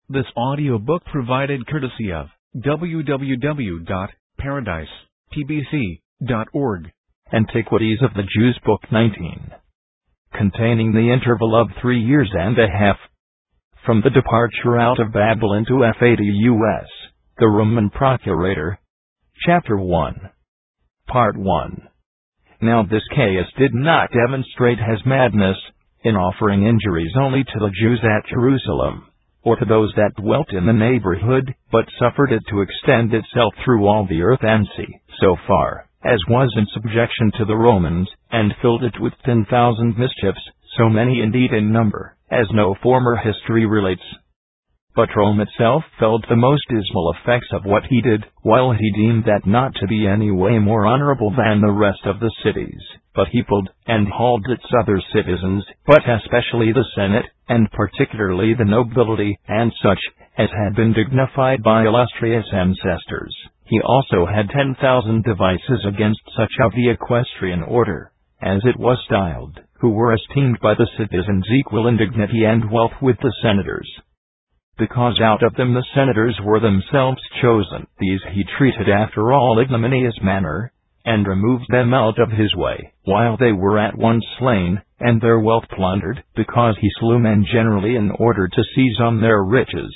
This audiobook provided courtesy of www.paradise.tbc.org. Antiquities of the Jews, Book 19, containing the interval of 3 years and a half from the departure out of Babylon to F80 the Roman Procurator. Chapter 1. Part 1. Now this Caius did not demonstrate his madness in offering injuries only to the Jews at Jerusalem, or to those that dwelt in the neighborhood, but suffered it to extend itself through all the earth and sea, so far as was in subjection to the Romans, and filled it with 10,000 mischiefs, so many indeed in number, as no former history relates. But Rome itself felt the most dismal effects of what he did, while he deemed that not to be any way more honorable than the rest of the cities, but heaped and hauled its other citizens, but especially the Senate, and particularly the nobility, and such as had been dignified by illustrious ancestors. He also had 10,000 devices against such of the equestrian order, as it was styled, who were esteemed by the citizens equal in dignity and wealth with the senators. Because out of them the senators were themselves chosen, these he treated after all ignominious manner, and removed them out of his way, while they were at once slain, and their wealth plundered, because he slew men generally in order to seize on their riches.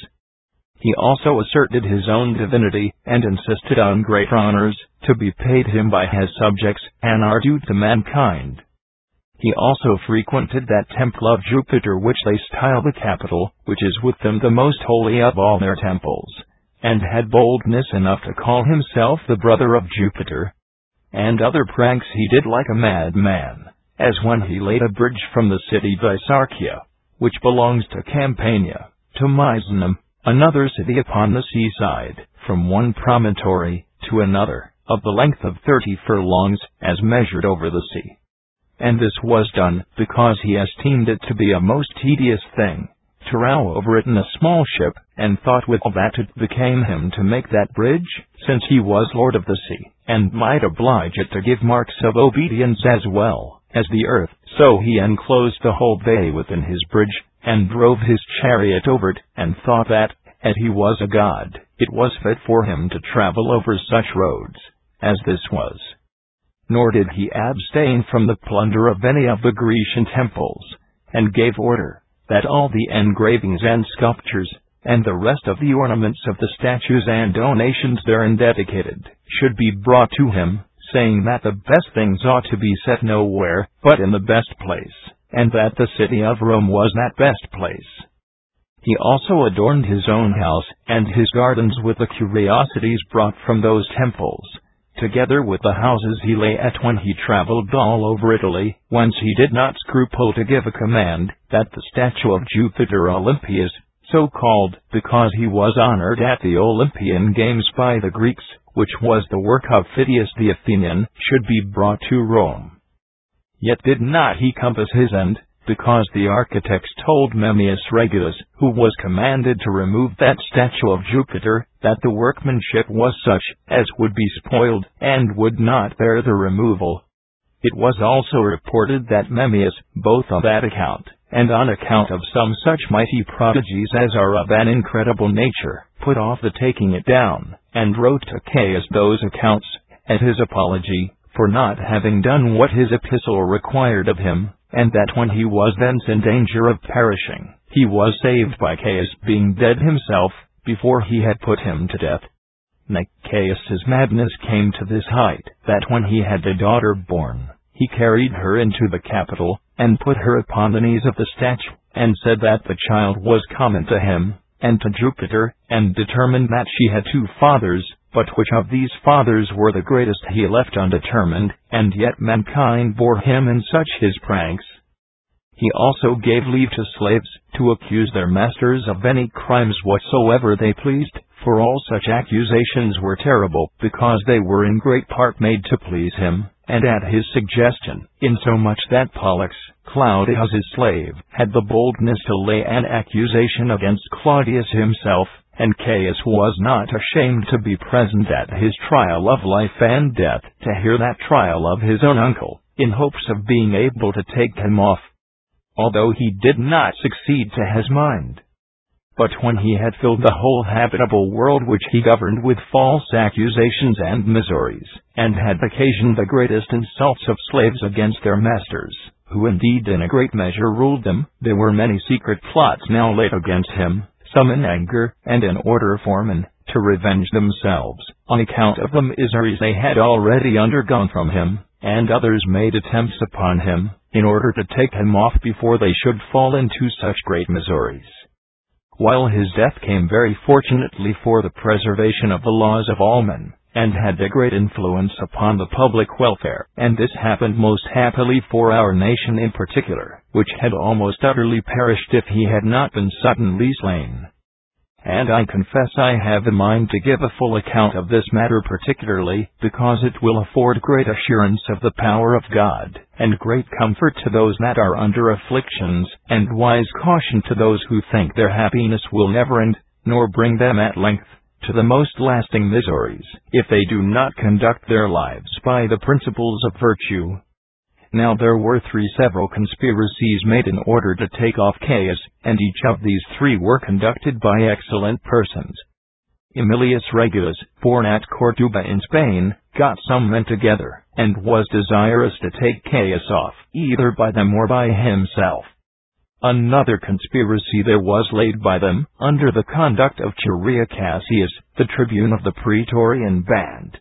He also asserted his own divinity, and insisted on great honors, to be paid him by his subjects, and are due to mankind. He also frequented that temple of Jupiter which they style the Capitol, which is with them the most holy of all their temples, and had boldness enough to call himself the brother of Jupiter. And other pranks he did like a madman, as when he laid a bridge from the city Visarchia, which belongs to Campania, to Misenum, another city upon the seaside, from one promontory to another, of the length of 30 furlongs, as measured over the sea. And this was done, because he esteemed it to be a most tedious thing to row over it in a small ship, and thought withal that it became him to make that bridge, since he was lord of the sea, and might oblige it to give marks of obedience as well as the earth. So he enclosed the whole bay within his bridge, and drove his chariot over it, and thought that, as he was a god, it was fit for him to travel over such roads as this was. Nor did he abstain from the plunder of any of the Grecian temples, and gave order that all the engravings and sculptures, and the rest of the ornaments of the statues and donations therein dedicated, should be brought to him, saying that the best things ought to be set nowhere but in the best place, and that the city of Rome was that best place. He also adorned his own house and his gardens with the curiosities brought from those temples, together with the houses he lay at when he traveled all over Italy, whence he did not scruple to give a command that the statue of Jupiter Olympius, so called because he was honored at the Olympian Games by the Greeks, which was the work of Phidias the Athenian, should be brought to Rome. Yet did not he compass his end, because the architects told Memmius Regulus, who was commanded to remove that statue of Jupiter, that the workmanship was such as would be spoiled, and would not bear the removal. It was also reported that Memmius, both on that account, and on account of some such mighty prodigies as are of an incredible nature, put off the taking it down, and wrote to Caius those accounts, as his apology, for not having done what his epistle required of him, and that when he was thence in danger of perishing, he was saved by Caius being dead himself, before he had put him to death. Now Caius's madness came to this height, that when he had a daughter born, he carried her into the Capitol, and put her upon the knees of the statue, and said that the child was common to him, and to Jupiter, and determined that she had 2 fathers, but which of these fathers were the greatest he left undetermined, and yet mankind bore him in such his pranks. He also gave leave to slaves to accuse their masters of any crimes whatsoever they pleased, for all such accusations were terrible, because they were in great part made to please him, and at his suggestion, insomuch that Pollux, Claudius's slave, had the boldness to lay an accusation against Claudius himself, and Caius was not ashamed to be present at his trial of life and death, to hear that trial of his own uncle, in hopes of being able to take him off, although he did not succeed to his mind. But when he had filled the whole habitable world which he governed with false accusations and miseries, and had occasioned the greatest insults of slaves against their masters, who indeed in a great measure ruled them, there were many secret plots now laid against him, some in anger, and in order for men, to revenge themselves, on account of the miseries they had already undergone from him, and others made attempts upon him, in order to take him off before they should fall into such great miseries. While his death came very fortunately for the preservation of the laws of all men, and had a great influence upon the public welfare, and this happened most happily for our nation in particular, which had almost utterly perished if he had not been suddenly slain. And I confess I have a mind to give a full account of this matter particularly, because it will afford great assurance of the power of God, and great comfort to those that are under afflictions, and wise caution to those who think their happiness will never end, nor bring them at length to the most lasting miseries, if they do not conduct their lives by the principles of virtue. Now there were 3 several conspiracies made in order to take off Caius, and each of these 3 were conducted by excellent persons. Emilius Regulus, born at Corduba in Spain, got some men together, and was desirous to take Caius off, either by them or by himself. Another conspiracy there was laid by them, under the conduct of Cherea Cassius, the tribune of the Praetorian band.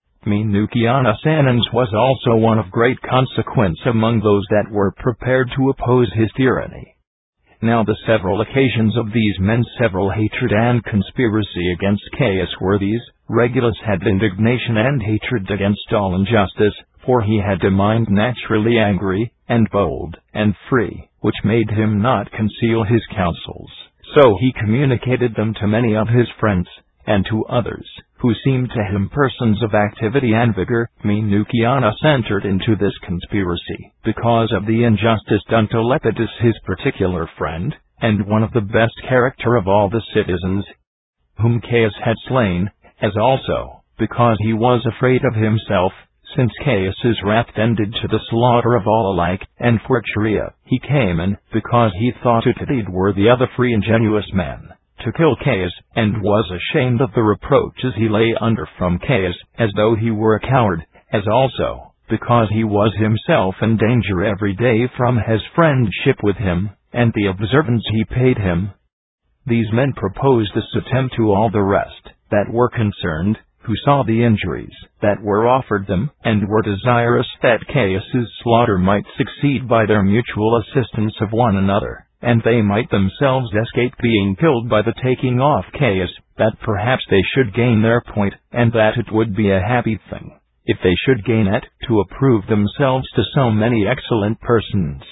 Minucianus Annans was also one of great consequence among those that were prepared to oppose his tyranny. Now the several occasions of these men's several hatred and conspiracy against Caius were these: Regulus had indignation and hatred against all injustice, for he had a mind naturally angry, and bold, and free, which made him not conceal his counsels, so he communicated them to many of his friends, and to others, who seemed to him persons of activity and vigor. Minucianus entered into this conspiracy, because of the injustice done to Lepidus his particular friend, and one of the best character of all the citizens, whom Caius had slain, as also, because he was afraid of himself, since Caius's wrath tended to the slaughter of all alike, and for Cherea he came in, because he thought it indeed worthy of a free ingenuous man to kill Caius, and was ashamed of the reproaches he lay under from Caius, as though he were a coward, as also, because he was himself in danger every day from his friendship with him, and the observance he paid him. These men proposed this attempt to all the rest that were concerned, who saw the injuries that were offered them, and were desirous that Caius's slaughter might succeed by their mutual assistance of one another, and they might themselves escape being killed by the taking off Caius, that perhaps they should gain their point, and that it would be a happy thing, if they should gain it, to approve themselves to so many excellent persons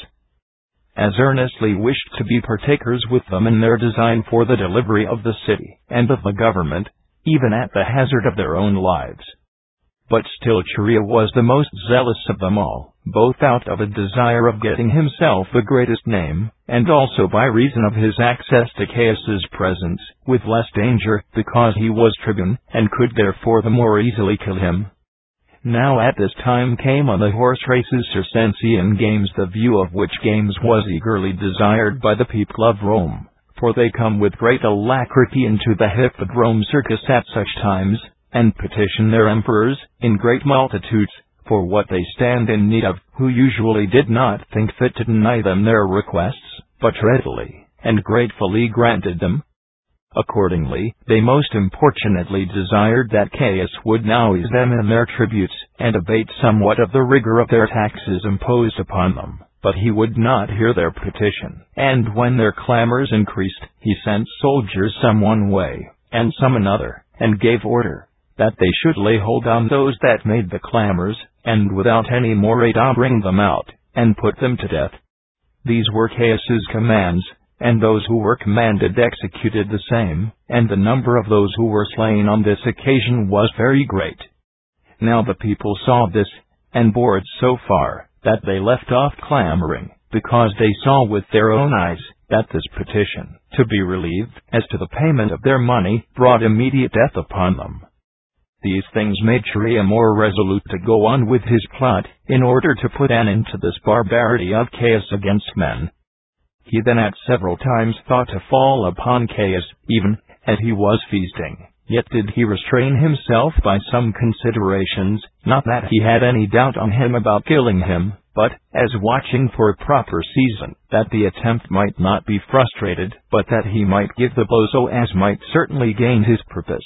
as earnestly wished to be partakers with them in their design for the delivery of the city, and of the government, even at the hazard of their own lives. But still Cherea was the most zealous of them all, both out of a desire of getting himself the greatest name, and also by reason of his access to Caius's presence, with less danger, because he was tribune, and could therefore the more easily kill him. Now at this time came on the horse races Circensian games, the view of which games was eagerly desired by the people of Rome, for they come with great alacrity into the Hippodrome circus at such times, and petition their emperors, in great multitudes, for what they stand in need of, who usually did not think fit to deny them their requests, but readily and gratefully granted them. Accordingly, they most importunately desired that Caius would now ease them in their tributes, and abate somewhat of the rigor of their taxes imposed upon them. But he would not hear their petition, and when their clamors increased, he sent soldiers some one way, and some another, and gave order that they should lay hold on those that made the clamors, and without any more ado bring them out, and put them to death. These were Caius's commands, and those who were commanded executed the same, and the number of those who were slain on this occasion was very great. Now the people saw this, and bore it so far, that they left off clamoring, because they saw with their own eyes that this petition, to be relieved as to the payment of their money, brought immediate death upon them. These things made Cherea more resolute to go on with his plot, in order to put an end to this barbarity of Caius against men. He then at several times thought to fall upon Caius, even as he was feasting. Yet did he restrain himself by some considerations, not that he had any doubt on him about killing him, but, as watching for a proper season, that the attempt might not be frustrated, but that he might give the blow so as might certainly gain his purpose.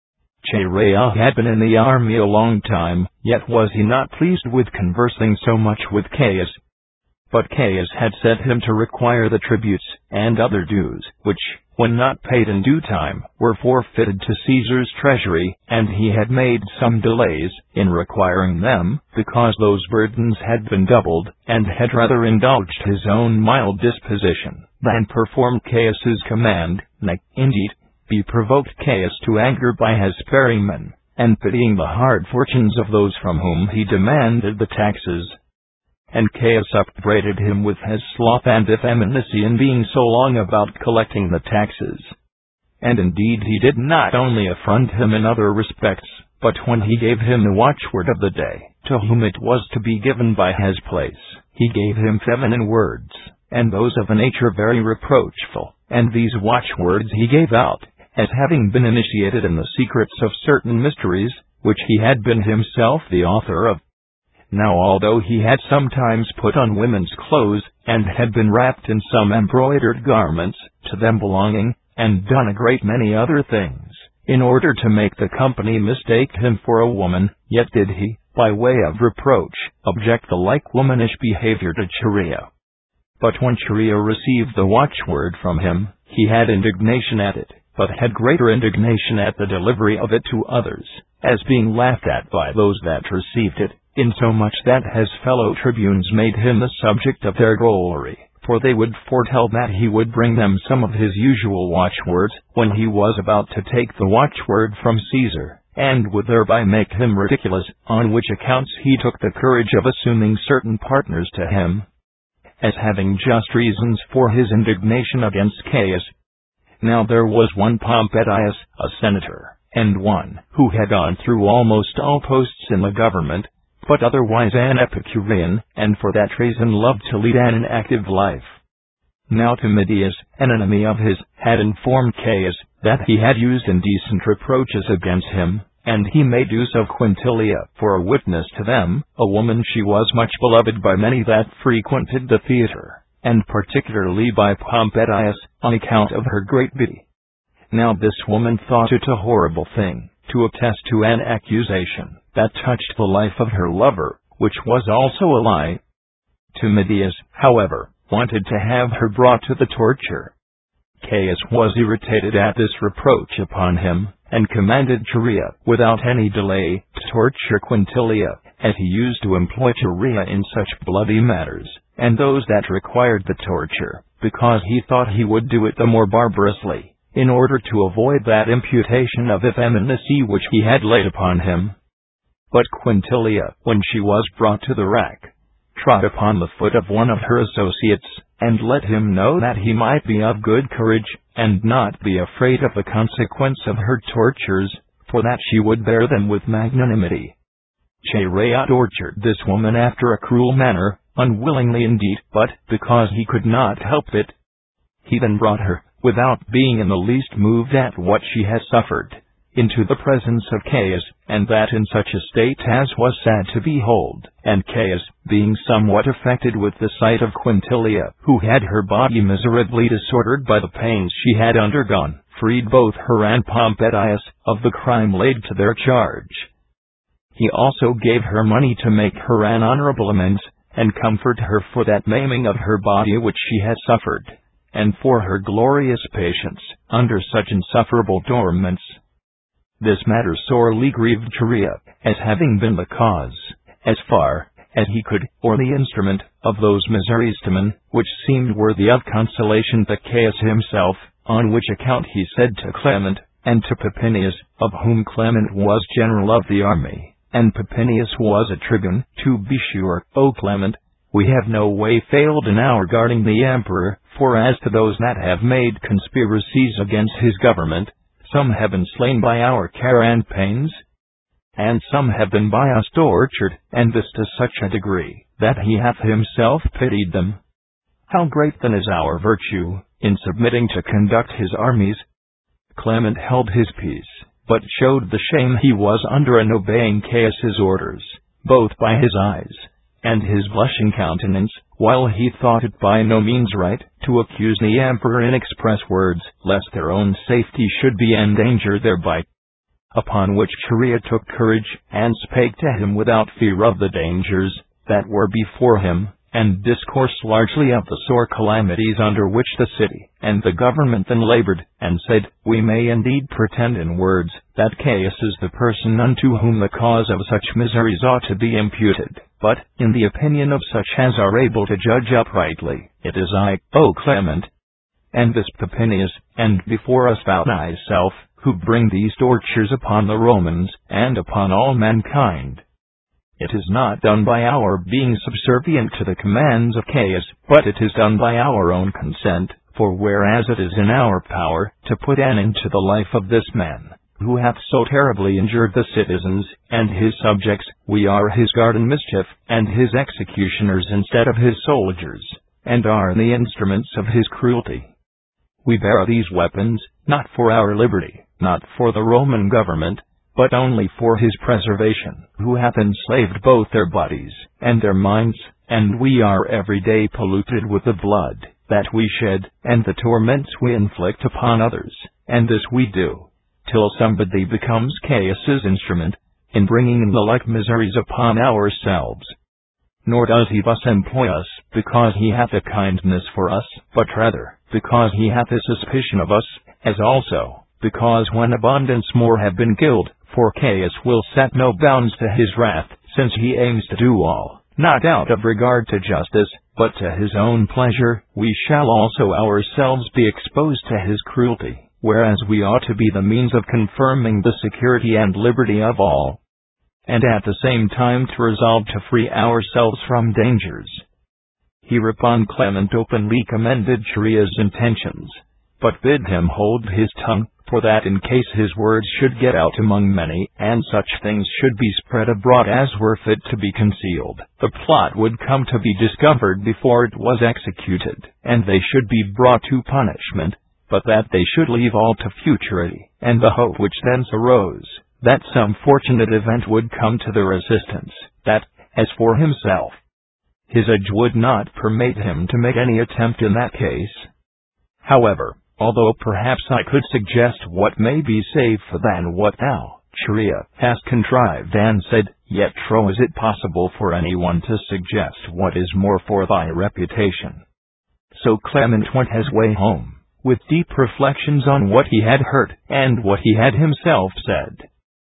Chaerea had been in the army a long time, yet was he not pleased with conversing so much with Caius. But Caius had set him to require the tributes and other dues, which, when not paid in due time, were forfeited to Caesar's treasury, and he had made some delays in requiring them, because those burdens had been doubled, and had rather indulged his own mild disposition than performed Caius's command. Nay, indeed, he provoked Caius to anger by his sparing men, and pitying the hard fortunes of those from whom he demanded the taxes. And Caius upbraided him with his sloth and effeminacy in being so long about collecting the taxes. And indeed he did not only affront him in other respects, but when he gave him the watchword of the day, to whom it was to be given by his place, he gave him feminine words, and those of a nature very reproachful, and these watchwords he gave out, as having been initiated in the secrets of certain mysteries, which he had been himself the author of. Now although he had sometimes put on women's clothes, and had been wrapped in some embroidered garments, to them belonging, and done a great many other things, in order to make the company mistake him for a woman, yet did he, by way of reproach, object the like womanish behavior to Chaerea. But when Chaerea received the watchword from him, he had indignation at it, but had greater indignation at the delivery of it to others, as being laughed at by those that received it, insomuch that his fellow tribunes made him the subject of their drollery, for they would foretell that he would bring them some of his usual watchwords, when he was about to take the watchword from Caesar, and would thereby make him ridiculous, on which accounts he took the courage of assuming certain partners to him, as having just reasons for his indignation against Caius. Now there was one Pompedius, a senator, and one who had gone through almost all posts in the government, but otherwise an Epicurean, and for that reason loved to lead an inactive life. Now Timidius, an enemy of his, had informed Caius that he had used indecent reproaches against him, and he made use of Quintilia for a witness to them, a woman she was much beloved by many that frequented the theatre, and particularly by Pompedius, on account of her great beauty. Now this woman thought it a horrible thing to attest to an accusation that touched the life of her lover, which was also a lie. Timidius, however, wanted to have her brought to the torture. Caius was irritated at this reproach upon him, and commanded Chaerea, without any delay, to torture Quintilia, as he used to employ Chaerea in such bloody matters, and those that required the torture, because he thought he would do it the more barbarously, in order to avoid that imputation of effeminacy which he had laid upon him. But Quintilia, when she was brought to the rack, trod upon the foot of one of her associates, and let him know that he might be of good courage, and not be afraid of the consequence of her tortures, for that she would bear them with magnanimity. Chaerea tortured this woman after a cruel manner, unwillingly indeed, but because he could not help it. He then brought her, without being in the least moved at what she had suffered, into the presence of Caius, and that in such a state as was sad to behold, and Caius, being somewhat affected with the sight of Quintilia, who had her body miserably disordered by the pains she had undergone, freed both her and Pompedius of the crime laid to their charge. He also gave her money to make her an honorable amends, and comfort her for that maiming of her body which she had suffered, and for her glorious patience under such insufferable torments. This matter sorely grieved Chaerea, as having been the cause, as far as he could, or the instrument, of those miseries to men, which seemed worthy of consolation to Caius himself, on which account he said to Clement, and to Papinius, of whom Clement was general of the army, and Papinius was a tribune, to be sure, O Clement, we have no way failed in our guarding the emperor, for as to those that have made conspiracies against his government, some have been slain by our care and pains, and some have been by us tortured, and this to such a degree, that he hath himself pitied them. How great then is our virtue, in submitting to conduct his armies! Clement held his peace, but showed the shame he was under in obeying Caius's orders, both by his eyes and his blushing countenance, while he thought it by no means right to accuse the emperor in express words, lest their own safety should be endangered thereby. Upon which Cherea took courage, and spake to him without fear of the dangers that were before him, and discoursed largely of the sore calamities under which the city and the government then labored, and said, We may indeed pretend in words that Caius is the person unto whom the cause of such miseries ought to be imputed, but, in the opinion of such as are able to judge uprightly, it is I, O Clement, and this Papinius, and before us thou thyself, who bring these tortures upon the Romans, and upon all mankind. It is not done by our being subservient to the commands of Caius, but it is done by our own consent, for whereas it is in our power to put an end to the life of this man, who hath so terribly injured the citizens and his subjects, we are his guard in mischief, and his executioners instead of his soldiers, and are the instruments of his cruelty. We bear these weapons, not for our liberty, not for the Roman government, but only for his preservation, who hath enslaved both their bodies and their minds, and we are every day polluted with the blood that we shed, and the torments we inflict upon others, and this we do, till somebody becomes Caius's instrument, in bringing the like miseries upon ourselves. Nor does he thus employ us, because he hath a kindness for us, but rather, because he hath a suspicion of us, as also, because when abundance more have been killed, for Caius will set no bounds to his wrath, since he aims to do all, not out of regard to justice, but to his own pleasure, we shall also ourselves be exposed to his cruelty, whereas we ought to be the means of confirming the security and liberty of all, and at the same time to resolve to free ourselves from dangers. Hereupon Clement openly commended Cherea's intentions, but bid him hold his tongue, for that in case his words should get out among many, and such things should be spread abroad as were fit to be concealed, the plot would come to be discovered before it was executed, and they should be brought to punishment, but that they should leave all to futurity, and the hope which thence arose, that some fortunate event would come to their assistance, that, as for himself, his age would not permit him to make any attempt in that case. However, although perhaps I could suggest what may be safer than what thou, Cherea, hast contrived and said, yet trow is it possible for anyone to suggest what is more for thy reputation. So Clement went his way home, with deep reflections on what he had heard, and what he had himself said.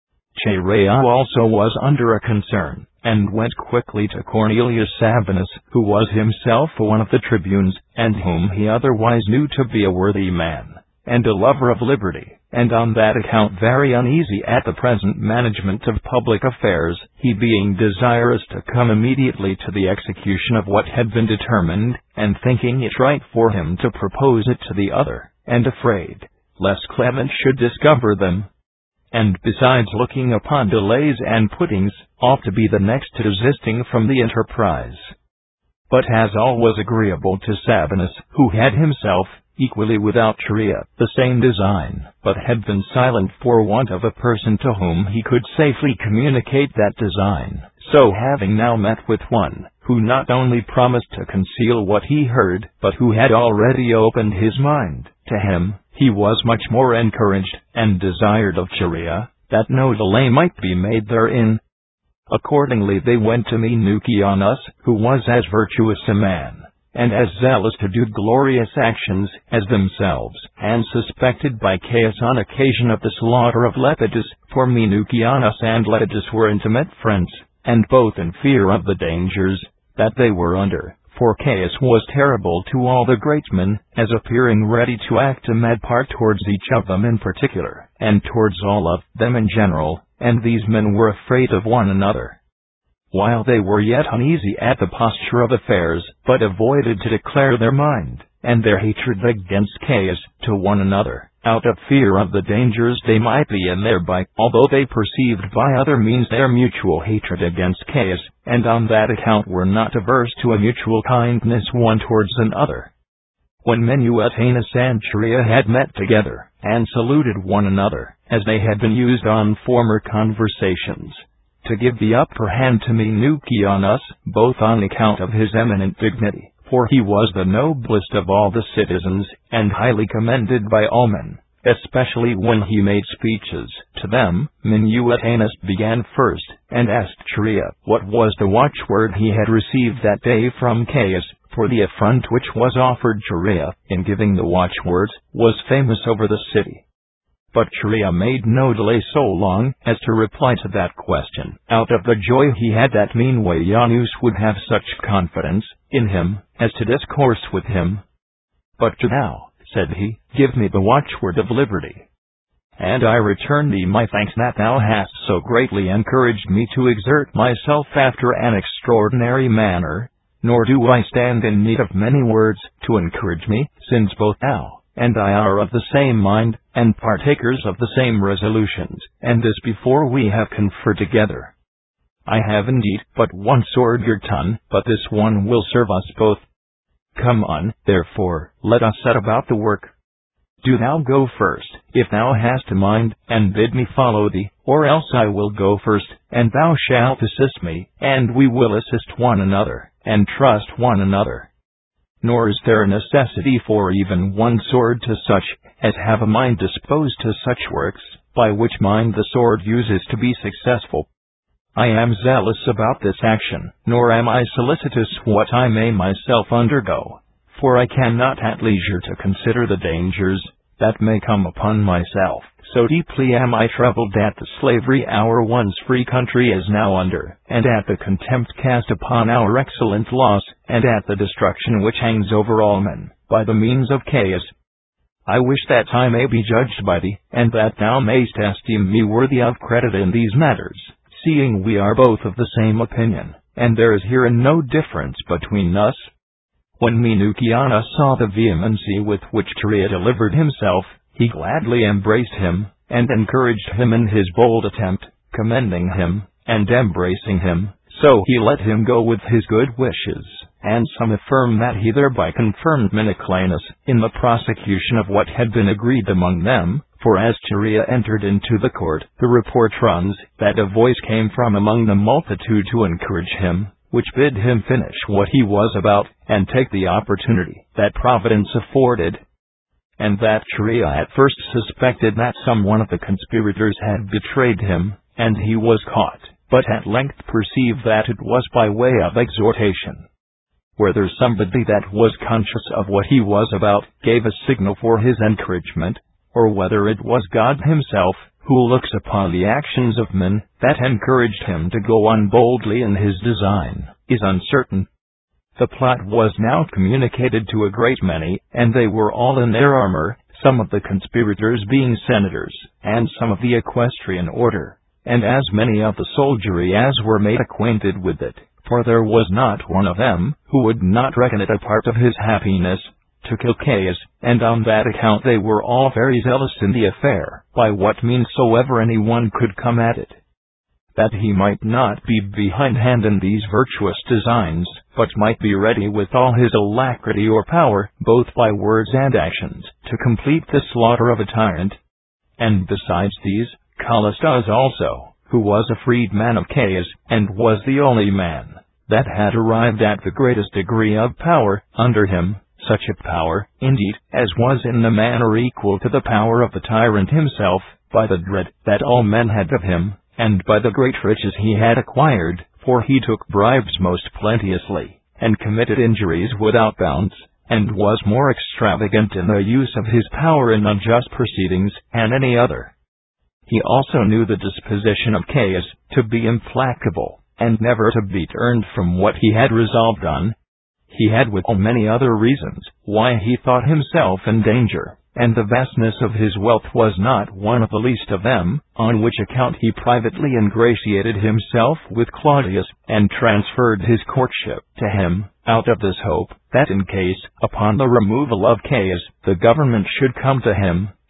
Cherea also was under a concern, and went quickly to Cornelius Sabinus, who was himself one of the tribunes, and whom he otherwise knew to be a worthy man, and a lover of liberty, and on that account very uneasy at the present management of public affairs, he being desirous to come immediately to the execution of what had been determined, and thinking it right for him to propose it to the other, and afraid lest Clement should discover them, and besides looking upon delays and puttings off to be the next to desisting from the enterprise. But as all was agreeable to Sabinus, who had himself, equally without Cherea, the same design, but had been silent for want of a person to whom he could safely communicate that design, so having now met with one, who not only promised to conceal what he heard, but who had already opened his mind to him, he was much more encouraged, and desired of Cherea, that no delay might be made therein. Accordingly they went to Minucianus, who was as virtuous a man, and as zealous to do glorious actions as themselves, and suspected by Caius on occasion of the slaughter of Lepidus, for Minucianus and Lepidus were intimate friends, and both in fear of the dangers that they were under. For Caius was terrible to all the great men, as appearing ready to act a mad part towards each of them in particular, and towards all of them in general, and these men were afraid of one another, while they were yet uneasy at the posture of affairs, but avoided to declare their mind, and their hatred against Caius, to one another, out of fear of the dangers they might be in thereby, although they perceived by other means their mutual hatred against Caius, and on that account were not averse to a mutual kindness one towards another. When Menuetanus and Chaerea had met together, and saluted one another, as they had been used on former conversations, to give the upper hand to Minucianus, both on account of his eminent dignity, for he was the noblest of all the citizens, and highly commended by all men, especially when he made speeches to them, Menuetanus began first, and asked Chaerea what was the watchword he had received that day from Caius, for the affront which was offered Chaerea, in giving the watchwords, was famous over the city. But Chaerea made no delay so long as to reply to that question, out of the joy he had that Menuetanus would have such confidence in him, as to discourse with him. But do thou, said he, give me the watchword of liberty. And I return thee my thanks that thou hast so greatly encouraged me to exert myself after an extraordinary manner, nor do I stand in need of many words to encourage me, since both thou and I are of the same mind, and partakers of the same resolutions, and this before we have conferred together. I have indeed but one sword girt on, but this one will serve us both. Come on, therefore, let us set about the work. Do thou go first, if thou hast a mind, and bid me follow thee, or else I will go first, and thou shalt assist me, and we will assist one another, and trust one another. Nor is there a necessity for even one sword to such as have a mind disposed to such works, by which mind the sword uses to be successful. I am zealous about this action, nor am I solicitous what I may myself undergo, for I cannot at leisure to consider the dangers that may come upon myself, so deeply am I troubled at the slavery our once free country is now under, and at the contempt cast upon our excellent laws, and at the destruction which hangs over all men, by the means of Caius. I wish that I may be judged by thee, and that thou mayst esteem me worthy of credit in these matters, seeing we are both of the same opinion, and there is herein no difference between us. When Minucianus saw the vehemency with which Chaerea delivered himself, he gladly embraced him, and encouraged him in his bold attempt, commending him, and embracing him, so he let him go with his good wishes, and some affirm that he thereby confirmed Menucianus in the prosecution of what had been agreed among them, for as Chaerea entered into the court, the report runs, that a voice came from among the multitude to encourage him, which bid him finish what he was about, and take the opportunity that Providence afforded. And that Chaerea at first suspected that some one of the conspirators had betrayed him, and he was caught, but at length perceived that it was by way of exhortation. Whether somebody that was conscious of what he was about gave a signal for his encouragement, or whether it was God himself, who looks upon the actions of men, that encouraged him to go on boldly in his design, is uncertain. The plot was now communicated to a great many, and they were all in their armor, some of the conspirators being senators, and some of the equestrian order, and as many of the soldiery as were made acquainted with it, for there was not one of them who would not reckon it a part of his happiness to kill Caius, and on that account they were all very zealous in the affair, by what means soever any one could come at it, that he might not be behindhand in these virtuous designs, but might be ready with all his alacrity or power, both by words and actions, to complete the slaughter of a tyrant. And besides these, Callistus also, who was a freedman of Caius, and was the only man that had arrived at the greatest degree of power under him, such a power, indeed, as was in the manner equal to the power of the tyrant himself, by the dread that all men had of him, and by the great riches he had acquired, for he took bribes most plenteously, and committed injuries without bounds, and was more extravagant in the use of his power in unjust proceedings than any other. He also knew the disposition of Caius to be implacable, and never to be turned from what he had resolved on. He had withal many other reasons why he thought himself in danger, and the vastness of his wealth was not one of the least of them, on which account he privately ingratiated himself with Claudius, and transferred his courtship to him, out of this hope, that in case, upon the removal of Caius, the government should come to him,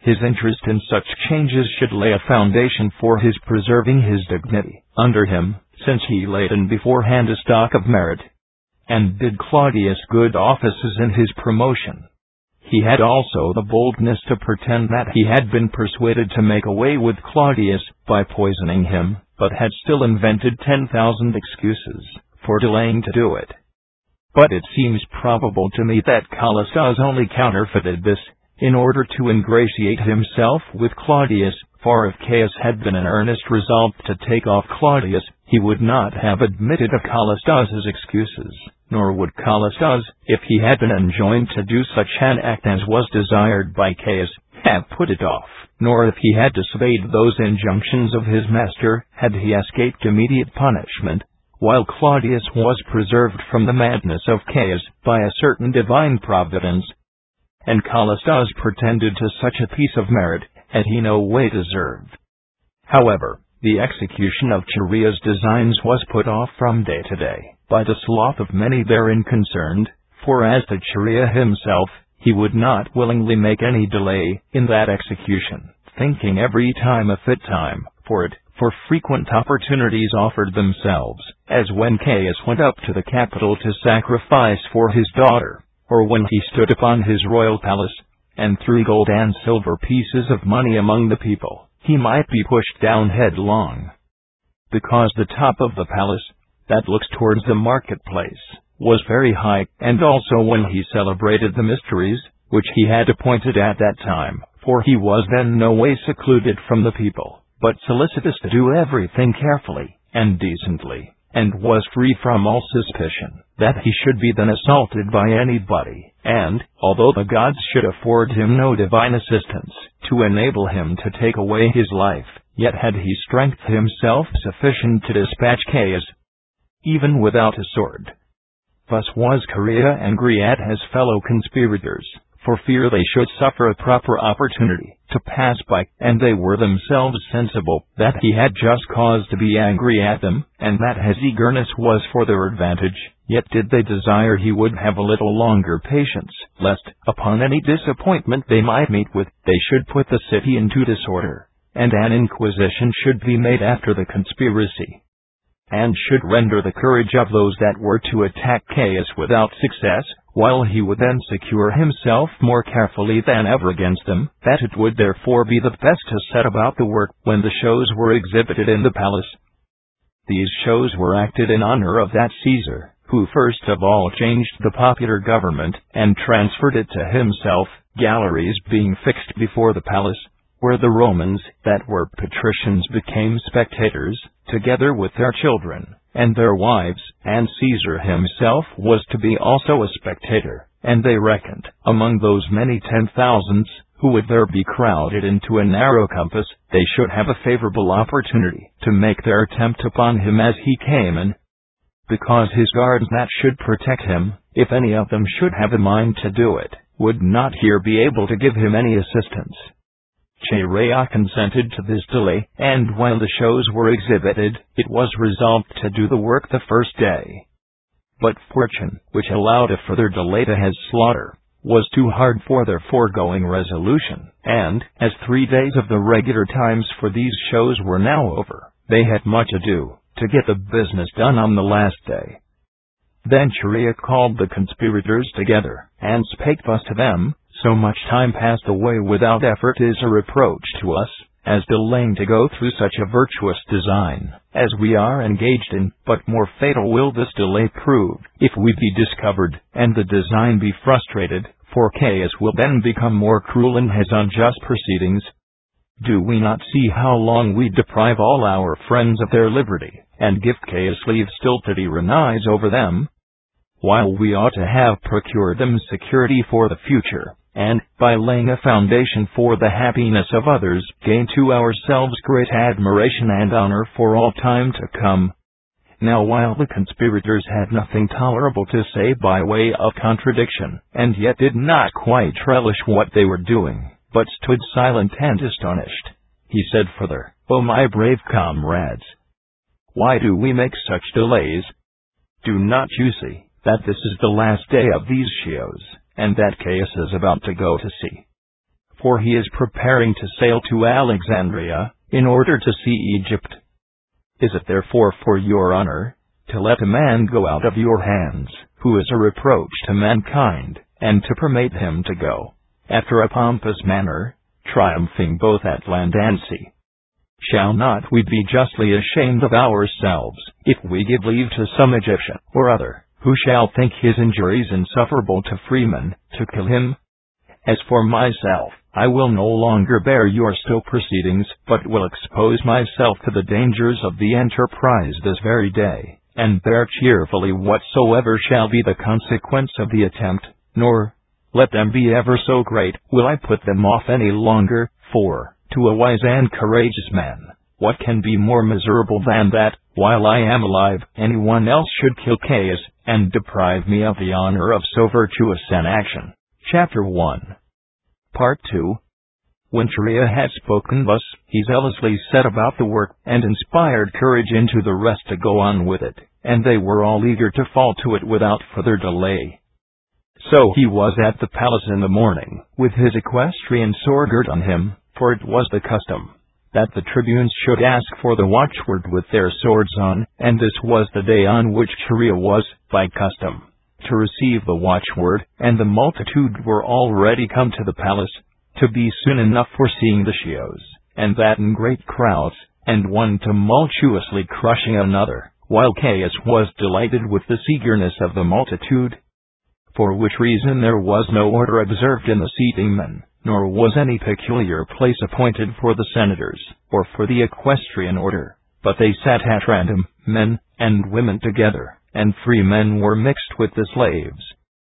his interest in such changes should lay a foundation for his preserving his dignity under him, since he laid in beforehand a stock of merit, and did Claudius good offices in his promotion. He had also the boldness to pretend that he had been persuaded to make away with Claudius by poisoning him, but had still invented 10,000 excuses for delaying to do it. But it seems probable to me that Callistus only counterfeited this in order to ingratiate himself with Claudius, for if Caius had been in earnest resolved to take off Claudius, he would not have admitted of Callistus's excuses, nor would Callistus, if he had been enjoined to do such an act as was desired by Caius, have put it off, nor if he had disobeyed those injunctions of his master, had he escaped immediate punishment, while Claudius was preserved from the madness of Caius by a certain divine providence. And Callistus pretended to such a piece of merit as he no way deserved. However, the execution of Chaerea's designs was put off from day to day by the sloth of many therein concerned, for as to Chaerea himself, he would not willingly make any delay in that execution, thinking every time a fit time for it, for frequent opportunities offered themselves, as when Caius went up to the Capitol to sacrifice for his daughter, or when he stood upon his royal palace, and threw gold and silver pieces of money among the people, he might be pushed down headlong. Because the top of the palace, that looks towards the marketplace, was very high, and also when he celebrated the mysteries, which he had appointed at that time, for he was then no way secluded from the people, but solicitous to do everything carefully and decently, and was free from all suspicion that he should be then assaulted by anybody, and, although the gods should afford him no divine assistance to enable him to take away his life, yet had he strength himself sufficient to dispatch Caius, even without a sword. Thus was Chaerea angry at his fellow conspirators, for fear they should suffer a proper opportunity to pass by, and they were themselves sensible that he had just cause to be angry at them, and that his eagerness was for their advantage, yet did they desire he would have a little longer patience, lest, upon any disappointment they might meet with, they should put the city into disorder, and an inquisition should be made after the conspiracy, and should render the courage of those that were to attack Caius without success, while he would then secure himself more carefully than ever against them, that it would therefore be the best to set about the work when the shows were exhibited in the palace. These shows were acted in honor of that Caesar, who first of all changed the popular government, and transferred it to himself, galleries being fixed before the palace, where the Romans that were patricians became spectators, together with their children and their wives, and Caesar himself was to be also a spectator, and they reckoned, among those many 10,000s, who would there be crowded into a narrow compass, they should have a favorable opportunity to make their attempt upon him as he came in, because his guards that should protect him, if any of them should have a mind to do it, would not here be able to give him any assistance. Chaerea consented to this delay, and while the shows were exhibited, it was resolved to do the work the first day. But fortune, which allowed a further delay to his slaughter, was too hard for their foregoing resolution, and, as 3 days of the regular times for these shows were now over, they had much ado to get the business done on the last day. Then Chaerea called the conspirators together, and spake thus to them: So much time passed away without effort is a reproach to us, as delaying to go through such a virtuous design as we are engaged in, but more fatal will this delay prove, if we be discovered, and the design be frustrated, for Caius will then become more cruel in his unjust proceedings. Do we not see how long we deprive all our friends of their liberty, and give Caius leave still to tyrannize over them, while we ought to have procured them security for the future, and, by laying a foundation for the happiness of others, gain to ourselves great admiration and honor for all time to come? Now while the conspirators had nothing tolerable to say by way of contradiction, and yet did not quite relish what they were doing, but stood silent and astonished, he said further: O my brave comrades! Why do we make such delays? Do not you see that this is the last day of these shows, and that Caius is about to go to sea? for he is preparing to sail to Alexandria, in order to see Egypt. Is it therefore for your honor, to let a man go out of your hands, who is a reproach to mankind, and to permit him to go, after a pompous manner, triumphing both at land and sea? Shall not we be justly ashamed of ourselves, if we give leave to some Egyptian or other, who shall think his injuries insufferable to freemen, to kill him? As for myself, I will no longer bear your still proceedings, but will expose myself to the dangers of the enterprise this very day, and bear cheerfully whatsoever shall be the consequence of the attempt, nor, let them be ever so great, will I put them off any longer, for, to a wise and courageous man, what can be more miserable than that, while I am alive, anyone else should kill Caius, and deprive me of the honor of so virtuous an action? Chapter 1. Part 2. When Cherea had spoken thus, he zealously set about the work, and inspired courage into the rest to go on with it, and they were all eager to fall to it without further delay. So he was at the palace in the morning, with his equestrian sword girt on him, for it was the custom that the tribunes should ask for the watchword with their swords on, and this was the day on which Cherea was, by custom, to receive the watchword, and the multitude were already come to the palace, to be soon enough for seeing the shews, and that in great crowds, and one tumultuously crushing another, while Caius was delighted with this eagerness of the multitude. For which reason there was no order observed in the seating men, nor was any peculiar place appointed for the senators, or for the equestrian order, but they sat at random, men and women together, and free men were mixed with the slaves.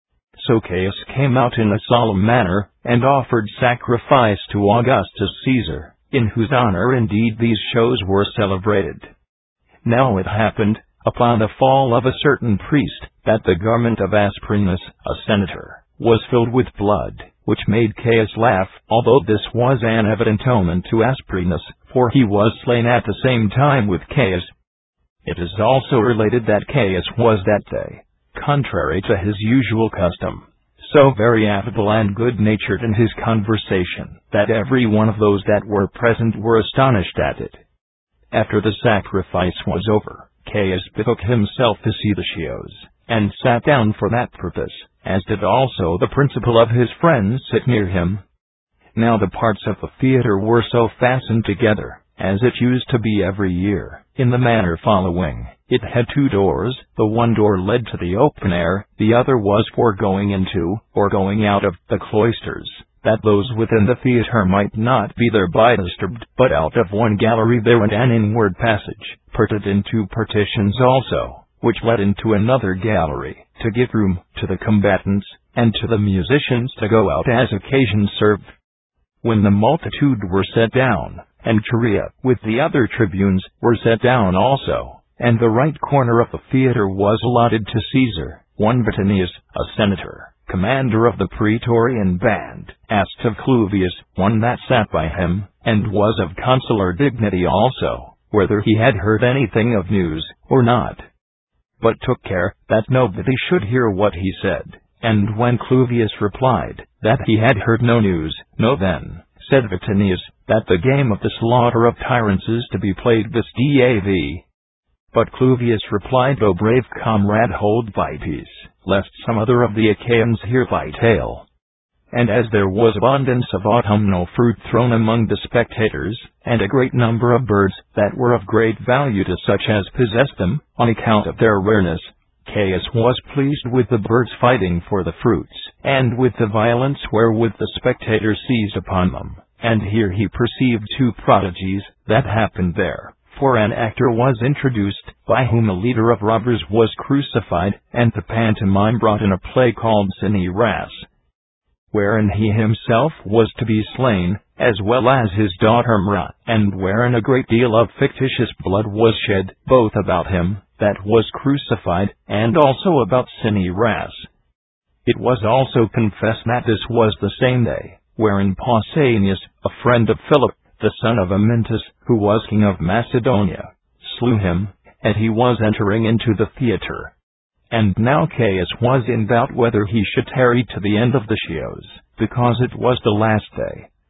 So Caius came out in a solemn manner, and offered sacrifice to Augustus Caesar, in whose honor indeed these shows were celebrated. Now it happened, upon the fall of a certain priest, that the garment of Asprenas, a senator, was filled with blood, which made Caius laugh, although this was an evident omen to Asprenas, for he was slain at the same time with Caius. It is also related that Caius was that day, contrary to his usual custom, so very affable and good-natured in his conversation, that every one of those that were present were astonished at it. After the sacrifice was over, Caius betook himself to see the shews, and sat down for that purpose, as did also the principal of his friends sit near him. Now the parts of the theatre were so fastened together, as it used to be every year, in the manner following. It had 2 doors, the one door led to the open air, the other was for going into, or going out of, the cloisters, that those within the theatre might not be thereby disturbed, but out of one gallery there went an inward passage, parted in 2 partitions also, which led into another gallery, to give room to the combatants, and to the musicians to go out as occasion served. When the multitude were set down, and Cherea, with the other tribunes, were set down also, and the right corner of the theatre was allotted to Caesar, one Vatinius, a senator, commander of the praetorian band, asked of Cluvius, one that sat by him, and was of consular dignity also, whether he had heard anything of news, or not, but took care that nobody should hear what he said. And when Cluvius replied that he had heard no news, "Know then," said Vatinius, "that the game of the slaughter of tyrants is to be played this day." But Cluvius replied, "O brave comrade, hold thy peace, lest some other of the Achaeans hear thy tale." And as there was abundance of autumnal fruit thrown among the spectators, and a great number of birds that were of great value to such as possessed them, on account of their rareness, Caius was pleased with the birds fighting for the fruits, and with the violence wherewith the spectators seized upon them. And here he perceived 2 prodigies that happened there. For an actor was introduced, by whom a leader of robbers was crucified, and the pantomime brought in a play called Sine Ras, wherein he himself was to be slain, as well as his daughter Mra, and wherein a great deal of fictitious blood was shed, both about him that was crucified, and also about Sine Ras. It was also confessed that this was the same day, wherein Pausanias, a friend of Philip, the son of Amyntas, who was king of Macedonia, slew him, and he was entering into the theatre. And now Caius was in doubt whether he should tarry to the end of the shews, because it was the last day,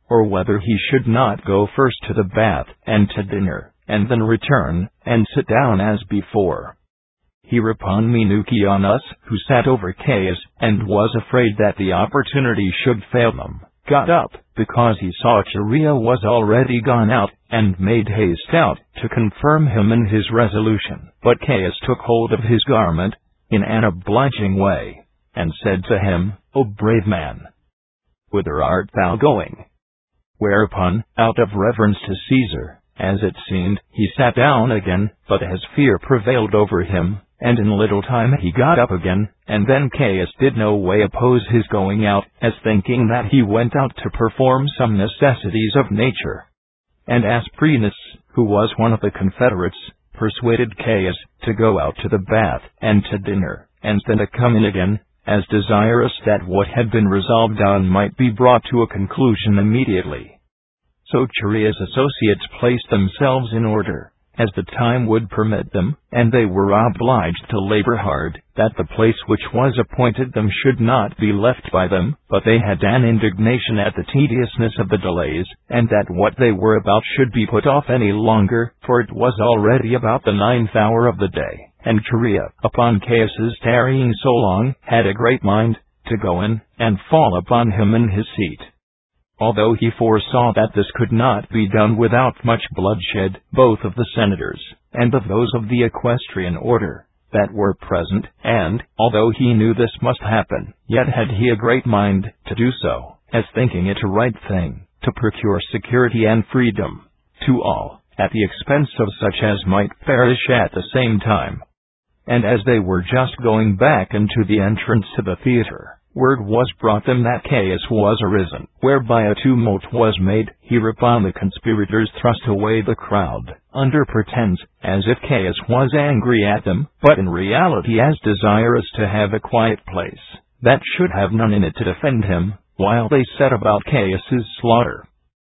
or whether he should not go first to the bath and to dinner, and then return, and sit down as before. Hereupon Minucianus, who sat over Caius, and was afraid that the opportunity should fail them, got up, because he saw Chaerea was already gone out, and made haste out, to confirm him in his resolution. But Caius took hold of his garment, in an obliging way, and said to him, O brave man, whither art thou going? Whereupon, out of reverence to Caesar, as it seemed, he sat down again, but as fear prevailed over him, and in little time he got up again, and then Caius did no way oppose his going out, as thinking that he went out to perform some necessities of nature. And Asprenas, who was one of the confederates, persuaded Caius to go out to the bath, and to dinner, and then to come in again, as desirous that what had been resolved on might be brought to a conclusion immediately. So Chaerea's associates placed themselves in order, as the time would permit them, and they were obliged to labor hard, that the place which was appointed them should not be left by them, but they had an indignation at the tediousness of the delays, and that what they were about should be put off any longer, for it was already about the 9th hour of the day, and Chaerea, upon Caius's tarrying so long, had a great mind to go in, and fall upon him in his seat. Although he foresaw that this could not be done without much bloodshed, both of the senators, and of those of the equestrian order, that were present, and, although he knew this must happen, yet had he a great mind to do so, as thinking it a right thing, to procure security and freedom, to all, at the expense of such as might perish at the same time. And as they were just going back into the entrance to the theatre, word was brought them that Caius was arisen, whereby a tumult was made. Hereupon the conspirators thrust away the crowd, under pretense, as if Caius was angry at them, but in reality as desirous to have a quiet place, that should have none in it to defend him, while they set about Caius's slaughter.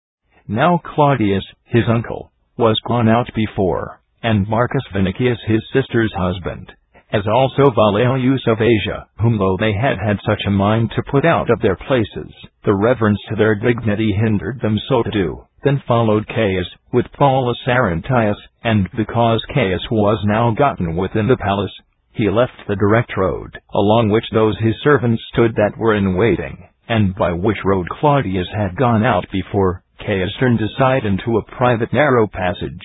Now Claudius, his uncle, was gone out before, and Marcus Vinicius his sister's husband, as also Valerius of Asia, whom though they had had such a mind to put out of their places, the reverence to their dignity hindered them so to do. Then followed Caius, with Paulus Arruntius, and because Caius was now gotten within the palace, he left the direct road, along which those his servants stood that were in waiting, and by which road Claudius had gone out before. Caius turned aside into a private narrow passage,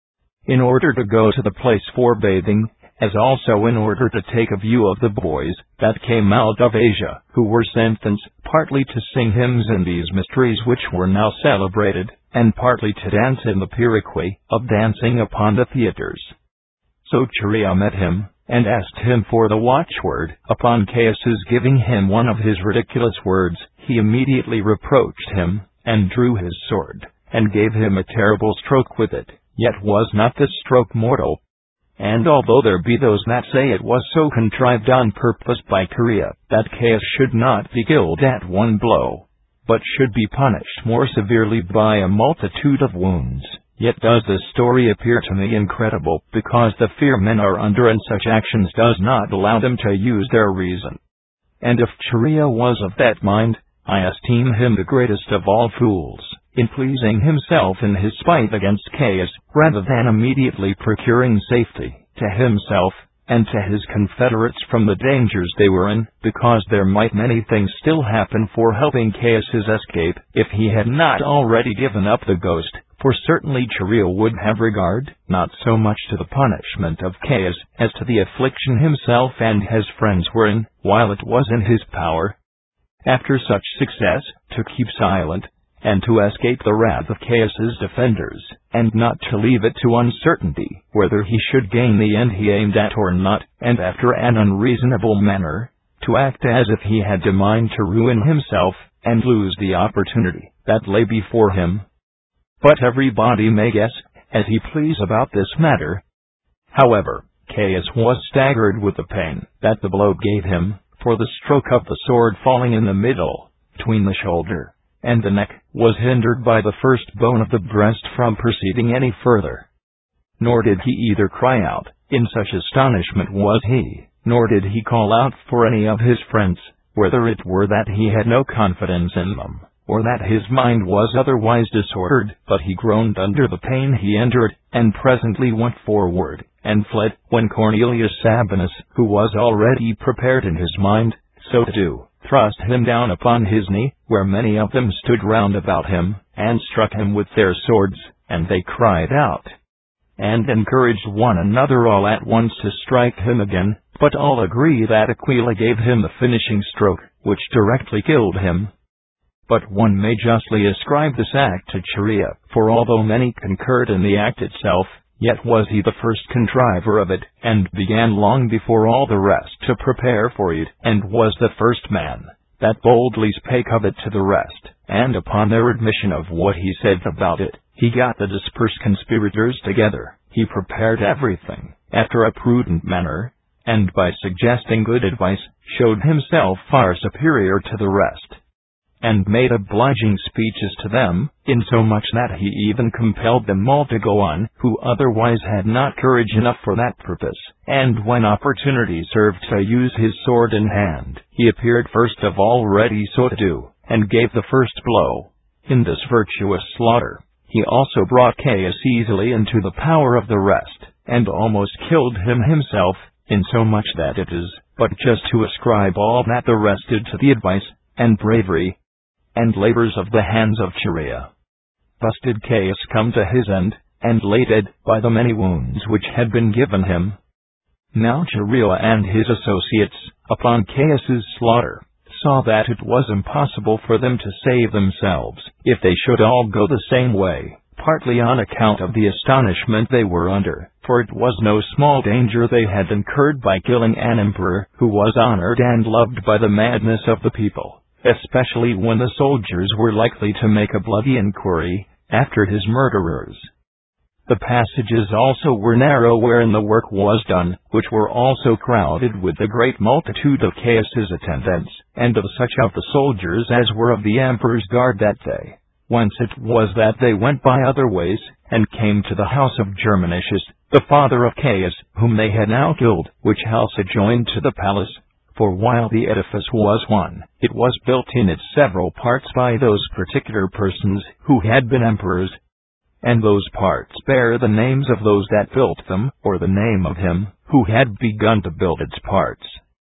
in order to go to the place for bathing, as also in order to take a view of the boys that came out of Asia, who were sent thence, partly to sing hymns in these mysteries which were now celebrated, and partly to dance in the Pyrrhic of dancing upon the theatres. So Chaerea met him, and asked him for the watchword. Upon Caius's giving him one of his ridiculous words, he immediately reproached him, and drew his sword, and gave him a terrible stroke with it. Yet was not this stroke mortal. And although there be those that say it was so contrived on purpose by Chaerea, that Caius should not be killed at one blow, but should be punished more severely by a multitude of wounds, yet does this story appear to me incredible, because the fear men are under in such actions does not allow them to use their reason. And if Chaerea was of that mind, I esteem him the greatest of all fools, in pleasing himself in his spite against Caius, rather than immediately procuring safety to himself and to his confederates from the dangers they were in, because there might many things still happen for helping Caius's escape, if he had not already given up the ghost. For certainly Chaerea would have regard, not so much to the punishment of Caius, as to the affliction himself and his friends were in, while it was in his power, after such success, to keep silent, and to escape the wrath of Caius's defenders, and not to leave it to uncertainty, whether he should gain the end he aimed at or not, and after an unreasonable manner, to act as if he had a mind to ruin himself, and lose the opportunity that lay before him. But everybody may guess, as he please about this matter. However, Caius was staggered with the pain that the blow gave him, for the stroke of the sword falling in the middle, between the shoulder and the neck, was hindered by the first bone of the breast from proceeding any further. Nor did he either cry out, in such astonishment was he, nor did he call out for any of his friends, whether it were that he had no confidence in them, or that his mind was otherwise disordered, but he groaned under the pain he endured, and presently went forward, and fled, when Cornelius Sabinus, who was already prepared in his mind so to do, thrust him down upon his knee, where many of them stood round about him, and struck him with their swords, and they cried out, and encouraged one another all at once to strike him again, but all agree that Aquila gave him the finishing stroke, which directly killed him. But one may justly ascribe this act to Chaerea, for although many concurred in the act itself, yet was he the first contriver of it, and began long before all the rest to prepare for it, and was the first man that boldly spake of it to the rest, and upon their admission of what he said about it, he got the dispersed conspirators together. He prepared everything after a prudent manner, and by suggesting good advice, showed himself far superior to the rest, and made obliging speeches to them, insomuch that he even compelled them all to go on, who otherwise had not courage enough for that purpose. And when opportunity served to use his sword in hand, he appeared first of all ready so to do, and gave the first blow. In this virtuous slaughter, he also brought Caius easily into the power of the rest, and almost killed him himself, insomuch that it is but just to ascribe all that the rest did to the advice, and bravery, and labors of the hands of Chaerea. Thus did Caius come to his end, and lay dead by the many wounds which had been given him. Now Chaerea and his associates, upon Caius's slaughter, saw that it was impossible for them to save themselves, if they should all go the same way, partly on account of the astonishment they were under, for it was no small danger they had incurred by killing an emperor who was honored and loved by the madness of the people, especially when the soldiers were likely to make a bloody inquiry after his murderers. The passages also were narrow wherein the work was done, which were also crowded with the great multitude of Caius's attendants, and of such of the soldiers as were of the emperor's guard that day. Whence it was that they went by other ways, and came to the house of Germanicius, the father of Caius, whom they had now killed, which house adjoined to the palace. For while the edifice was one, it was built in its several parts by those particular persons who had been emperors, and those parts bear the names of those that built them, or the name of him who had begun to build its parts.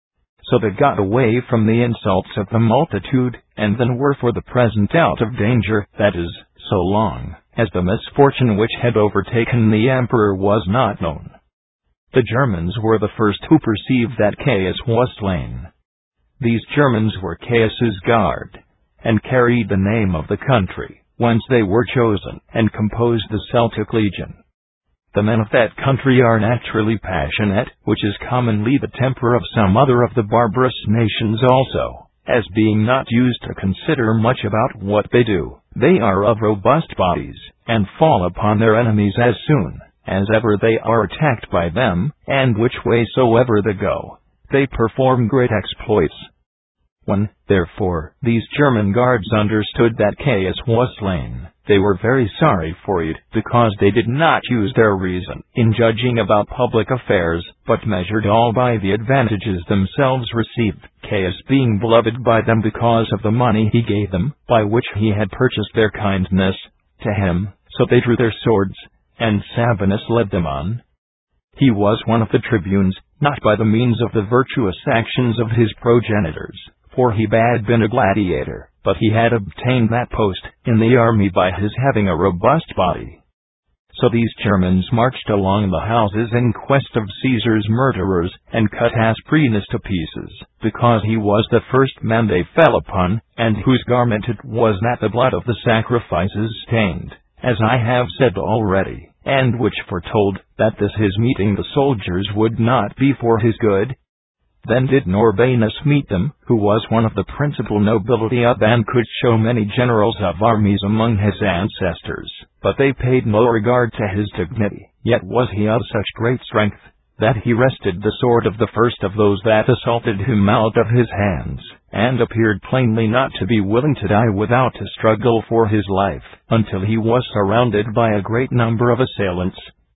So they got away from the insults of the multitude, and then were for the present out of danger, that is, so long as the misfortune which had overtaken the emperor was not known. The Germans were the first who perceived that Caius was slain. These Germans were Caius's guard, and carried the name of the country whence they were chosen, and composed the Celtic Legion. The men of that country are naturally passionate, which is commonly the temper of some other of the barbarous nations also, as being not used to consider much about what they do. They are of robust bodies, and fall upon their enemies as soon as ever they are attacked by them, and which way soever they go, they perform great exploits. When, therefore, these German guards understood that Caius was slain, they were very sorry for it, because they did not use their reason in judging about public affairs, but measured all by the advantages themselves received, Caius being beloved by them because of the money he gave them, by which he had purchased their kindness to him. So they drew their swords, and Sabinus led them on. He was one of the tribunes, not by the means of the virtuous actions of his progenitors, for he had been a gladiator, but he had obtained that post in the army by his having a robust body. So these Germans marched along the houses in quest of Caesar's murderers, and cut Asprenas to pieces, because he was the first man they fell upon, and whose garment it was that the blood of the sacrifices stained, as I have said already, and which foretold that this his meeting the soldiers would not be for his good. Then did Norbanus meet them, who was one of the principal nobility of and could show many generals of armies among his ancestors, but they paid no regard to his dignity. Yet was he of such great strength, that he wrested the sword of the first of those that assaulted him out of his hands, and appeared plainly not to be willing to die without a struggle for his life, until he was surrounded by a great number of assailants,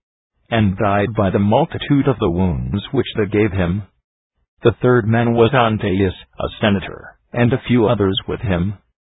and died by the multitude of the wounds which they gave him. The third man was Antaius, a senator, and a few others with him.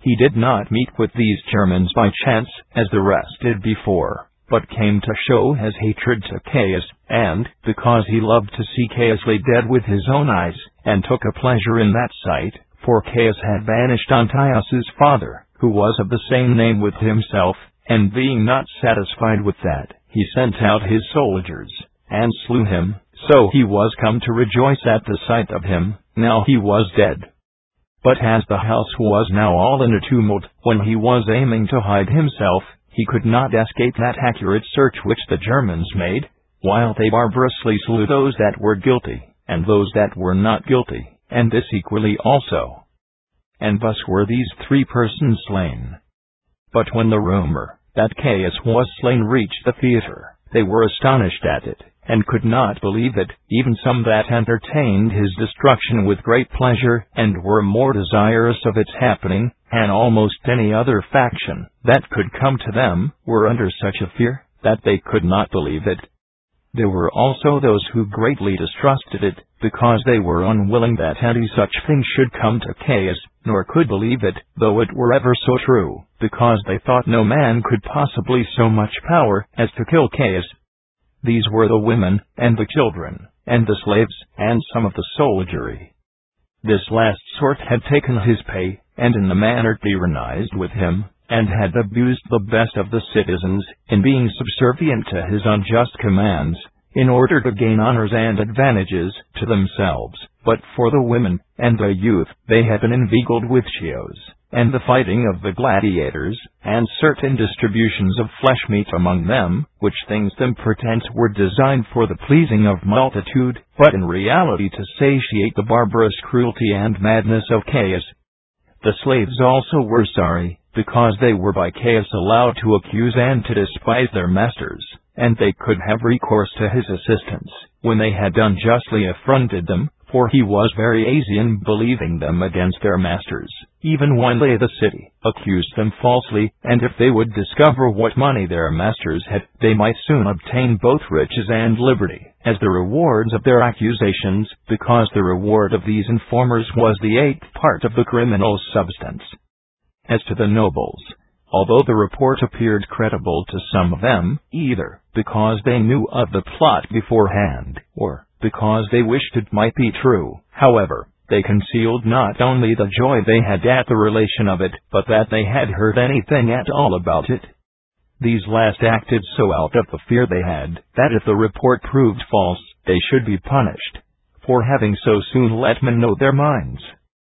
He did not meet with these Germans by chance, as the rest did before, but came to show his hatred to Caius, and, because he loved to see Caius lay dead with his own eyes, and took a pleasure in that sight, for Caius had banished Antiochus's father, who was of the same name with himself, and being not satisfied with that, he sent out his soldiers, and slew him, so he was come to rejoice at the sight of him, now he was dead. But as the house was now all in a tumult, when he was aiming to hide himself, he could not escape that accurate search which the Germans made, while they barbarously slew those that were guilty, and those that were not guilty, and this equally also. And thus were these 3 persons slain. But when the rumor that Caius was slain reached the theater, they were astonished at it, and could not believe it, even some that entertained his destruction with great pleasure, and were more desirous of its happening, and almost any other faction that could come to them were under such a fear, that they could not believe it. There were also those who greatly distrusted it, because they were unwilling that any such thing should come to Caius, nor could believe it, though it were ever so true, because they thought no man could possibly so much power as to kill Caius. These were the women, and the children, and the slaves, and some of the soldiery. This last sort had taken his pay, and in the manner tyrannized with him, and had abused the best of the citizens, in being subservient to his unjust commands, in order to gain honors and advantages to themselves. But for the women, and the youth, they had been inveigled with shows, and the fighting of the gladiators, and certain distributions of flesh meat among them, which things them pretend were designed for the pleasing of multitude, but in reality to satiate the barbarous cruelty and madness of Caius. The slaves also were sorry, because they were by Caius allowed to accuse and to despise their masters, and they could have recourse to his assistance, when they had unjustly affronted them, for he was very easy in believing them against their masters, even when they the city accused them falsely, and if they would discover what money their masters had, they might soon obtain both riches and liberty, as the rewards of their accusations, because the reward of these informers was the 8th part of the criminal's substance. As to the nobles, although the report appeared credible to some of them, either because they knew of the plot beforehand, or because they wished it might be true, however, they concealed not only the joy they had at the relation of it, but that they had heard anything at all about it. These last acted so out of the fear they had, that if the report proved false, they should be punished, for having so soon let men know their minds.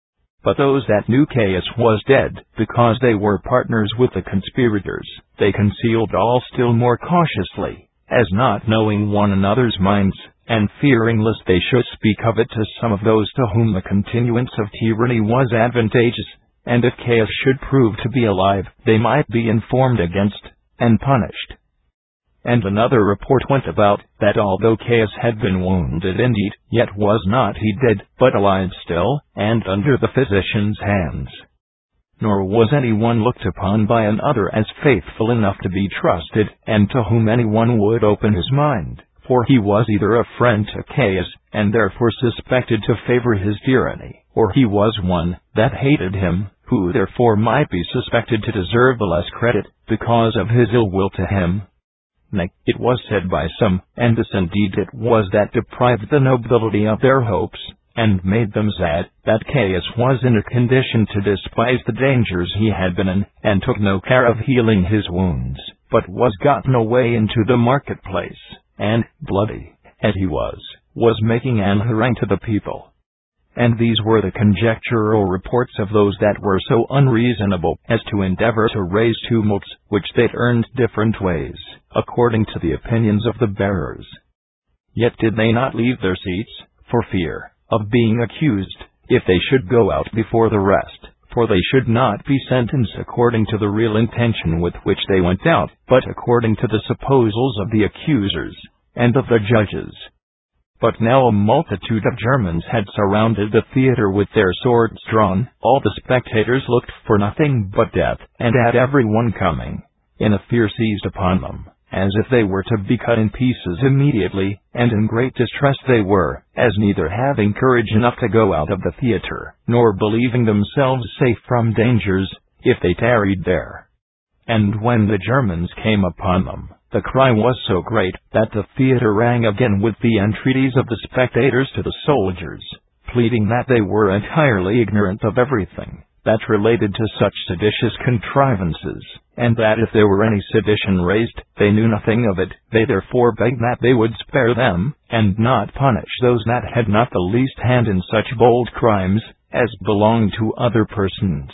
But those that knew Caius was dead, because they were partners with the conspirators, they concealed all still more cautiously, as not knowing one another's minds, and fearing lest they should speak of it to some of those to whom the continuance of tyranny was advantageous, and if Caius should prove to be alive, they might be informed against, and punished. And another report went about, that although Caius had been wounded indeed, yet was not he dead, but alive still, and under the physician's hands. Nor was any one looked upon by another as faithful enough to be trusted, and to whom any one would open his mind, for he was either a friend to Caius, and therefore suspected to favor his tyranny, or he was one that hated him, who therefore might be suspected to deserve the less credit, because of his ill will to him. Nay, it was said by some, and this indeed it was that deprived the nobility of their hopes, and made them sad, that Caius was in a condition to despise the dangers he had been in, and took no care of healing his wounds, but was gotten away into the marketplace, and, bloody as he was making an harangue to the people. And these were the conjectural reports of those that were so unreasonable as to endeavor to raise tumults, which they earned different ways, according to the opinions of the bearers. Yet did they not leave their seats, for fear of being accused, if they should go out before the rest, for they should not be sentenced according to the real intention with which they went out, but according to the supposals of the accusers, and of the judges. But now a multitude of Germans had surrounded the theater with their swords drawn. All the spectators looked for nothing but death, and at every one coming, in a fear seized upon them, as if they were to be cut in pieces immediately, and in great distress they were, as neither having courage enough to go out of the theater, nor believing themselves safe from dangers, if they tarried there. And when the Germans came upon them, the cry was so great that the theater rang again with the entreaties of the spectators to the soldiers, pleading that they were entirely ignorant of everything that related to such seditious contrivances, and that if there were any sedition raised, they knew nothing of it. They therefore begged that they would spare them, and not punish those that had not the least hand in such bold crimes as belonged to other persons,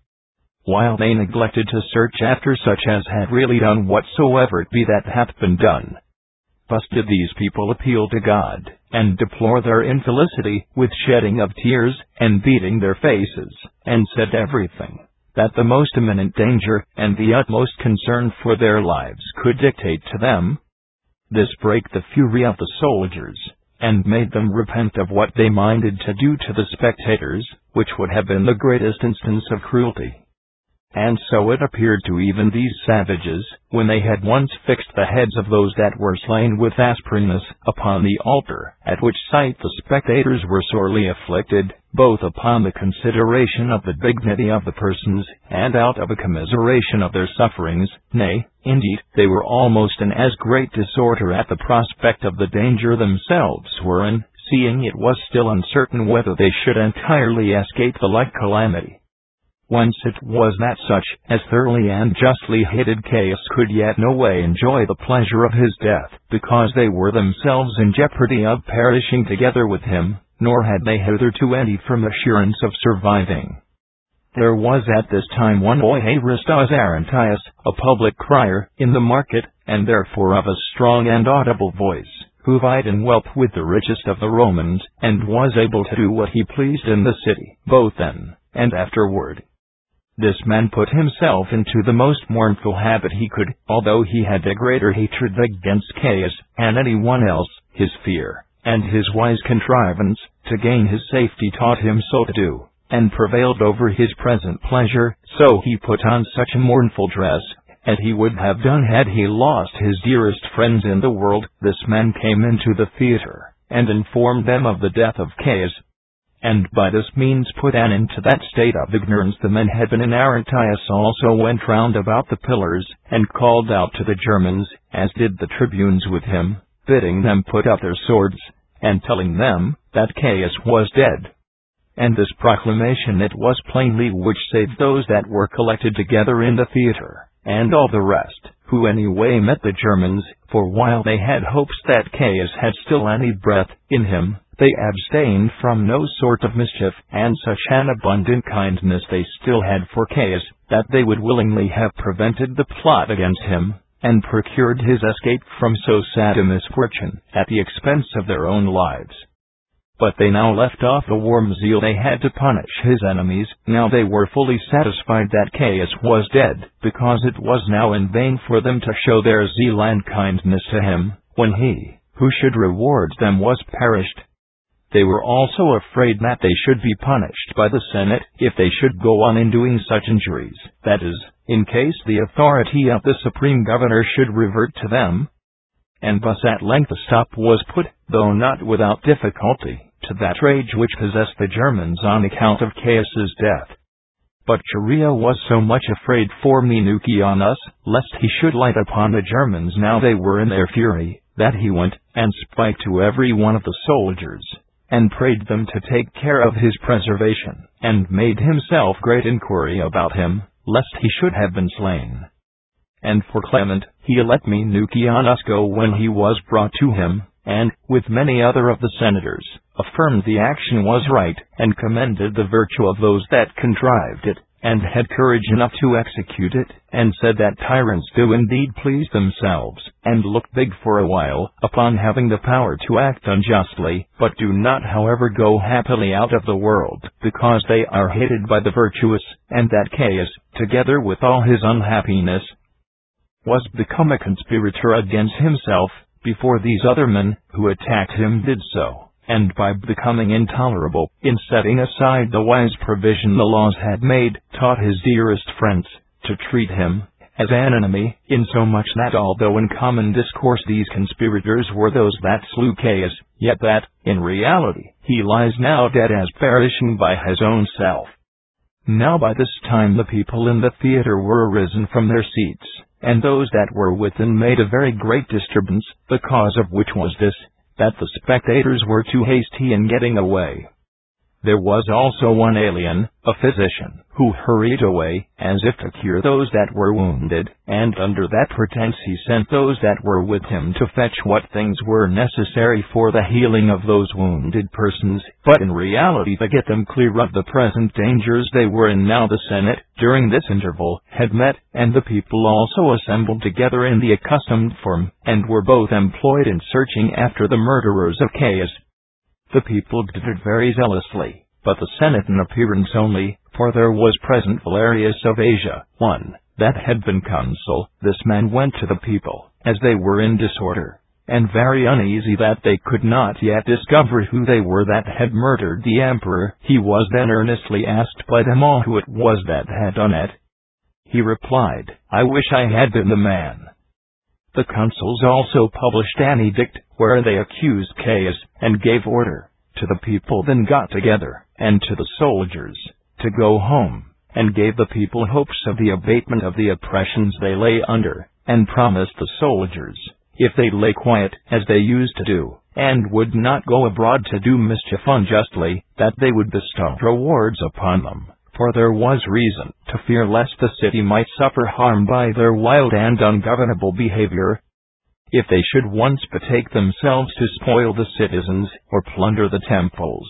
while they neglected to search after such as had really done whatsoever it be that hath been done. Thus did these people appeal to God, and deplore their infelicity, with shedding of tears, and beating their faces, and said everything that the most imminent danger, and the utmost concern for their lives could dictate to them. This brake the fury of the soldiers, and made them repent of what they minded to do to the spectators, which would have been the greatest instance of cruelty. And so it appeared to even these savages, when they had once fixed the heads of those that were slain with Asprenas upon the altar, at which sight the spectators were sorely afflicted, both upon the consideration of the dignity of the persons, and out of a commiseration of their sufferings. Nay, indeed, they were almost in as great disorder at the prospect of the danger themselves were in, seeing it was still uncertain whether they should entirely escape the like calamity. Whence it was that such as thoroughly and justly hated Caius could yet no way enjoy the pleasure of his death, because they were themselves in jeopardy of perishing together with him, nor had they hitherto any firm assurance of surviving. There was at this time one boy Aristos Arentius, a public crier, in the market, and therefore of a strong and audible voice, who vied in wealth with the richest of the Romans, and was able to do what he pleased in the city, both then and afterward. This man put himself into the most mournful habit he could, although he had a greater hatred against Caius and any one else. His fear, and his wise contrivance, to gain his safety taught him so to do, and prevailed over his present pleasure, so he put on such a mournful dress, as he would have done had he lost his dearest friends in the world. This man came into the theater, and informed them of the death of Caius, and by this means put an end to that state of ignorance the men had been in. Arentius also went round about the pillars, and called out to the Germans, as did the tribunes with him, bidding them put up their swords, and telling them that Caius was dead. And this proclamation it was plainly which saved those that were collected together in the theater, and all the rest, who any way met the Germans, for while they had hopes that Caius had still any breath in him, they abstained from no sort of mischief, and such an abundant kindness they still had for Caius, that they would willingly have prevented the plot against him, and procured his escape from so sad a misfortune, at the expense of their own lives. But they now left off the warm zeal they had to punish his enemies. Now they were fully satisfied that Caius was dead, because it was now in vain for them to show their zeal and kindness to him, when he, who should reward them, was perished. They were also afraid that they should be punished by the Senate, if they should go on in doing such injuries, that is, in case the authority of the supreme governor should revert to them. And thus at length a stop was put, though not without difficulty, to that rage which possessed the Germans on account of Caius's death. But Chaerea was so much afraid for Minucianus, lest he should light upon the Germans now they were in their fury, that he went and spake to every one of the soldiers, and prayed them to take care of his preservation, and made himself great inquiry about him, lest he should have been slain. And for Clement, he let Minucianus go when he was brought to him, and, with many other of the senators, affirmed the action was right, and commended the virtue of those that contrived it, and had courage enough to execute it, and said that tyrants do indeed please themselves, and look big for a while, upon having the power to act unjustly, but do not however go happily out of the world, because they are hated by the virtuous, and that Caius, together with all his unhappiness, was become a conspirator against himself, before these other men, who attacked him, did so, and by becoming intolerable, in setting aside the wise provision the laws had made, taught his dearest friends to treat him as an enemy, insomuch that although in common discourse these conspirators were those that slew Caius, yet that, in reality, he lies now dead as perishing by his own self. Now by this time the people in the theater were arisen from their seats, and those that were within made a very great disturbance, the cause of which was this, that the spectators were too hasty in getting away. There was also one alien, a physician, who hurried away, as if to cure those that were wounded, and under that pretense he sent those that were with him to fetch what things were necessary for the healing of those wounded persons, but in reality to get them clear of the present dangers they were in. Now the Senate, during this interval, had met, and the people also assembled together in the accustomed form, and were both employed in searching after the murderers of Caius. The people did it very zealously, but the Senate in appearance only, for there was present Valerius of Asia, one, that had been consul. This man went to the people, as they were in disorder, and very uneasy that they could not yet discover who they were that had murdered the emperor. He was then earnestly asked by them all who it was that had done it. He replied, "I wish I had been the man." The consuls also published an edict, where they accused Caius, and gave order to the people then got together, and to the soldiers, to go home, and gave the people hopes of the abatement of the oppressions they lay under, and promised the soldiers, if they lay quiet, as they used to do, and would not go abroad to do mischief unjustly, that they would bestow rewards upon them. For there was reason to fear lest the city might suffer harm by their wild and ungovernable behavior, if they should once betake themselves to spoil the citizens, or plunder the temples.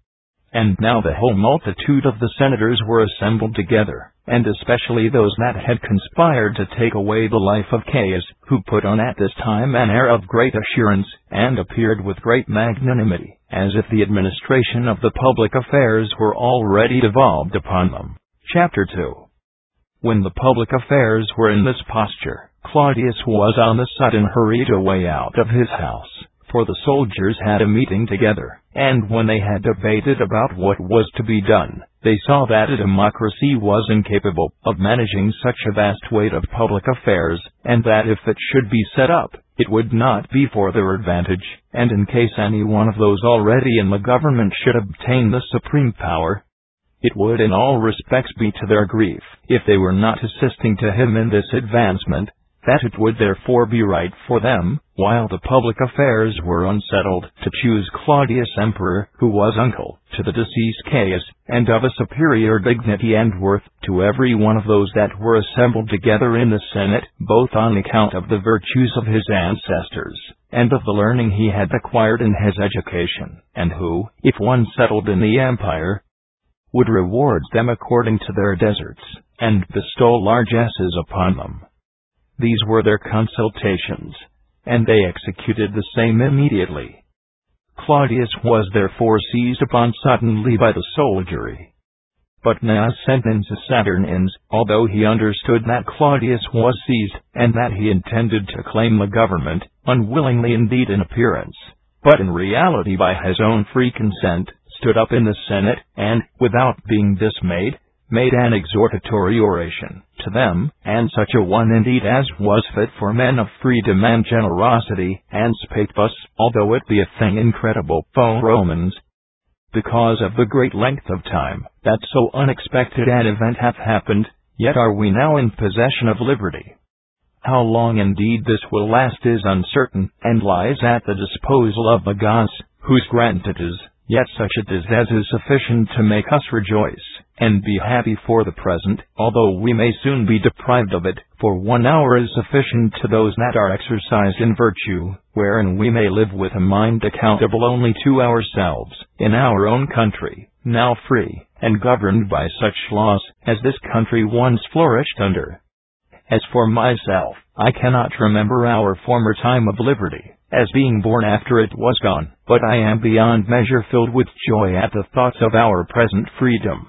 And now the whole multitude of the senators were assembled together, and especially those that had conspired to take away the life of Caius, who put on at this time an air of great assurance, and appeared with great magnanimity, as if the administration of the public affairs were already devolved upon them. Chapter 2. When the public affairs were in this posture, Claudius was on the sudden hurried away out of his house, for the soldiers had a meeting together, and when they had debated about what was to be done, they saw that a democracy was incapable of managing such a vast weight of public affairs, and that if it should be set up, it would not be for their advantage, and in case any one of those already in the government should obtain the supreme power, it would in all respects be to their grief, if they were not assisting to him in this advancement, that it would therefore be right for them, while the public affairs were unsettled, to choose Claudius emperor, who was uncle to the deceased Caius, and of a superior dignity and worth to every one of those that were assembled together in the Senate, both on account of the virtues of his ancestors, and of the learning he had acquired in his education, and who, if once settled in the empire, would reward them according to their deserts, and bestow largesses upon them. These were their consultations, and they executed the same immediately. Claudius was therefore seized upon suddenly by the soldiery. But Gnaeus sent in to Saturninus, although he understood that Claudius was seized, and that he intended to claim the government, unwillingly indeed in appearance, but in reality by his own free consent, stood up in the Senate, and, without being dismayed, made an exhortatory oration to them, and such a one indeed as was fit for men of freedom and generosity, and spake thus, although it be a thing incredible, O Romans, because of the great length of time that so unexpected an event hath happened, yet are we now in possession of liberty. How long indeed this will last is uncertain, and lies at the disposal of the gods, whose grant it is, yet such it is as is sufficient to make us rejoice, and be happy for the present, although we may soon be deprived of it, for 1 hour is sufficient to those that are exercised in virtue, wherein we may live with a mind accountable only to ourselves, in our own country, now free, and governed by such laws, as this country once flourished under. As for myself, I cannot remember our former time of liberty, as being born after it was gone, but I am beyond measure filled with joy at the thoughts of our present freedom.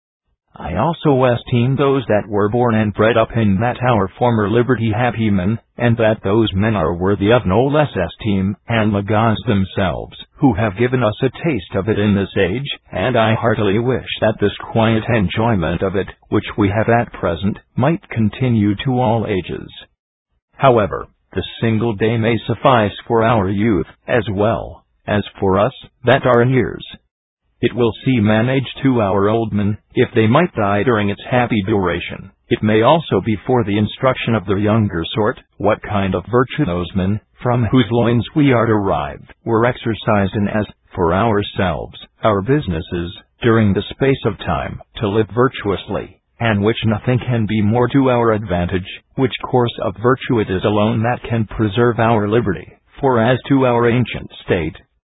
I also esteem those that were born and bred up in that our former liberty happy men, and that those men are worthy of no less esteem, and the gods themselves, who have given us a taste of it in this age, and I heartily wish that this quiet enjoyment of it, which we have at present, might continue to all ages. However, the single day may suffice for our youth, as well as for us that are in years. It will see men aged 2-hour-old men, if they might die during its happy duration. It may also be for the instruction of the younger sort, what kind of virtue those men, from whose loins we are derived, were exercised in as, for ourselves, our businesses, during the space of time, to live virtuously, and which nothing can be more to our advantage, which course of virtue it is alone that can preserve our liberty. For as to our ancient state,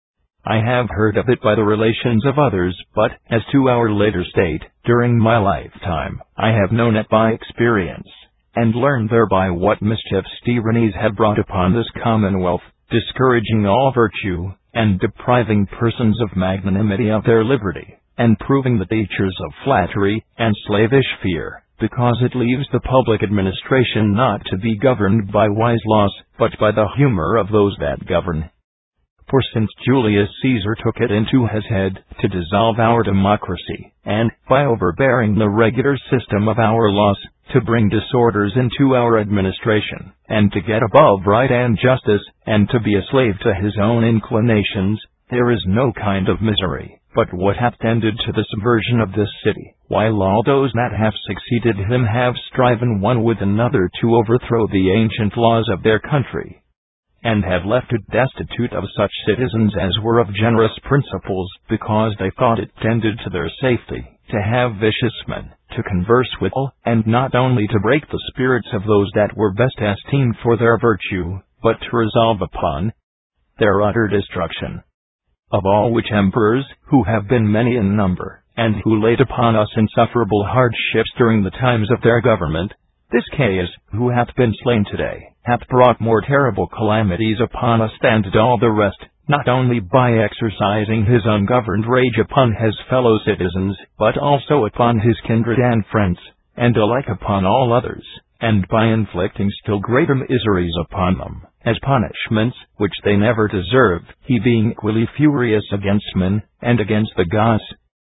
I have heard of it by the relations of others, but, as to our later state, during my lifetime, I have known it by experience, and learned thereby what mischiefs tyrannies have brought upon this commonwealth, discouraging all virtue, and depriving persons of magnanimity of their liberty, and proving the natures of flattery, and slavish fear, because it leaves the public administration not to be governed by wise laws, but by the humor of those that govern. For since Julius Caesar took it into his head to dissolve our democracy, and, by overbearing the regular system of our laws, to bring disorders into our administration, and to get above right and justice, and to be a slave to his own inclinations, there is no kind of misery, but what hath tended to the subversion of this city, while all those that have succeeded him have striven one with another to overthrow the ancient laws of their country, and have left it destitute of such citizens as were of generous principles, because they thought it tended to their safety, to have vicious men, to converse withal, and not only to break the spirits of those that were best esteemed for their virtue, but to resolve upon their utter destruction. Of all which emperors, who have been many in number, and who laid upon us insufferable hardships during the times of their government, this Caius, who hath been slain today, hath brought more terrible calamities upon us than did all the rest, not only by exercising his ungoverned rage upon his fellow citizens, but also upon his kindred and friends, and alike upon all others, and by inflicting still greater miseries upon them, as punishments, which they never deserved, he being equally furious against men, and against the gods.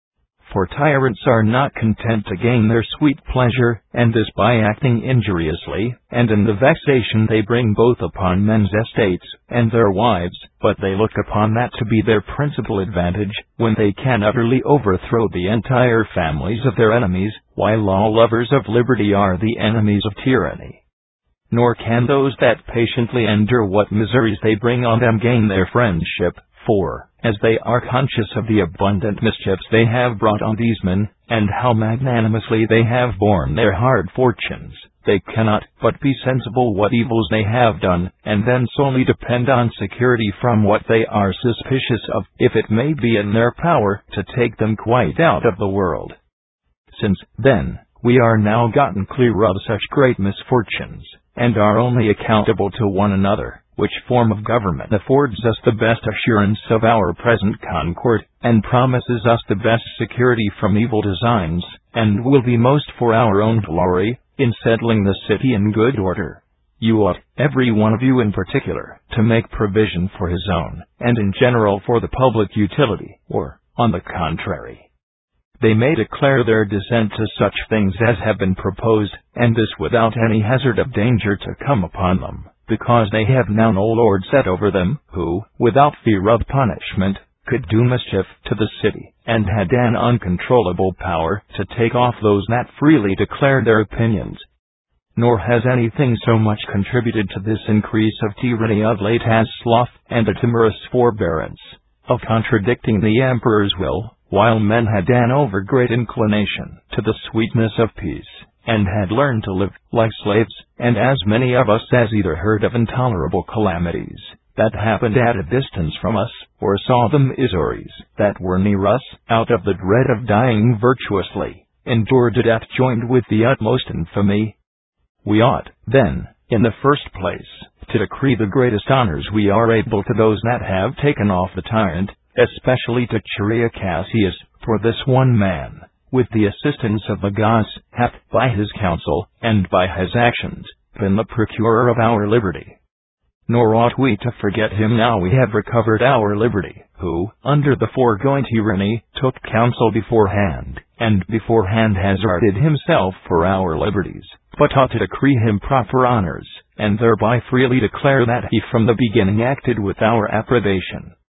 For tyrants are not content to gain their sweet pleasure, and this by acting injuriously, and in the vexation they bring both upon men's estates, and their wives, but they look upon that to be their principal advantage, when they can utterly overthrow the entire families of their enemies, while all lovers of liberty are the enemies of tyranny. Nor can those that patiently endure what miseries they bring on them gain their friendship, for, as they are conscious of the abundant mischiefs they have brought on these men, and how magnanimously they have borne their hard fortunes, they cannot but be sensible what evils they have done, and then solely depend on security from what they are suspicious of, if it may be in their power to take them quite out of the world. Since, then, we are now gotten clear of such great misfortunes, and are only accountable to one another, which form of government affords us the best assurance of our present concord, and promises us the best security from evil designs, and will be most for our own glory, in settling the city in good order. You ought, every one of you in particular, to make provision for his own, and in general for the public utility, or, on the contrary, they may declare their dissent to such things as have been proposed, and this without any hazard of danger to come upon them, because they have now no lord set over them, who, without fear of punishment, could do mischief to the city, and had an uncontrollable power to take off those that freely declare their opinions. Nor has anything so much contributed to this increase of tyranny of late as sloth, and a timorous forbearance of contradicting the emperor's will, while men had an overgreat inclination to the sweetness of peace, and had learned to live like slaves, and as many of us as either heard of intolerable calamities that happened at a distance from us, or saw the miseries that were near us, out of the dread of dying virtuously, endured death joined with the utmost infamy. We ought, then, in the first place, to decree the greatest honors we are able to those that have taken off the tyrant, especially to Cherea Cassius, for this one man, with the assistance of the gods, hath, by his counsel, and by his actions, been the procurer of our liberty. Nor ought we to forget him now we have recovered our liberty, who, under the foregoing tyranny, took counsel beforehand, and beforehand hazarded himself for our liberties, but ought to decree him proper honors, and thereby freely declare that he from the beginning acted with our approbation.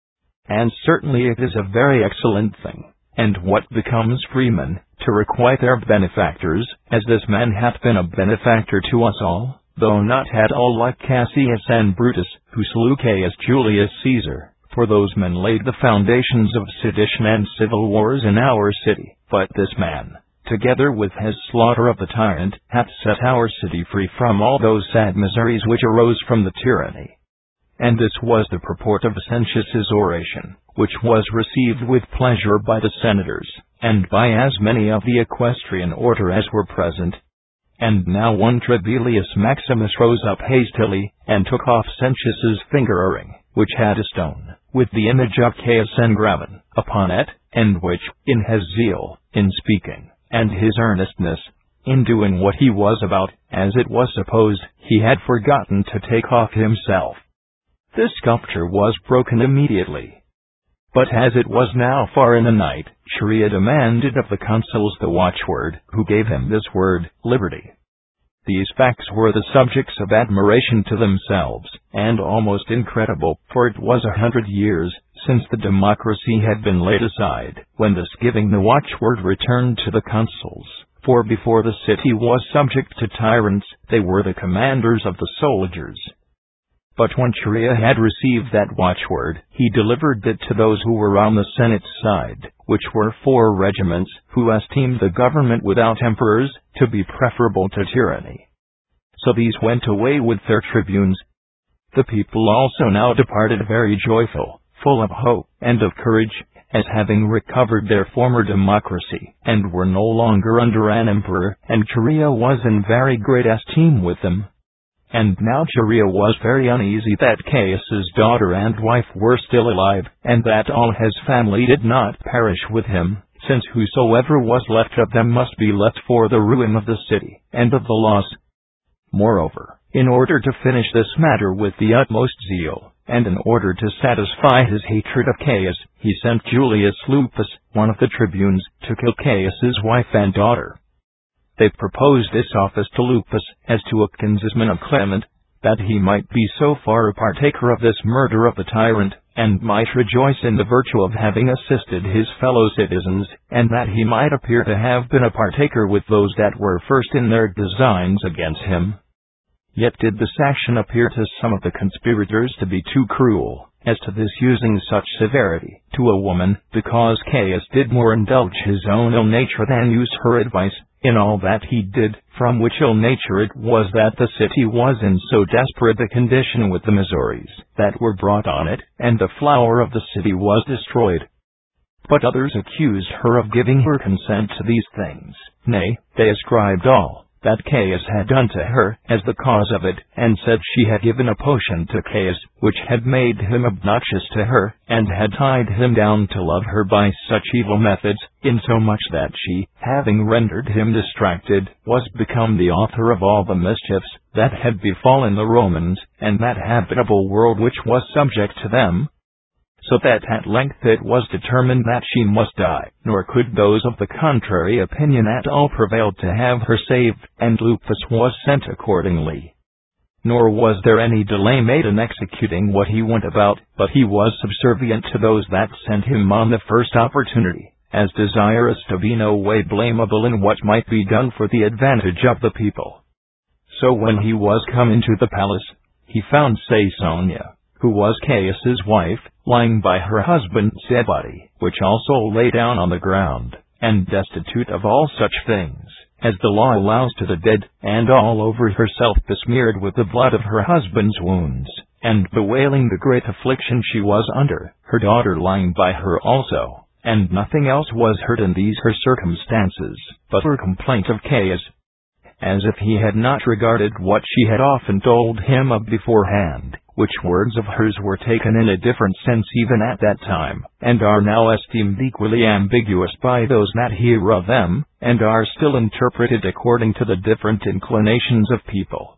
and certainly it is a very excellent thing. And what becomes freemen, to requite their benefactors, as this man hath been a benefactor to us all, though not at all like Cassius and Brutus, who slew Caius Julius Caesar, for those men laid the foundations of sedition and civil wars in our city. But this man, together with his slaughter of the tyrant, hath set our city free from all those sad miseries which arose from the tyranny. And this was the purport of Sentius's oration, which was received with pleasure by the senators, and by as many of the equestrian order as were present. And now one Trebellius Maximus rose up hastily, and took off Sentius's finger ring, which had a stone, with the image of Caius engraven upon it, and which, in his zeal, in speaking, and his earnestness, in doing what he was about, as it was supposed, he had forgotten to take off himself. This sculpture was broken immediately. But as it was now far in the night, Chaerea demanded of the consuls the watchword, who gave him this word, liberty. These facts were the subjects of admiration to themselves, and almost incredible, for it was 100 years since the democracy had been laid aside, when this giving the watchword returned to the consuls. For before the city was subject to tyrants, they were the commanders of the soldiers. But when Chaerea had received that watchword, he delivered it to those who were on the Senate's side, which were 4 regiments, who esteemed the government without emperors to be preferable to tyranny. So these went away with their tribunes. The people also now departed very joyful, full of hope and of courage, as having recovered their former democracy, and were no longer under an emperor, and Chaerea was in very great esteem with them. And now Chaerea was very uneasy that Caius's daughter and wife were still alive, and that all his family did not perish with him, since whosoever was left of them must be left for the ruin of the city, and of the loss. Moreover, in order to finish this matter with the utmost zeal, and in order to satisfy his hatred of Caius, he sent Julius Lupus, one of the tribunes, to kill Caius's wife and daughter. They proposed this office to Lupus, as to a kinsman of Clement, that he might be so far a partaker of this murder of the tyrant, and might rejoice in the virtue of having assisted his fellow citizens, and that he might appear to have been a partaker with those that were first in their designs against him. Yet did this action appear to some of the conspirators to be too cruel, as to this using such severity to a woman, because Caius did more indulge his own ill nature than use her advice, in all that he did, from which ill nature it was that the city was in so desperate a condition with the miseries that were brought on it, and the flower of the city was destroyed. But others accused her of giving her consent to these things, nay, they ascribed all that Caius had done to her as the cause of it, and said she had given a potion to Caius, which had made him obnoxious to her, and had tied him down to love her by such evil methods, insomuch that she, having rendered him distracted, was become the author of all the mischiefs that had befallen the Romans, and that habitable world which was subject to them. So that at length it was determined that she must die, nor could those of the contrary opinion at all prevail to have her saved, and Lupus was sent accordingly. Nor was there any delay made in executing what he went about, but he was subservient to those that sent him on the first opportunity, as desirous to be no way blamable in what might be done for the advantage of the people. So when he was come into the palace, he found Caesonia, who was Caius's wife, lying by her husband's dead body, which also lay down on the ground, and destitute of all such things as the law allows to the dead, and all over herself besmeared with the blood of her husband's wounds, and bewailing the great affliction she was under, her daughter lying by her also, and nothing else was heard in these her circumstances, but her complaint of Caius, as if he had not regarded what she had often told him of beforehand, which words of hers were taken in a different sense even at that time, and are now esteemed equally ambiguous by those that hear of them, and are still interpreted according to the different inclinations of people.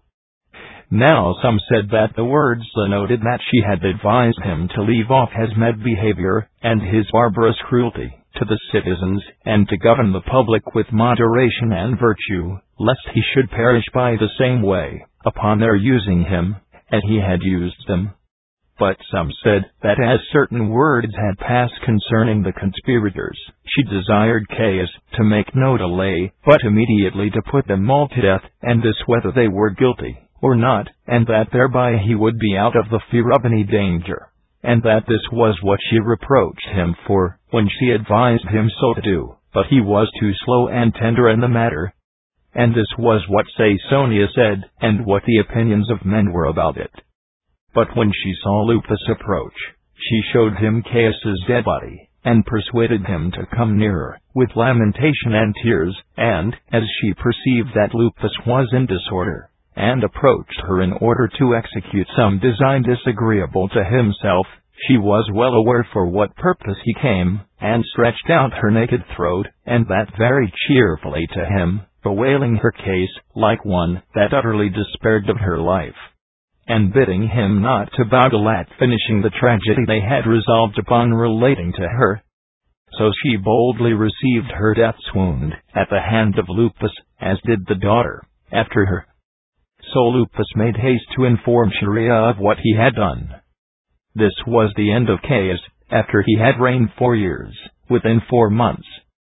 Now some said that the words denoted that she had advised him to leave off his mad behavior, and his barbarous cruelty to the citizens, and to govern the public with moderation and virtue, lest he should perish by the same way, upon their using him, as he had used them. But some said that as certain words had passed concerning the conspirators, she desired Caius to make no delay, but immediately to put them all to death, and this whether they were guilty or not, and that thereby he would be out of the fear of any danger. And that this was what she reproached him for, when she advised him so to do, but he was too slow and tender in the matter. And this was what Caesonia said, and what the opinions of men were about it. But when she saw Lupus approach, she showed him Caius's dead body, and persuaded him to come nearer, with lamentation and tears, and, as she perceived that Lupus was in disorder, and approached her in order to execute some design disagreeable to himself, she was well aware for what purpose he came, and stretched out her naked throat, and that very cheerfully to him, bewailing her case, like one that utterly despaired of her life, and bidding him not to boggle at finishing the tragedy they had resolved upon relating to her. So she boldly received her death's wound at the hand of Lupus, as did the daughter after her. So Lupus made haste to inform Chaerea of what he had done. This was the end of Caius, after he had reigned 4 years, within 4 months.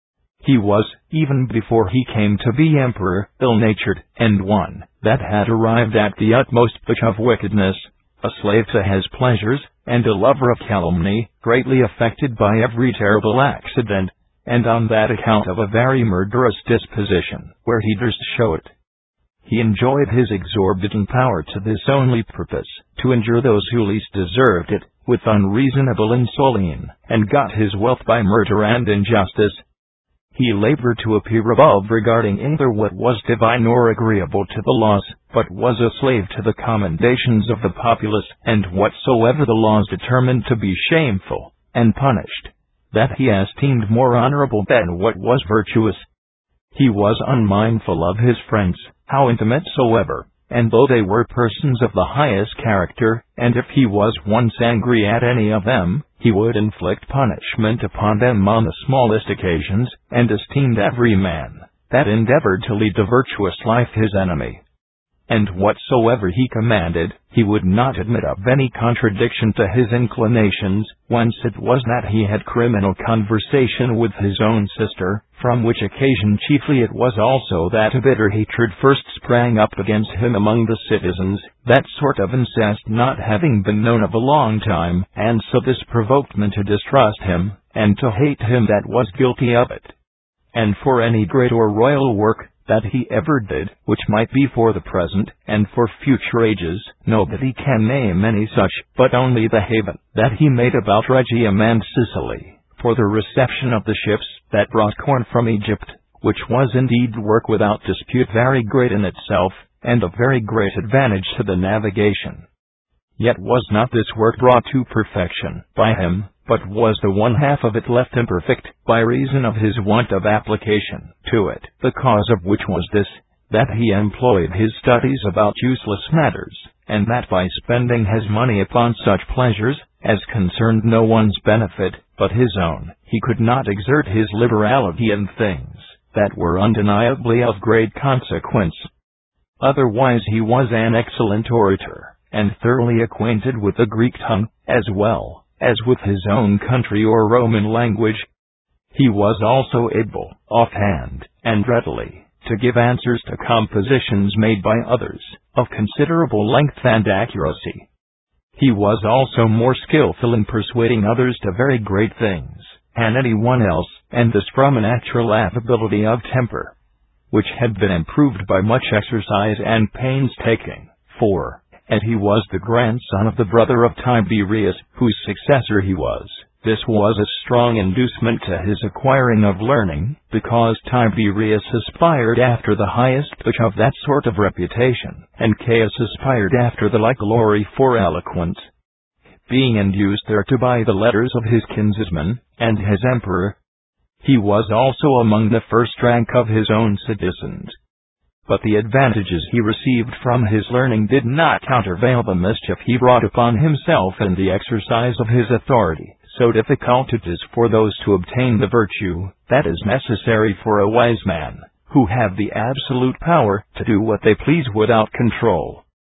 He was, even before he came to be emperor, ill-natured, and one that had arrived at the utmost pitch of wickedness, a slave to his pleasures, and a lover of calumny, greatly affected by every terrible accident, and on that account of a very murderous disposition, where he durst show it. He enjoyed his exorbitant power to this only purpose, to injure those who least deserved it, with unreasonable insolence, and got his wealth by murder and injustice. He labored to appear above regarding either what was divine or agreeable to the laws, but was a slave to the commendations of the populace, and whatsoever the laws determined to be shameful, and punished, that he esteemed more honorable than what was virtuous. He was unmindful of his friends, how intimate soever, and though they were persons of the highest character, and if he was once angry at any of them, he would inflict punishment upon them on the smallest occasions, and esteemed every man that endeavored to lead a virtuous life his enemy. And whatsoever he commanded, he would not admit of any contradiction to his inclinations, whence it was that he had criminal conversation with his own sister, from which occasion chiefly it was also that a bitter hatred first sprang up against him among the citizens, that sort of incest not having been known of a long time, and so this provoked men to distrust him, and to hate him that was guilty of it. And for any great or royal work that he ever did, which might be for the present, and for future ages, nobody can name any such, but only the haven that he made about Rhegium and Sicily, for the reception of the ships that brought corn from Egypt, which was indeed work without dispute very great in itself, and of very great advantage to the navigation. Yet was not this work brought to perfection by him, but was the one half of it left imperfect, by reason of his want of application to it, the cause of which was this, that he employed his studies about useless matters, and that by spending his money upon such pleasures, as concerned no one's benefit, but his own, he could not exert his liberality in things that were undeniably of great consequence. Otherwise he was an excellent orator, and thoroughly acquainted with the Greek tongue, as well as with his own country or Roman language. He was also able, offhand, and readily, to give answers to compositions made by others, of considerable length and accuracy. He was also more skillful in persuading others to very great things than any one else, and this from a natural affability of temper, which had been improved by much exercise and painstaking, for and he was the grandson of the brother of Tiberius, whose successor he was. This was a strong inducement to his acquiring of learning, because Tiberius aspired after the highest pitch of that sort of reputation, and Caius aspired after the like glory for eloquence. Being induced thereto by the letters of his kinsman, and his emperor, he was also among the first rank of his own citizens. But the advantages he received from his learning did not countervail the mischief he brought upon himself in the exercise of his authority, so difficult it is for those to obtain the virtue that is necessary for a wise man, who have the absolute power to do what they please without control.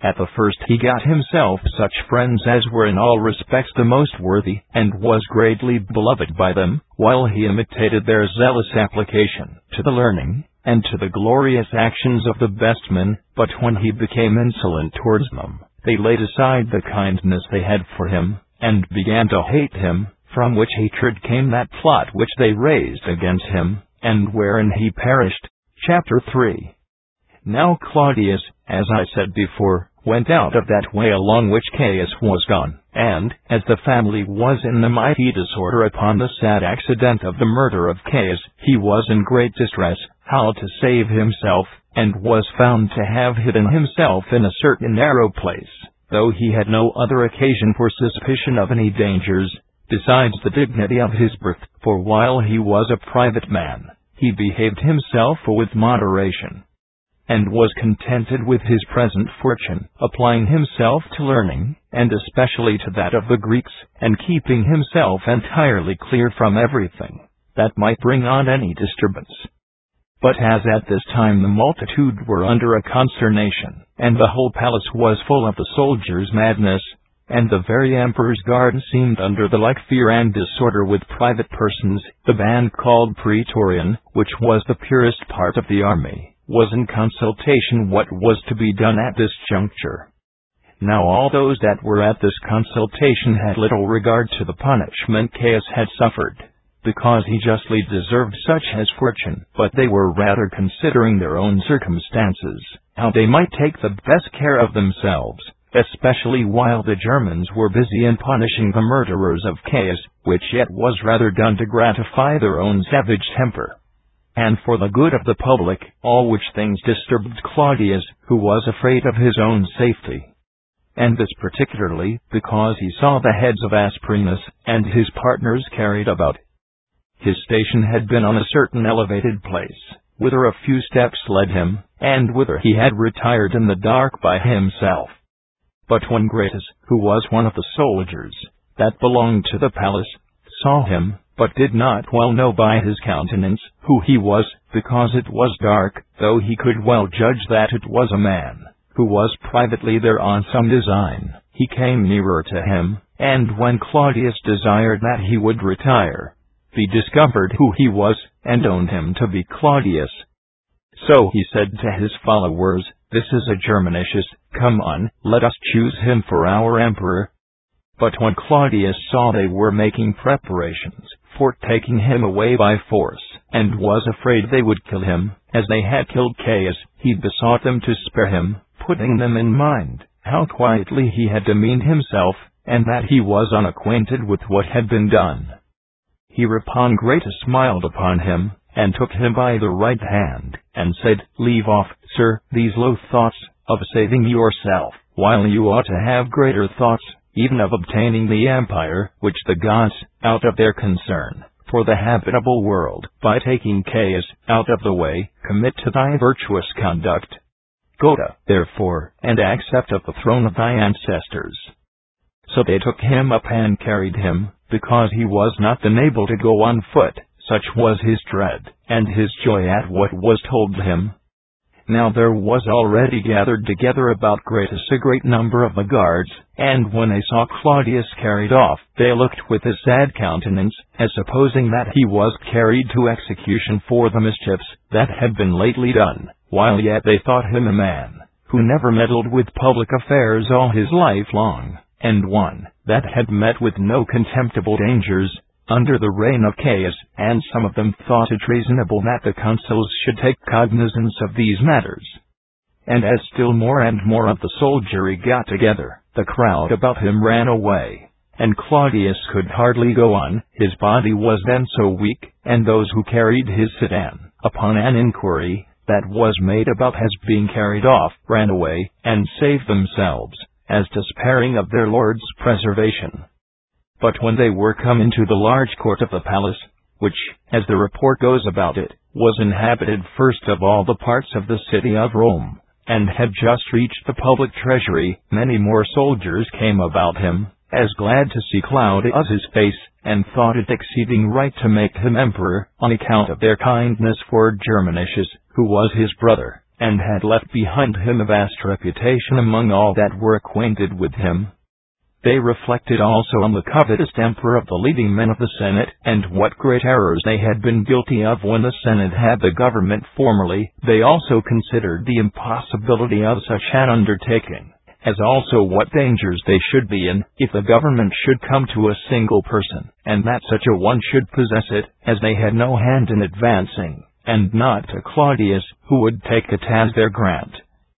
At the first he got himself such friends as were in all respects the most worthy, and was greatly beloved by them, while he imitated their zealous application to the learning, and to the glorious actions of the best men. But when he became insolent towards them, they laid aside the kindness they had for him, and began to hate him, from which hatred came that plot which they raised against him, and wherein he perished. Chapter 3. Now Claudius, as I said before, went out of that way along which Caius was gone, and, as the family was in the mighty disorder upon the sad accident of the murder of Caius, he was in great distress, how to save himself, and was found to have hidden himself in a certain narrow place, though he had no other occasion for suspicion of any dangers, besides the dignity of his birth, for while he was a private man, he behaved himself with moderation, and was contented with his present fortune, applying himself to learning, and especially to that of the Greeks, and keeping himself entirely clear from everything that might bring on any disturbance. But as at this time the multitude were under a consternation, and the whole palace was full of the soldiers' madness, and the very emperor's guard seemed under the like fear and disorder with private persons, the band called Praetorian, which was the purest part of the army, was in consultation what was to be done at this juncture. Now all those that were at this consultation had little regard to the punishment Caius had suffered, because he justly deserved such as fortune, but they were rather considering their own circumstances, how they might take the best care of themselves, especially while the Germans were busy in punishing the murderers of Caius, which yet was rather done to gratify their own savage temper, and for the good of the public, all which things disturbed Claudius, who was afraid of his own safety. And this particularly, because he saw the heads of Asprenas and his partners carried about. His station had been on a certain elevated place, whither a few steps led him, and whither he had retired in the dark by himself. But when Gratus, who was one of the soldiers that belonged to the palace, saw him, but did not well know by his countenance who he was, because it was dark, though he could well judge that it was a man, who was privately there on some design, he came nearer to him, and when Claudius desired that he would retire, he discovered who he was, and owned him to be Claudius. So he said to his followers, "This is a Germanicus, come on, let us choose him for our emperor." But when Claudius saw they were making preparations for taking him away by force, and was afraid they would kill him, as they had killed Caius, he besought them to spare him, putting them in mind how quietly he had demeaned himself, and that he was unacquainted with what had been done. Hereupon Gratus smiled upon him, and took him by the right hand, and said, "Leave off, sir, these low thoughts of saving yourself, while you ought to have greater thoughts, even of obtaining the empire which the gods, out of their concern for the habitable world, by taking Caius out of the way, commit to thy virtuous conduct. Go to, therefore, and accept of the throne of thy ancestors." So they took him up and carried him, because he was not then able to go on foot, such was his dread, and his joy at what was told him. Now there was already gathered together about Gratus a great number of the guards, and when they saw Claudius carried off, they looked with a sad countenance, as supposing that he was carried to execution for the mischiefs that had been lately done, while yet they thought him a man who never meddled with public affairs all his life long, and one that had met with no contemptible dangers under the reign of Caius, and some of them thought it reasonable that the consuls should take cognizance of these matters. And as still more and more of the soldiery got together, the crowd about him ran away, and Claudius could hardly go on, his body was then so weak, and those who carried his sedan, upon an inquiry that was made about his being carried off, ran away, and saved themselves, as despairing of their lord's preservation. But when they were come into the large court of the palace, which, as the report goes about it, was inhabited first of all the parts of the city of Rome, and had just reached the public treasury, many more soldiers came about him, as glad to see Claudius's face, and thought it exceeding right to make him emperor, on account of their kindness for Germanicus, who was his brother, and had left behind him a vast reputation among all that were acquainted with him. They reflected also on the covetous temper of the leading men of the Senate, and what great errors they had been guilty of when the Senate had the government formerly. They also considered the impossibility of such an undertaking, as also what dangers they should be in, if the government should come to a single person, and that such a one should possess it, as they had no hand in advancing, and not to Claudius, who would take it as their grant,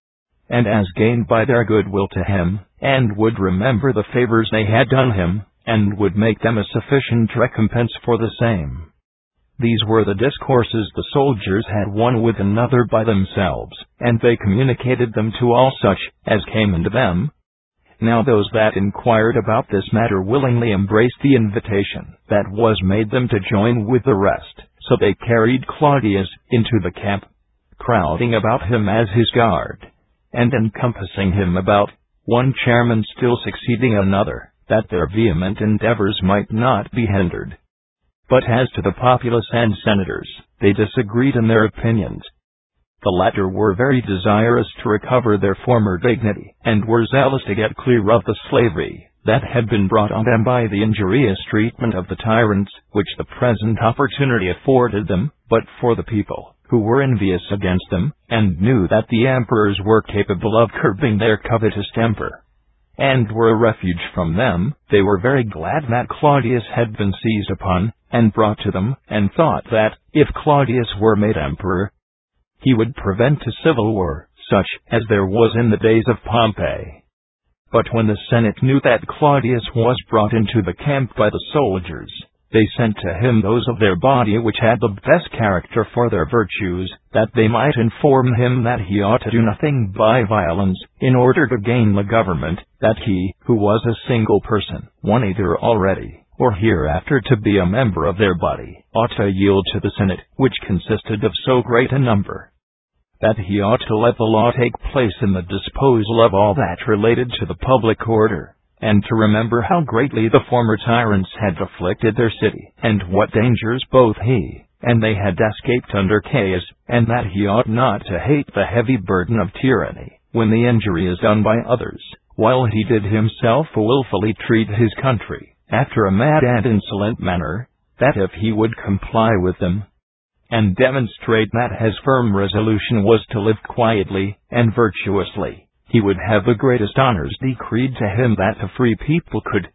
and as gained by their goodwill to him, and would remember the favors they had done him, and would make them a sufficient recompense for the same. These were the discourses the soldiers had one with another by themselves, and they communicated them to all such as came unto them. Now those that inquired about this matter willingly embraced the invitation that was made them to join with the rest, so they carried Claudius into the camp, crowding about him as his guard, and encompassing him about, one chairman still succeeding another, that their vehement endeavors might not be hindered. But as to the populace and senators, they disagreed in their opinions. The latter were very desirous to recover their former dignity, and were zealous to get clear of the slavery that had been brought on them by the injurious treatment of the tyrants, which the present opportunity afforded them. But for the people, who were envious against them, and knew that the emperors were capable of curbing their covetous temper, and were a refuge from them, they were very glad that Claudius had been seized upon, and brought to them, and thought that, if Claudius were made emperor, he would prevent a civil war, such as there was in the days of Pompey. But when the Senate knew that Claudius was brought into the camp by the soldiers, they sent to him those of their body which had the best character for their virtues, that they might inform him that he ought to do nothing by violence, in order to gain the government, that he, who was a single person, one either already, or hereafter to be a member of their body, ought to yield to the Senate, which consisted of so great a number, that he ought to let the law take place in the disposal of all that related to the public order, and to remember how greatly the former tyrants had afflicted their city, and what dangers both he and they had escaped under Caius, and that he ought not to hate the heavy burden of tyranny, when the injury is done by others, while he did himself wilfully treat his country, after a mad and insolent manner, that if he would comply with them, and demonstrate that his firm resolution was to live quietly and virtuously, he would have the greatest honors decreed to him that a free people could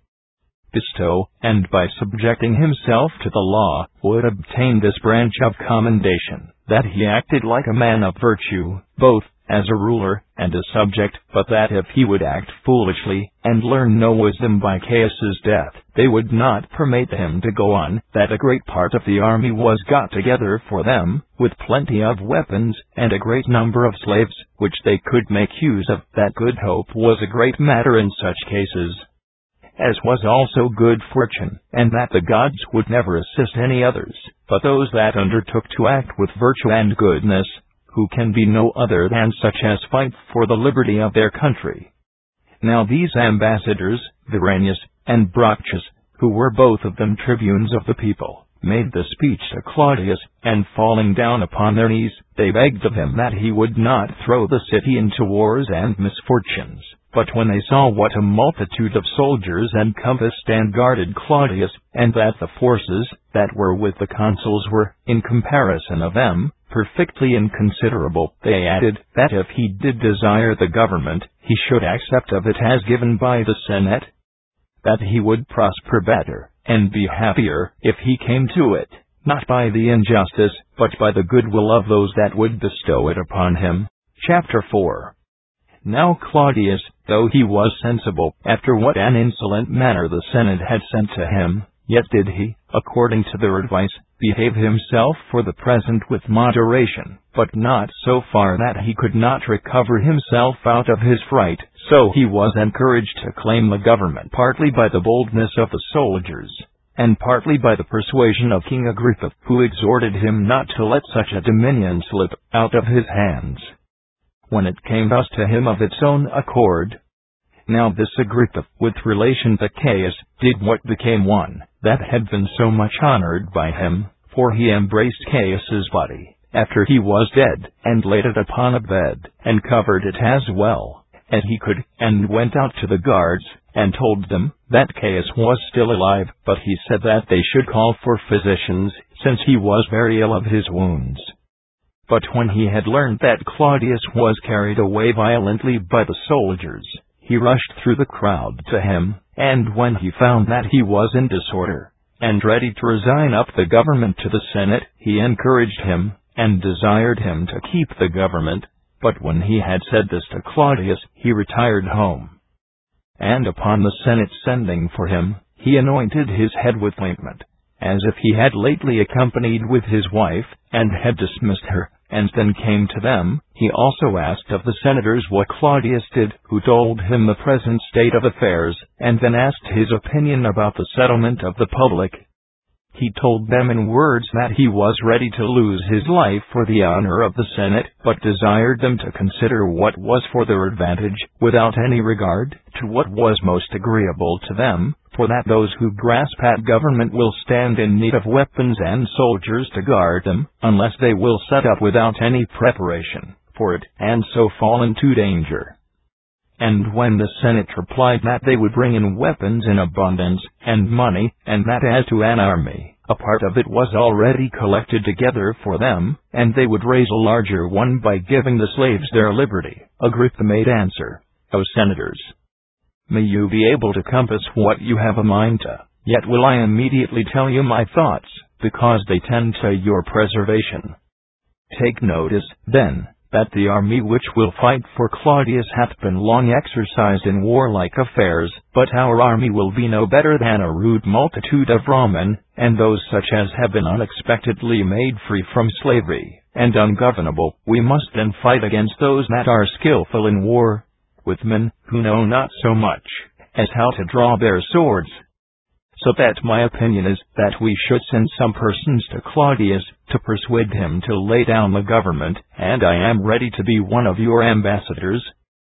bestow, and by subjecting himself to the law, would obtain this branch of commendation, that he acted like a man of virtue, both as a ruler and a subject, but that if he would act foolishly, and learn no wisdom by Caius's death, they would not permit him to go on, that a great part of the army was got together for them, with plenty of weapons, and a great number of slaves, which they could make use of, that good hope was a great matter in such cases, as was also good fortune, and that the gods would never assist any others, but those that undertook to act with virtue and goodness, who can be no other than such as fight for the liberty of their country. Now these ambassadors, Veranius and Brachus, who were both of them tribunes of the people, made the speech to Claudius, and falling down upon their knees, they begged of him that he would not throw the city into wars and misfortunes. But when they saw what a multitude of soldiers encompassed and guarded Claudius, and that the forces that were with the consuls were, in comparison of them, perfectly inconsiderable, they added, that if he did desire the government, he should accept of it as given by the Senate, that he would prosper better, and be happier, if he came to it, not by the injustice, but by the goodwill of those that would bestow it upon him. Chapter 4. Now Claudius, though he was sensible, after what an insolent manner the Senate had sent to him, yet did he, according to their advice, behave himself for the present with moderation, but not so far that he could not recover himself out of his fright. So he was encouraged to claim the government partly by the boldness of the soldiers, and partly by the persuasion of King Agrippa, who exhorted him not to let such a dominion slip out of his hands, when it came thus to him of its own accord. Now this Agrippa, with relation to Caius, did what became one that had been so much honored by him, for he embraced Caius's body, after he was dead, and laid it upon a bed, and covered it as well as he could, and went out to the guards, and told them that Caius was still alive, but he said that they should call for physicians, since he was very ill of his wounds. But when he had learned that Claudius was carried away violently by the soldiers, he rushed through the crowd to him, and when he found that he was in disorder, and ready to resign up the government to the Senate, he encouraged him, and desired him to keep the government. But when he had said this to Claudius, he retired home. And upon the Senate sending for him, he anointed his head with ointment, as if he had lately accompanied with his wife, and had dismissed her, and then came to them. He also asked of the senators what Claudius did, who told him the present state of affairs, and then asked his opinion about the settlement of the public. He told them in words that he was ready to lose his life for the honor of the Senate, but desired them to consider what was for their advantage, without any regard to what was most agreeable to them, for that those who grasp at government will stand in need of weapons and soldiers to guard them, unless they will set up without any preparation for it, and so fall into danger. And when the Senate replied that they would bring in weapons in abundance, and money, and that as to an army, a part of it was already collected together for them, and they would raise a larger one by giving the slaves their liberty, Agrippa made answer, O senators, may you be able to compass what you have a mind to, yet will I immediately tell you my thoughts, because they tend to your preservation. Take notice, then, that the army which will fight for Claudius hath been long exercised in warlike affairs, but our army will be no better than a rude multitude of rawmen, and those such as have been unexpectedly made free from slavery, and ungovernable. We must then fight against those that are skillful in war, with men who know not so much as how to draw their swords. So that my opinion is that we should send some persons to Claudius, to persuade him to lay down the government, and I am ready to be one of your ambassadors.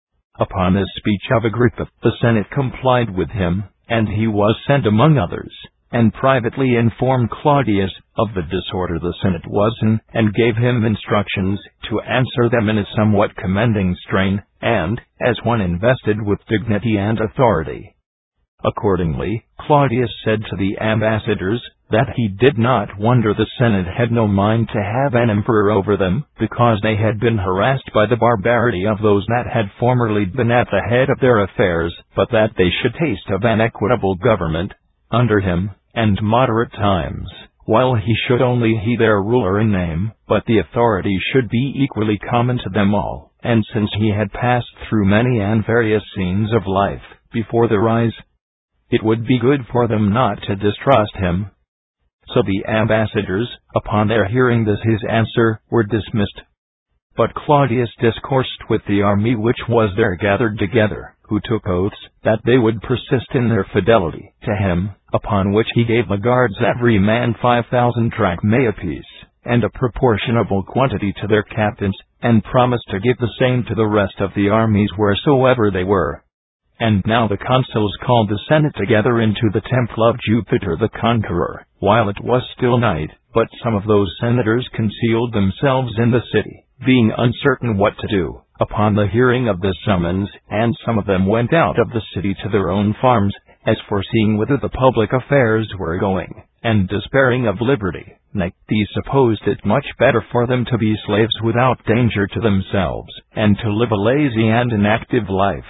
Upon this speech of Agrippa, the Senate complied with him, and he was sent among others, and privately informed Claudius of the disorder the Senate was in, and gave him instructions to answer them in a somewhat commending strain, and as one invested with dignity and authority. Accordingly, Claudius said to the ambassadors that he did not wonder the Senate had no mind to have an emperor over them, because they had been harassed by the barbarity of those that had formerly been at the head of their affairs, but that they should taste of an equitable government under him, and moderate times, while he should only be their ruler in name, but the authority should be equally common to them all. And since he had passed through many and various scenes of life before their eyes, it would be good for them not to distrust him. So the ambassadors, upon their hearing this his answer, were dismissed. But Claudius discoursed with the army which was there gathered together, who took oaths that they would persist in their fidelity to him, upon which he gave the guards every man 5,000 drachmae apiece, and a proportionable quantity to their captains, and promised to give the same to the rest of the armies wheresoever they were. And now the consuls called the Senate together into the temple of Jupiter the Conqueror, while it was still night, but some of those senators concealed themselves in the city, being uncertain what to do, upon the hearing of the summons, and some of them went out of the city to their own farms, as foreseeing whither the public affairs were going, and despairing of liberty. These supposed it much better for them to be slaves without danger to themselves, and to live a lazy and inactive life,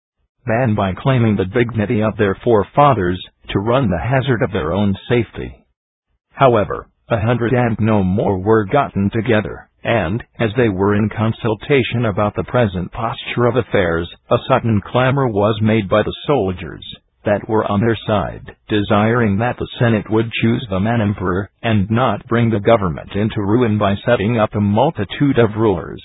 than by claiming the dignity of their forefathers, to run the hazard of their own safety. However, 100 and no more were gotten together, and, as they were in consultation about the present posture of affairs, a sudden clamor was made by the soldiers that were on their side, desiring that the Senate would choose them an emperor, and not bring the government into ruin by setting up a multitude of rulers.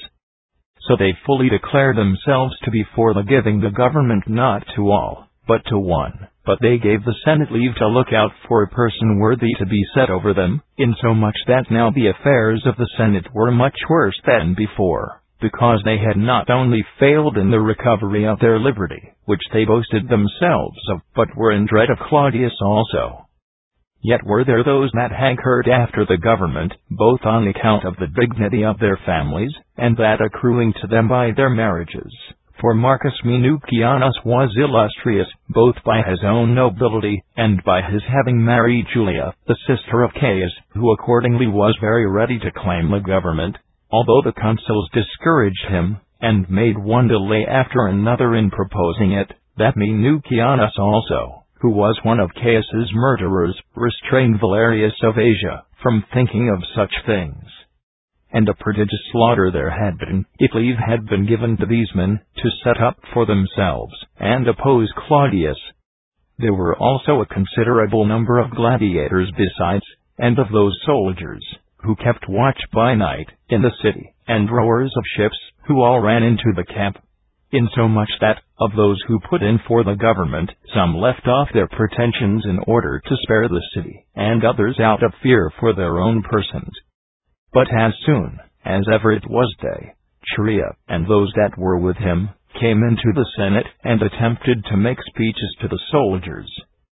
So they fully declared themselves to be for the giving the government not to all, but to one, but they gave the Senate leave to look out for a person worthy to be set over them, insomuch that now the affairs of the Senate were much worse than before, because they had not only failed in the recovery of their liberty, which they boasted themselves of, but were in dread of Claudius also. Yet were there those that hankered after the government, both on account of the dignity of their families, and that accruing to them by their marriages. For Marcus Minucianus was illustrious, both by his own nobility, and by his having married Julia, the sister of Caius, who accordingly was very ready to claim the government, although the consuls discouraged him, and made one delay after another in proposing it. That Minucianus also, who was one of Caius's murderers, restrained Valerius of Asia from thinking of such things. And a prodigious slaughter there had been, if leave had been given to these men to set up for themselves and oppose Claudius. There were also a considerable number of gladiators besides, and of those soldiers who kept watch by night in the city, and rowers of ships, who all ran into the camp, insomuch that, of those who put in for the government, some left off their pretensions in order to spare the city, and others out of fear for their own persons. But as soon as ever it was day, Chaerea, and those that were with him, came into the Senate, and attempted to make speeches to the soldiers.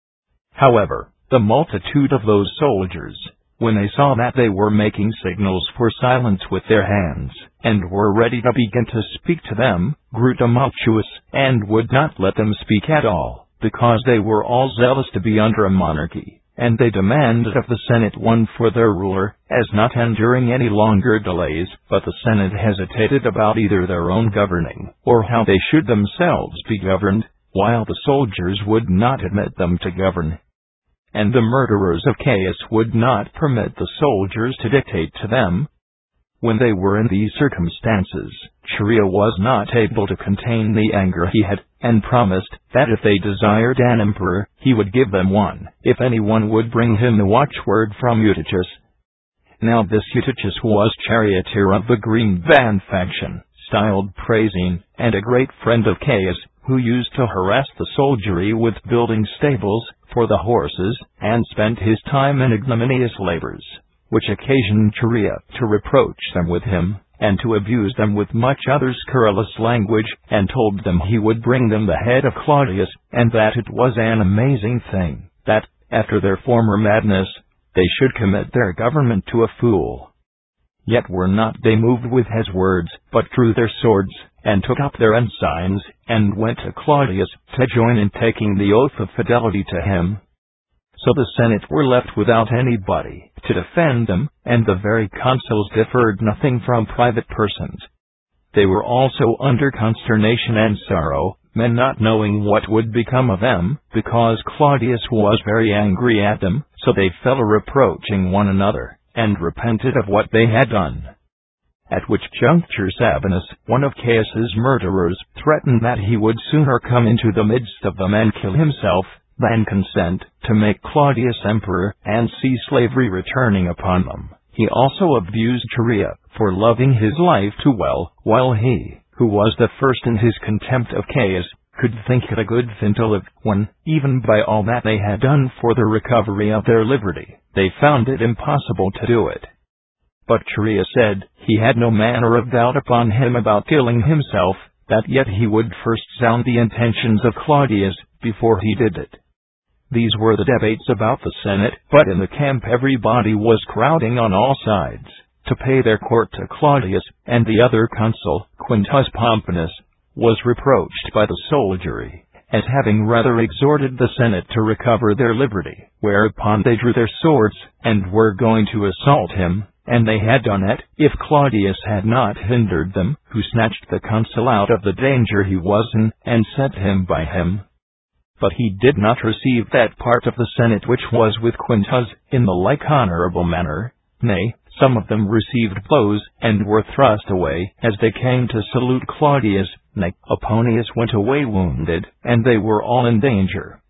However, the multitude of those soldiers, when they saw that they were making signals for silence with their hands, and were ready to begin to speak to them, grew tumultuous, and would not let them speak at all, because they were all zealous to be under a monarchy, and they demanded of the Senate one for their ruler, as not enduring any longer delays. But the Senate hesitated about either their own governing, or how they should themselves be governed, while the soldiers would not admit them to govern. And the murderers of Caius would not permit the soldiers to dictate to them. When they were in these circumstances, Chaerea was not able to contain the anger he had, and promised that if they desired an emperor, he would give them one, if anyone would bring him the watchword from Eutychus. Now this Eutychus was charioteer of the Green Band faction, styled Praesine, and a great friend of Caius, who used to harass the soldiery with building stables for the horses, and spent his time in ignominious labors, which occasioned Chaerea to reproach them with him, and to abuse them with much other scurrilous language, and told them he would bring them the head of Claudius, and that it was an amazing thing, that, after their former madness, they should commit their government to a fool. Yet were not they moved with his words, but drew their swords, and took up their ensigns, and went to Claudius to join in taking the oath of fidelity to him. So the Senate were left without anybody to defend them, and the very consuls differed nothing from private persons. They were also under consternation and sorrow, men not knowing what would become of them, because Claudius was very angry at them, so they fell a-reproaching one another, and repented of what they had done. At which juncture Sabinus, one of Caius's murderers, threatened that he would sooner come into the midst of them and kill himself, than consent to make Claudius emperor, and see slavery returning upon them. He also abused Chaerea for loving his life too well, while he, who was the first in his contempt of Caius, could think it a good thing to live, when, even by all that they had done for the recovery of their liberty, they found it impossible to do it. But Chaerea said he had no manner of doubt upon him about killing himself, that yet he would first sound the intentions of Claudius before he did it. These were the debates about the Senate, but in the camp everybody was crowding on all sides to pay their court to Claudius, and the other consul, Quintus Pomponius, was reproached by the soldiery as having rather exhorted the Senate to recover their liberty, whereupon they drew their swords, and were going to assault him, and they had done it, if Claudius had not hindered them, who snatched the consul out of the danger he was in, and sent him by him. But he did not receive that part of the Senate which was with Quintus, in the like honorable manner. Nay, some of them received blows, and were thrust away, as they came to salute Claudius. Nay, Aponius went away wounded, and they were all in danger.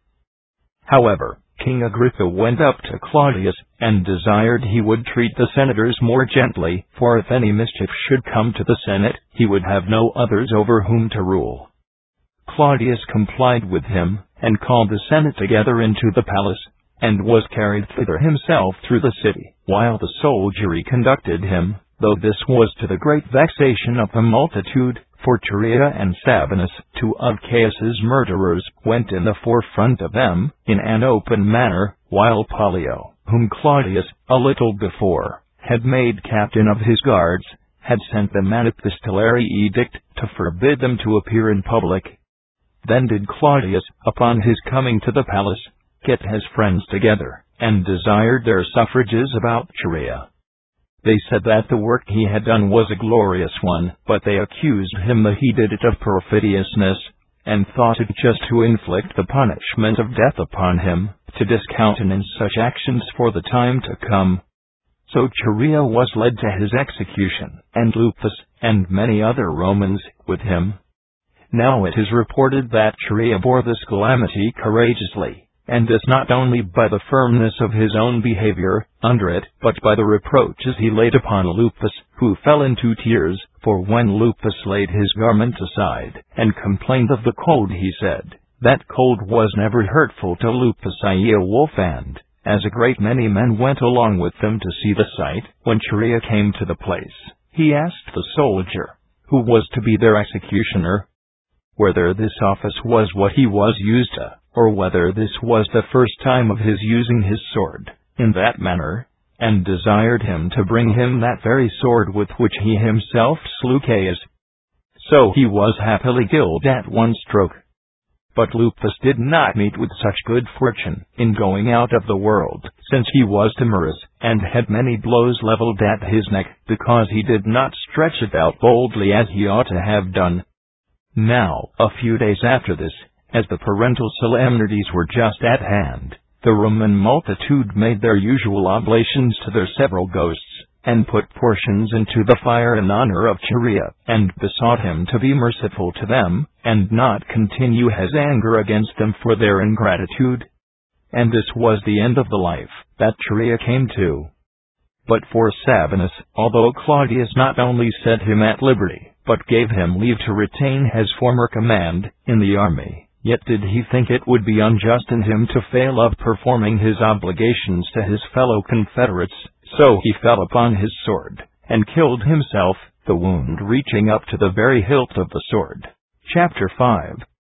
However, King Agrippa went up to Claudius, and desired he would treat the senators more gently, for if any mischief should come to the Senate, he would have no others over whom to rule. Claudius complied with him, and called the Senate together into the palace, and was carried thither himself through the city, while the soldiery conducted him, though this was to the great vexation of the multitude, for Chaerea and Sabinus, two of Caius's murderers, went in the forefront of them, in an open manner, while Pollio, whom Claudius, a little before, had made captain of his guards, had sent them an epistolary edict to forbid them to appear in public. Then did Claudius, upon his coming to the palace, get his friends together, and desired their suffrages about Chaerea. They said that the work he had done was a glorious one, but they accused him that he did it of perfidiousness, and thought it just to inflict the punishment of death upon him, to discountenance such actions for the time to come. So Chaerea was led to his execution, and Lupus, and many other Romans, with him. Now it is reported that Chaerea bore this calamity courageously, and this not only by the firmness of his own behavior under it, but by the reproaches he laid upon Lupus, who fell into tears, for when Lupus laid his garment aside, and complained of the cold, he said, that cold was never hurtful to Lupus, i.e. a wolf, and, as a great many men went along with them to see the sight, when Chaerea came to the place, he asked the soldier, who was to be their executioner, whether this office was what he was used to, or whether this was the first time of his using his sword in that manner, and desired him to bring him that very sword with which he himself slew Caius. So he was happily killed at one stroke. But Lupus did not meet with such good fortune in going out of the world, since he was timorous, and had many blows leveled at his neck, because he did not stretch it out boldly as he ought to have done. Now, a few days after this, as the parental solemnities were just at hand, the Roman multitude made their usual oblations to their several ghosts, and put portions into the fire in honor of Chaerea, and besought him to be merciful to them, and not continue his anger against them for their ingratitude. And this was the end of the life that Chaerea came to. But for Sabinus, although Claudius not only set him at liberty, but gave him leave to retain his former command in the army, yet did he think it would be unjust in him to fail of performing his obligations to his fellow confederates, so he fell upon his sword, and killed himself, the wound reaching up to the very hilt of the sword. Chapter 5.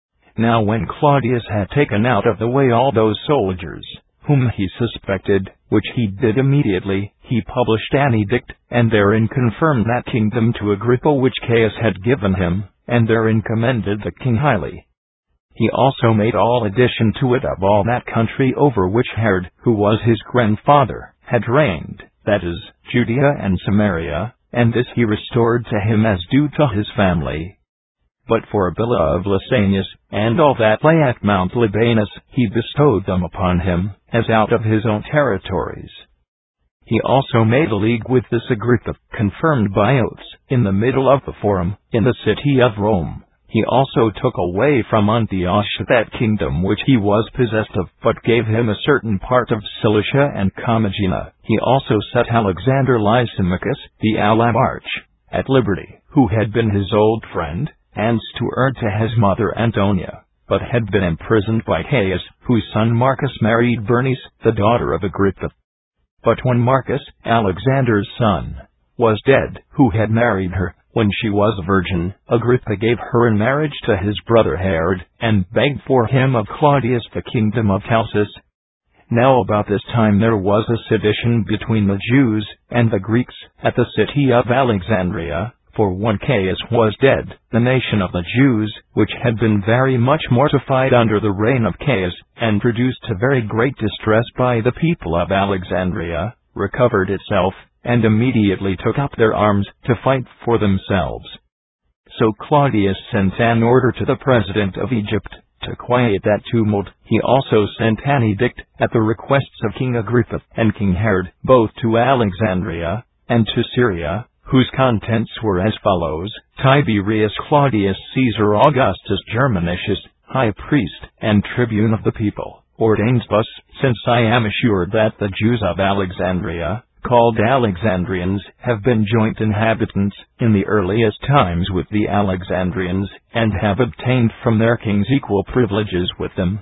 Now when Claudius had taken out of the way all those soldiers, whom he suspected, which he did immediately, he published an edict, and therein confirmed that kingdom to Agrippa which Caius had given him, and therein commended the king highly. He also made all addition to it of all that country over which Herod, who was his grandfather, had reigned, that is, Judea and Samaria, and this he restored to him as due to his family. But for Abila of Lysanias, and all that lay at Mount Libanus, he bestowed them upon him, as out of his own territories. He also made a league with this Agrippa, confirmed by oaths, in the middle of the Forum, in the city of Rome. He also took away from Antiochus that kingdom which he was possessed of, but gave him a certain part of Cilicia and Commagena. He also set Alexander Lysimachus, the Alabarch, at liberty, who had been his old friend, and steward to his mother Antonia, but had been imprisoned by Caius, whose son Marcus married Bernice, the daughter of Agrippa. But when Marcus, Alexander's son, was dead, who had married her, when she was a virgin, Agrippa gave her in marriage to his brother Herod, and begged for him of Claudius the kingdom of Chalcis. Now about this time there was a sedition between the Jews and the Greeks, at the city of Alexandria, for when Caius was dead, the nation of the Jews, which had been very much mortified under the reign of Caius, and reduced to very great distress by the people of Alexandria, recovered itself, and immediately took up their arms to fight for themselves. So Claudius sent an order to the president of Egypt, to quiet that tumult. He also sent an edict, at the requests of King Agrippa and King Herod, both to Alexandria and to Syria, whose contents were as follows: Tiberius Claudius Caesar Augustus Germanicus, high priest and tribune of the people, ordains thus, since I am assured that the Jews of Alexandria, called Alexandrians, have been joint inhabitants, in the earliest times with the Alexandrians, and have obtained from their kings equal privileges with them,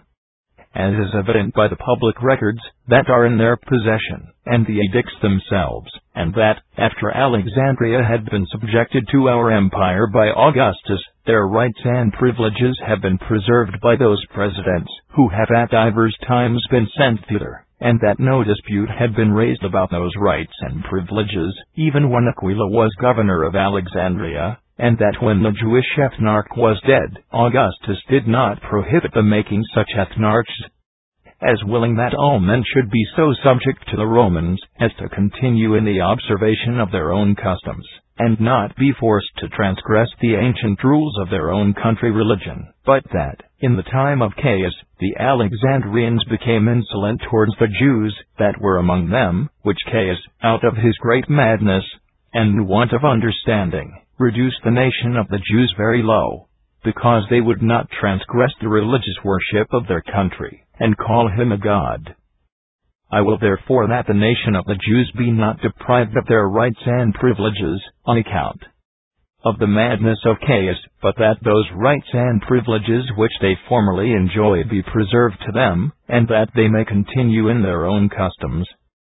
as is evident by the public records that are in their possession, and the edicts themselves, and that, after Alexandria had been subjected to our empire by Augustus, their rights and privileges have been preserved by those presidents, who have at divers times been sent thither, and that no dispute had been raised about those rights and privileges, even when Aquila was governor of Alexandria, and that when the Jewish ethnarch was dead, Augustus did not prohibit the making such ethnarchs, as willing that all men should be so subject to the Romans as to continue in the observation of their own customs, and not be forced to transgress the ancient rules of their own country religion, but that, in the time of Caius, the Alexandrians became insolent towards the Jews that were among them, which Caius, out of his great madness and want of understanding, reduced the nation of the Jews very low, because they would not transgress the religious worship of their country, and call him a god. I will therefore that the nation of the Jews be not deprived of their rights and privileges, on account of the madness of Caius, but that those rights and privileges which they formerly enjoyed be preserved to them, and that they may continue in their own customs.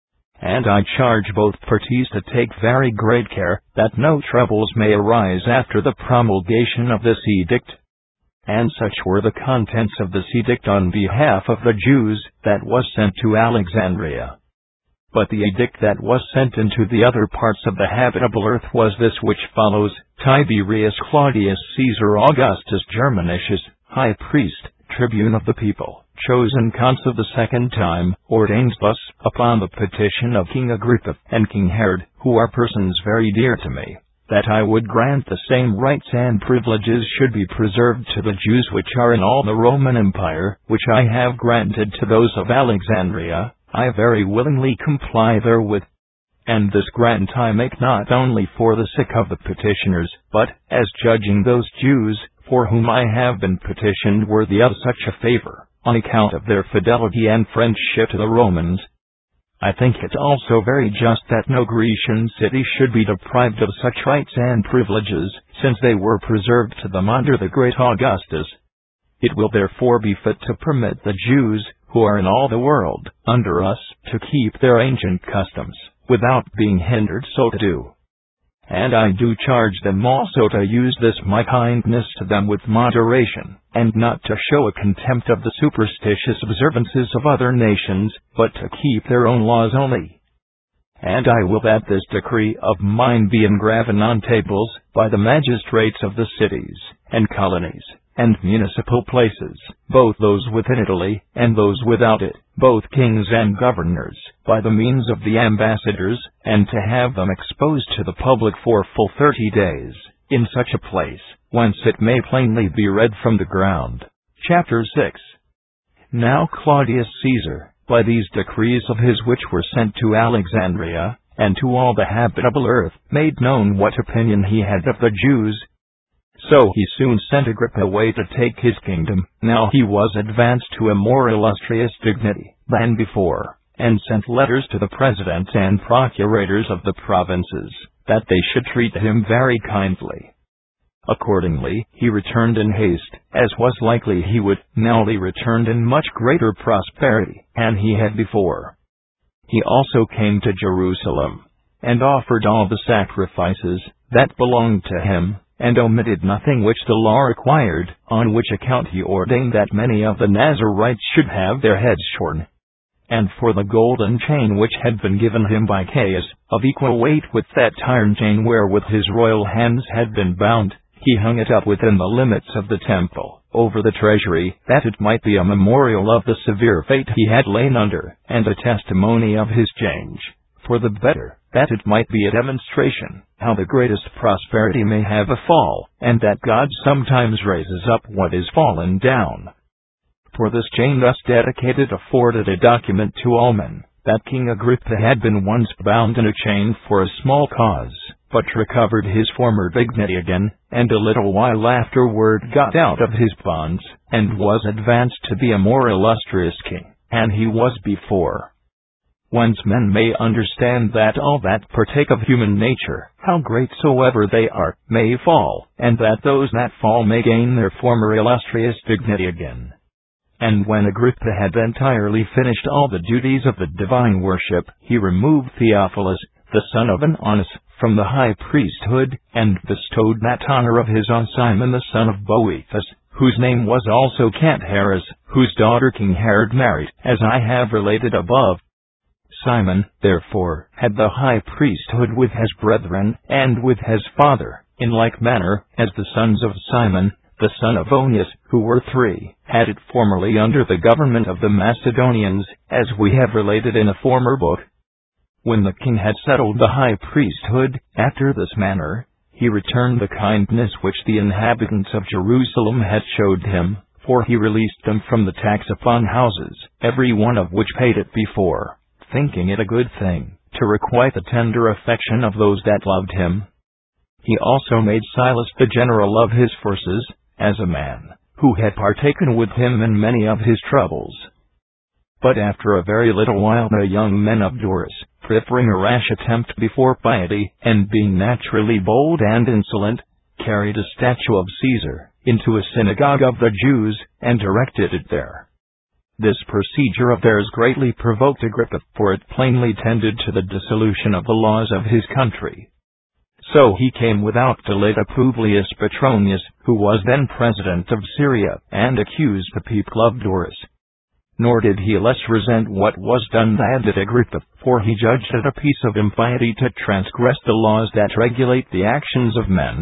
And I charge both parties to take very great care, that no troubles may arise after the promulgation of this edict. And such were the contents of this edict on behalf of the Jews that was sent to Alexandria. But the edict that was sent into the other parts of the habitable earth was this which follows: Tiberius Claudius Caesar Augustus Germanicus, high priest, tribune of the people, chosen consul the second time, ordains thus, upon the petition of King Agrippa and King Herod, who are persons very dear to me, that I would grant the same rights and privileges should be preserved to the Jews which are in all the Roman Empire, which I have granted to those of Alexandria. I very willingly comply therewith. And this grant I make not only for the sake of the petitioners, but, as judging those Jews, for whom I have been petitioned worthy of such a favor, on account of their fidelity and friendship to the Romans. I think it also very just that no Grecian city should be deprived of such rights and privileges, since they were preserved to them under the great Augustus. It will therefore be fit to permit the Jews, who are in all the world, under us, to keep their ancient customs, without being hindered so to do. And I do charge them also to use this my kindness to them with moderation, and not to show a contempt of the superstitious observances of other nations, but to keep their own laws only. And I will that this decree of mine be engraven on tables, by the magistrates of the cities, and colonies, and municipal places, both those within Italy, and those without it, both kings and governors, by the means of the ambassadors, and to have them exposed to the public for full 30 days, in such a place, whence it may plainly be read from the ground. Chapter 6. Now Claudius Caesar, by these decrees of his which were sent to Alexandria, and to all the habitable earth, made known what opinion he had of the Jews. So he soon sent Agrippa away to take his kingdom. Now he was advanced to a more illustrious dignity than before, and sent letters to the presidents and procurators of the provinces, that they should treat him very kindly. Accordingly, he returned in haste, as was likely he would. Now he returned in much greater prosperity than he had before. He also came to Jerusalem, and offered all the sacrifices that belonged to him, and omitted nothing which the law required, on which account he ordained that many of the Nazarites should have their heads shorn. And for the golden chain which had been given him by Caius, of equal weight with that iron chain wherewith his royal hands had been bound, he hung it up within the limits of the temple, over the treasury, that it might be a memorial of the severe fate he had lain under, and a testimony of his change, for the better, that it might be a demonstration how the greatest prosperity may have a fall, and that God sometimes raises up what is fallen down. For this chain thus dedicated afforded a document to all men, that King Agrippa had been once bound in a chain for a small cause, but recovered his former dignity again, and a little while afterward got out of his bonds, and was advanced to be a more illustrious king than he was before. Whence men may understand that all that partake of human nature, how great soever they are, may fall, and that those that fall may gain their former illustrious dignity again. And when Agrippa had entirely finished all the duties of the divine worship, he removed Theophilus, the son of Ananus, from the high priesthood, and bestowed that honor of his on Simon the son of Boethus, whose name was also Cantares, whose daughter King Herod married, as I have related above. Simon, therefore, had the high priesthood with his brethren, and with his father, in like manner, as the sons of Simon, the son of Onias, who were 3, had it formerly under the government of the Macedonians, as we have related in a former book. When the king had settled the high priesthood, after this manner, he returned the kindness which the inhabitants of Jerusalem had showed him, for he released them from the tax upon houses, every one of which paid it before, thinking it a good thing, to requite the tender affection of those that loved him. He also made Silas the general of his forces, as a man who had partaken with him in many of his troubles. But after a very little while the young men of Doris, preferring a rash attempt before piety, and being naturally bold and insolent, carried a statue of Caesar into a synagogue of the Jews, and erected it there. This procedure of theirs greatly provoked Agrippa, for it plainly tended to the dissolution of the laws of his country. So he came without delay to Publius Petronius, who was then president of Syria, and accused the people of Doris. Nor did he less resent what was done than did Agrippa, for he judged it a piece of impiety to transgress the laws that regulate the actions of men.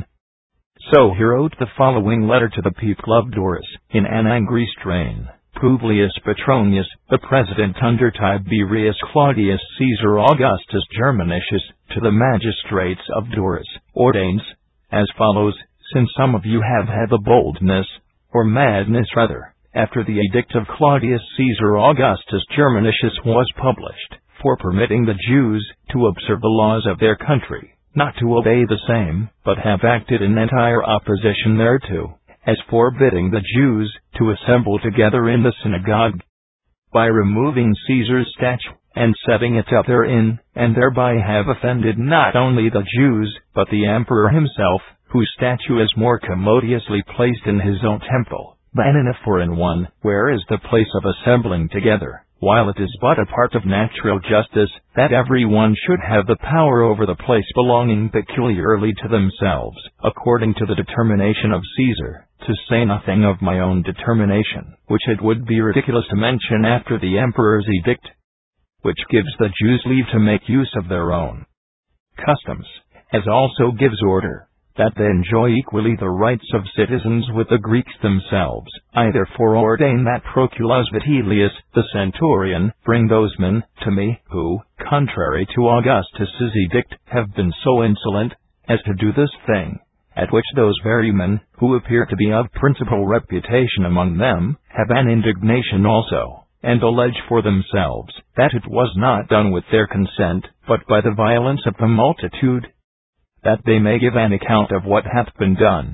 So he wrote the following letter to the people of Doris, in an angry strain. Publius Petronius, the president under Tiberius Claudius Caesar Augustus Germanicus, to the magistrates of Doris, ordains, as follows, since some of you have had the boldness, or madness rather, after the edict of Claudius Caesar Augustus Germanicus was published, for permitting the Jews to observe the laws of their country, not to obey the same, but have acted in entire opposition thereto, as forbidding the Jews to assemble together in the synagogue, by removing Caesar's statue, and setting it up therein, and thereby have offended not only the Jews, but the emperor himself, whose statue is more commodiously placed in his own temple, than in a foreign one, where is the place of assembling together, while it is but a part of natural justice, that every one should have the power over the place belonging peculiarly to themselves, according to the determination of Caesar, to say nothing of my own determination, which it would be ridiculous to mention after the emperor's edict, which gives the Jews leave to make use of their own customs, as also gives order, that they enjoy equally the rights of citizens with the Greeks themselves. I therefore ordain that Proculus Vitellius, the centurion, bring those men to me, who, contrary to Augustus's edict, have been so insolent as to do this thing, at which those very men, who appear to be of principal reputation among them, have an indignation also, and allege for themselves, that it was not done with their consent, but by the violence of the multitude, that they may give an account of what hath been done.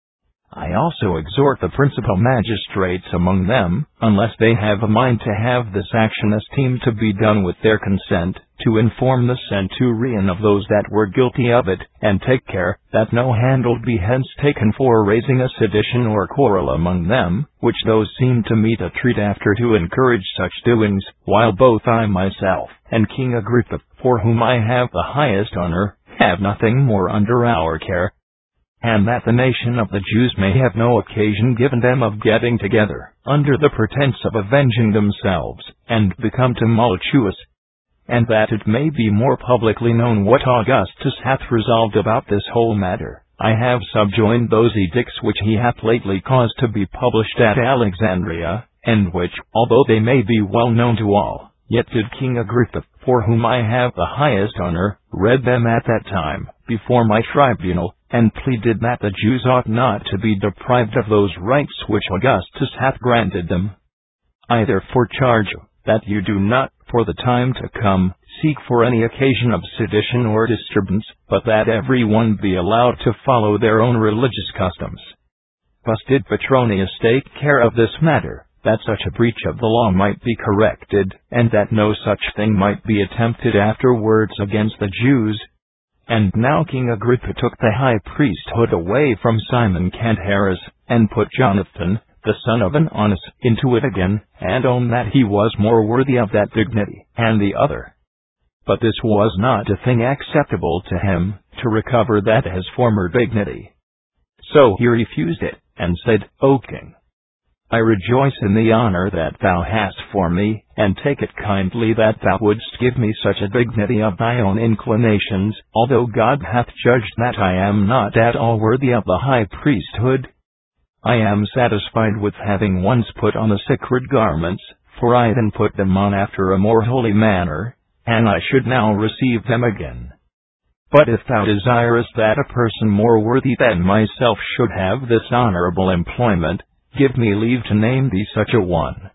I also exhort the principal magistrates among them, unless they have a mind to have this action esteemed to be done with their consent, to inform the centurion of those that were guilty of it, and take care that no handle be hence taken for raising a sedition or quarrel among them, which those seem to me to treat after to encourage such doings, while both I myself, and King Agrippa, for whom I have the highest honor, have nothing more under our care, and that the nation of the Jews may have no occasion given them of getting together, under the pretense of avenging themselves, and become tumultuous, and that it may be more publicly known what Augustus hath resolved about this whole matter. I have subjoined those edicts which he hath lately caused to be published at Alexandria, and which, although they may be well known to all, yet did King Agrippa, for whom I have the highest honor, read them at that time, before my tribunal, and pleaded that the Jews ought not to be deprived of those rights which Augustus hath granted them. I therefore charge you, that you do not, for the time to come, seek for any occasion of sedition or disturbance, but that every one be allowed to follow their own religious customs. Thus did Petronius take care of this matter, that such a breach of the law might be corrected, and that no such thing might be attempted afterwards against the Jews. And now King Agrippa took the high priesthood away from Simon Cantares, and put Jonathan, the son of Ananus, into it again, and owned that he was more worthy of that dignity, and the other. But this was not a thing acceptable to him, to recover that his former dignity. So he refused it, and said, O king, I rejoice in the honor that thou hast for me, and take it kindly that thou wouldst give me such a dignity of thy own inclinations, although God hath judged that I am not at all worthy of the high priesthood. I am satisfied with having once put on the sacred garments, for I then put them on after a more holy manner, and I should now receive them again. But if thou desirest that a person more worthy than myself should have this honorable employment, give me leave to name thee such a one.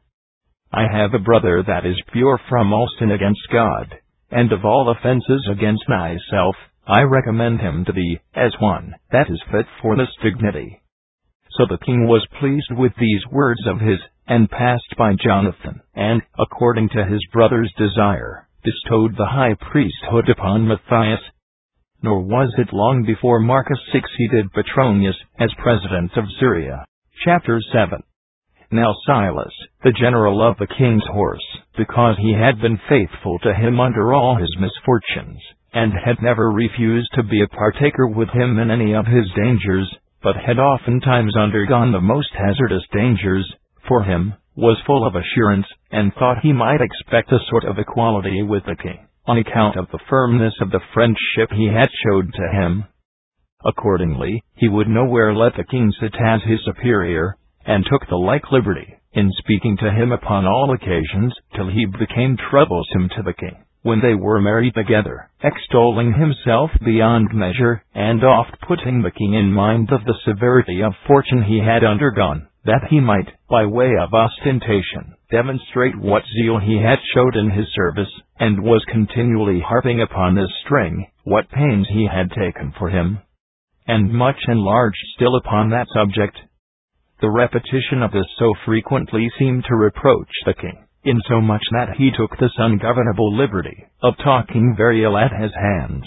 I have a brother that is pure from all sin against God, and of all offenses against thyself. I recommend him to thee, as one that is fit for this dignity. So the king was pleased with these words of his, and passed by Jonathan, and, according to his brother's desire, bestowed the high priesthood upon Matthias. Nor was it long before Marcus succeeded Petronius as president of Syria. Chapter 7. Now Silas, the general of the king's horse, because he had been faithful to him under all his misfortunes, and had never refused to be a partaker with him in any of his dangers, but had oftentimes undergone the most hazardous dangers, for him, was full of assurance, and thought he might expect a sort of equality with the king, on account of the firmness of the friendship he had showed to him. Accordingly, he would nowhere let the king sit as his superior, and took the like liberty, in speaking to him upon all occasions, till he became troublesome to the king, when they were merry together, extolling himself beyond measure, and oft putting the king in mind of the severity of fortune he had undergone, that he might, by way of ostentation, demonstrate what zeal he had showed in his service, and was continually harping upon this string, what pains he had taken for him, and much enlarged still upon that subject. The repetition of this so frequently seemed to reproach the king, insomuch that he took this ungovernable liberty of talking very ill at his hands.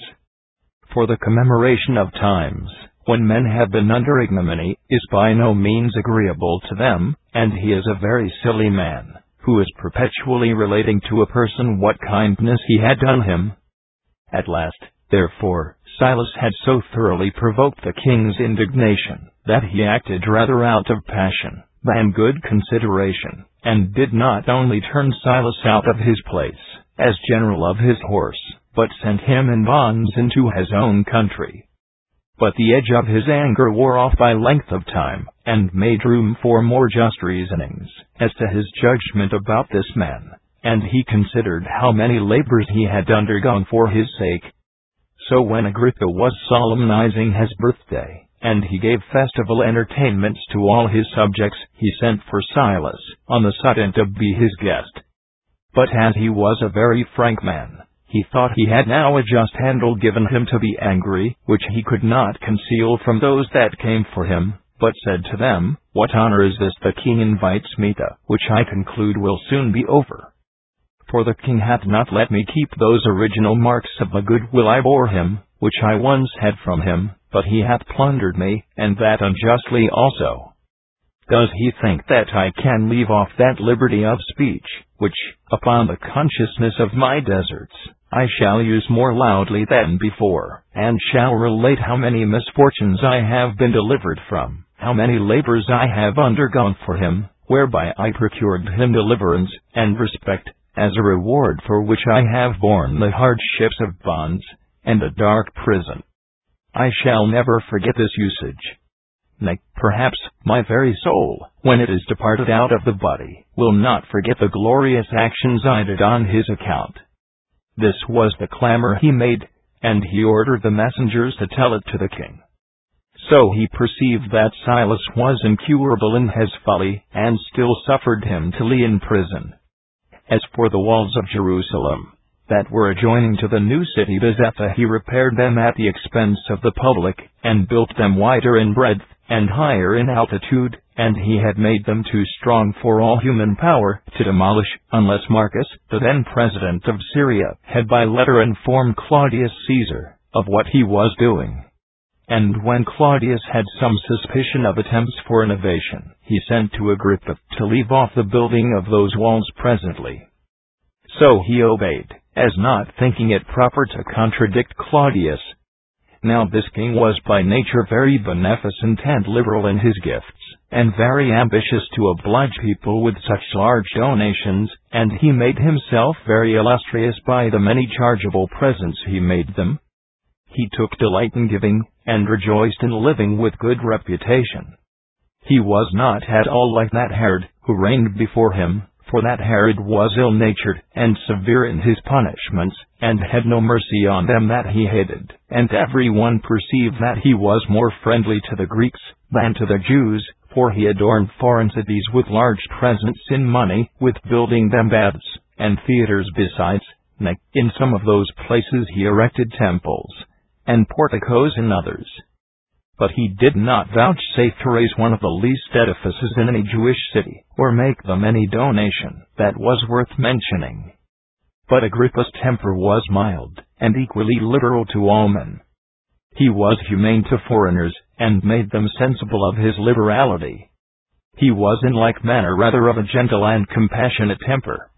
For the commemoration of times, when men have been under ignominy, is by no means agreeable to them, and he is a very silly man, who is perpetually relating to a person what kindness he had done him. At last, therefore, Silas had so thoroughly provoked the king's indignation, that he acted rather out of passion than good consideration, and did not only turn Silas out of his place, as general of his horse, but sent him in bonds into his own country. But the edge of his anger wore off by length of time, and made room for more just reasonings as to his judgment about this man, and he considered how many labors he had undergone for his sake. So when Agrippa was solemnizing his birthday, and he gave festival entertainments to all his subjects, he sent for Silas on the sudden to be his guest. But as he was a very frank man, he thought he had now a just handle given him to be angry, which he could not conceal from those that came for him, but said to them, What honor is this the king invites me to, which I conclude will soon be over? For the king hath not let me keep those original marks of the goodwill I bore him, which I once had from him, but he hath plundered me, and that unjustly also. Does he think that I can leave off that liberty of speech, which, upon the consciousness of my deserts, I shall use more loudly than before, and shall relate how many misfortunes I have been delivered from, how many labors I have undergone for him, whereby I procured him deliverance and respect, as a reward for which I have borne the hardships of bonds, and a dark prison. I shall never forget this usage. Nay, perhaps, my very soul, when it is departed out of the body, will not forget the glorious actions I did on his account. This was the clamor he made, and he ordered the messengers to tell it to the king. So he perceived that Silas was incurable in his folly, and still suffered him to lie in prison. As for the walls of Jerusalem, that were adjoining to the new city Bezetha, he repaired them at the expense of the public, and built them wider in breadth, and higher in altitude, and he had made them too strong for all human power to demolish, unless Marcus, the then president of Syria, had by letter informed Claudius Caesar of what he was doing. And when Claudius had some suspicion of attempts for innovation, he sent to Agrippa to leave off the building of those walls presently. So he obeyed, as not thinking it proper to contradict Claudius. Now this king was by nature very beneficent and liberal in his gifts, and very ambitious to oblige people with such large donations, and he made himself very illustrious by the many chargeable presents he made them. He took delight in giving, and rejoiced in living with good reputation. He was not at all like that Herod, who reigned before him, for that Herod was ill-natured and severe in his punishments, and had no mercy on them that he hated, and every one perceived that he was more friendly to the Greeks than to the Jews, for he adorned foreign cities with large presents in money, with building them baths and theaters besides. In some of those places he erected temples and porticos in others. But he did not vouchsafe to raise one of the least edifices in any Jewish city, or make them any donation that was worth mentioning. But Agrippa's temper was mild, and equally liberal to all men. He was humane to foreigners, and made them sensible of his liberality. He was in like manner rather of a gentle and compassionate temper.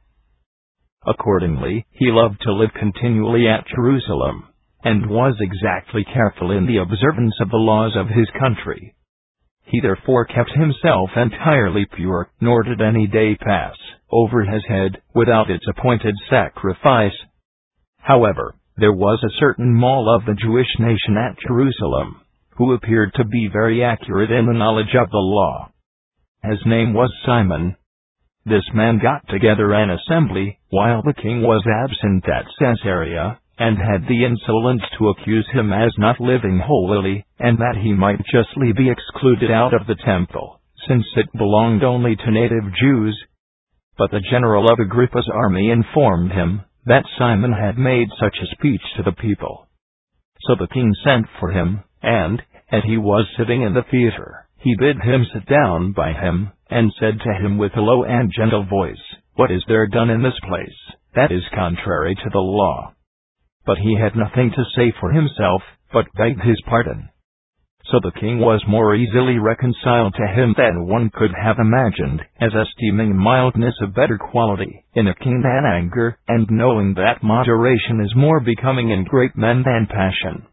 Accordingly, he loved to live continually at Jerusalem, and was exactly careful in the observance of the laws of his country. He therefore kept himself entirely pure, nor did any day pass over his head without its appointed sacrifice. However, there was a certain mole of the Jewish nation at Jerusalem, who appeared to be very accurate in the knowledge of the law. His name was Simon. This man got together an assembly, while the king was absent at Caesarea, and had the insolence to accuse him as not living holily, and that he might justly be excluded out of the temple, since it belonged only to native Jews. But the general of Agrippa's army informed him that Simon had made such a speech to the people. So the king sent for him, and, as he was sitting in the theater, he bid him sit down by him, and said to him with a low and gentle voice, "What is there done in this place that is contrary to the law?" But he had nothing to say for himself, but begged his pardon. So the king was more easily reconciled to him than one could have imagined, as esteeming mildness a better quality in a king than anger, and knowing that moderation is more becoming in great men than passion.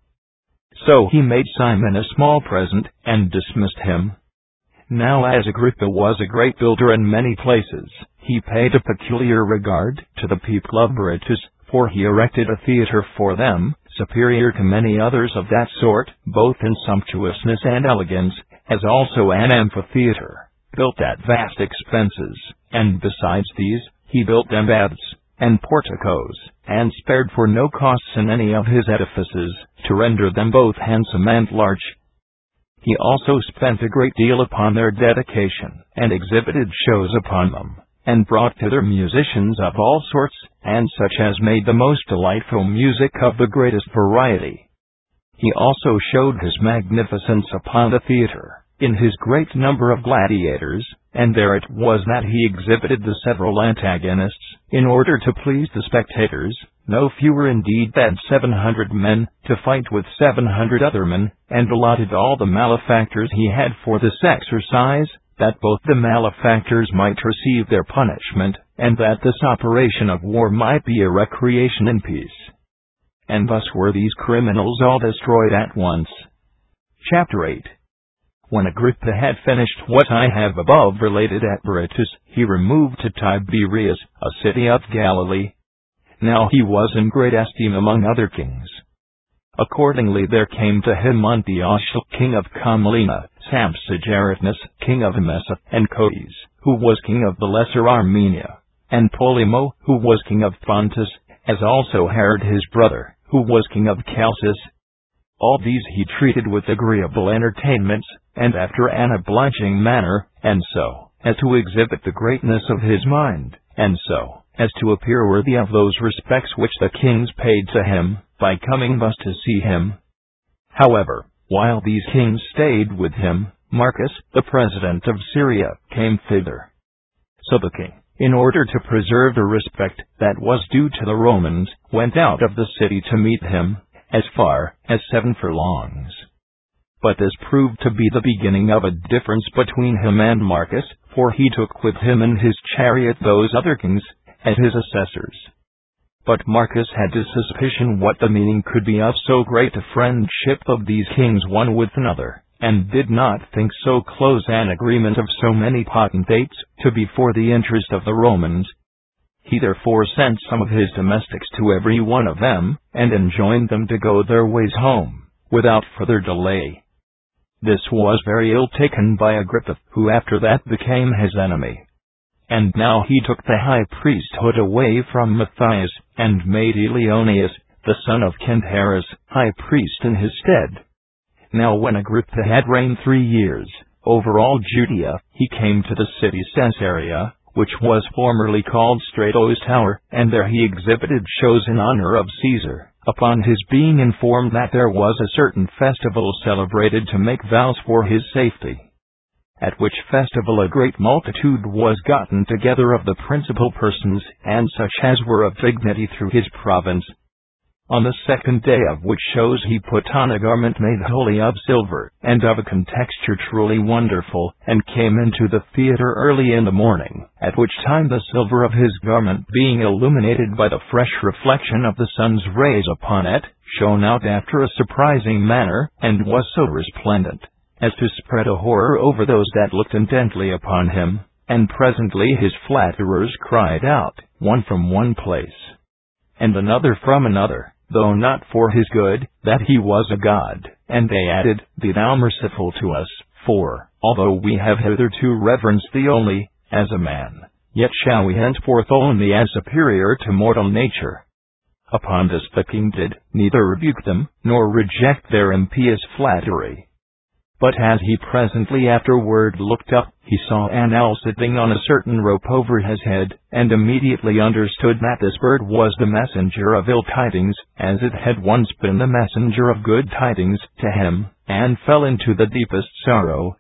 So he made Simon a small present, and dismissed him. Now as Agrippa was a great builder in many places, he paid a peculiar regard to the people of Berytus, for he erected a theater for them, superior to many others of that sort, both in sumptuousness and elegance, as also an amphitheater, built at vast expenses, and besides these, he built them baths and porticos, and spared for no costs in any of his edifices, to render them both handsome and large. He also spent a great deal upon their dedication, and exhibited shows upon them, and brought thither musicians of all sorts, and such as made the most delightful music of the greatest variety. He also showed his magnificence upon the theater, in his great number of gladiators, and there it was that he exhibited the several antagonists, in order to please the spectators, no fewer indeed than 700 men, to fight with 700 other men, and allotted all the malefactors he had for this exercise, that both the malefactors might receive their punishment, and that this operation of war might be a recreation in peace. And thus were these criminals all destroyed at once. Chapter 8. When Agrippa had finished what I have above related at Berytus, he removed to Tiberias, a city of Galilee. Now he was in great esteem among other kings. Accordingly there came to him Antiochus, king of Commalena, Sampsigeritnus, king of Emesa, and Codes, who was king of the Lesser Armenia, and Polymo, who was king of Pontus, as also Herod his brother, who was king of Chalcis. All these he treated with agreeable entertainments, and after an obliging manner, and so as to exhibit the greatness of his mind, and so as to appear worthy of those respects which the kings paid to him, by coming thus to see him. However, while these kings stayed with him, Marcus, the president of Syria, came thither. So the king, in order to preserve the respect that was due to the Romans, went out of the city to meet him, as far as 7 furlongs. But this proved to be the beginning of a difference between him and Marcus, for he took with him in his chariot those other kings, as his assessors. But Marcus had a suspicion what the meaning could be of so great a friendship of these kings one with another, and did not think so close an agreement of so many potentates to be for the interest of the Romans. He therefore sent some of his domestics to every one of them, and enjoined them to go their ways home, without further delay. This was very ill taken by Agrippa, who after that became his enemy. And now he took the high priesthood away from Matthias, and made Eleonius, the son of Kenharis, high priest in his stead. Now when Agrippa had reigned 3 years over all Judea, he came to the city Caesarea, which was formerly called Strato's Tower, and there he exhibited shows in honor of Caesar, upon his being informed that there was a certain festival celebrated to make vows for his safety. At which festival a great multitude was gotten together of the principal persons, and such as were of dignity through his province. On the second day of which shows he put on a garment made wholly of silver, and of a contexture truly wonderful, and came into the theatre early in the morning, at which time the silver of his garment being illuminated by the fresh reflection of the sun's rays upon it, shone out after a surprising manner, and was so resplendent, as to spread a horror over those that looked intently upon him. And presently his flatterers cried out, one from one place, and another from another, though not for his good, that he was a god. And they added, Be thou merciful to us, for, although we have hitherto reverenced thee only as a man, yet shall we henceforth own thee as superior to mortal nature. Upon this the king did neither rebuke them, nor reject their impious flattery. But as he presently afterward looked up, he saw an owl sitting on a certain rope over his head, and immediately understood that this bird was the messenger of ill tidings, as it had once been the messenger of good tidings to him, and fell into the deepest sorrow.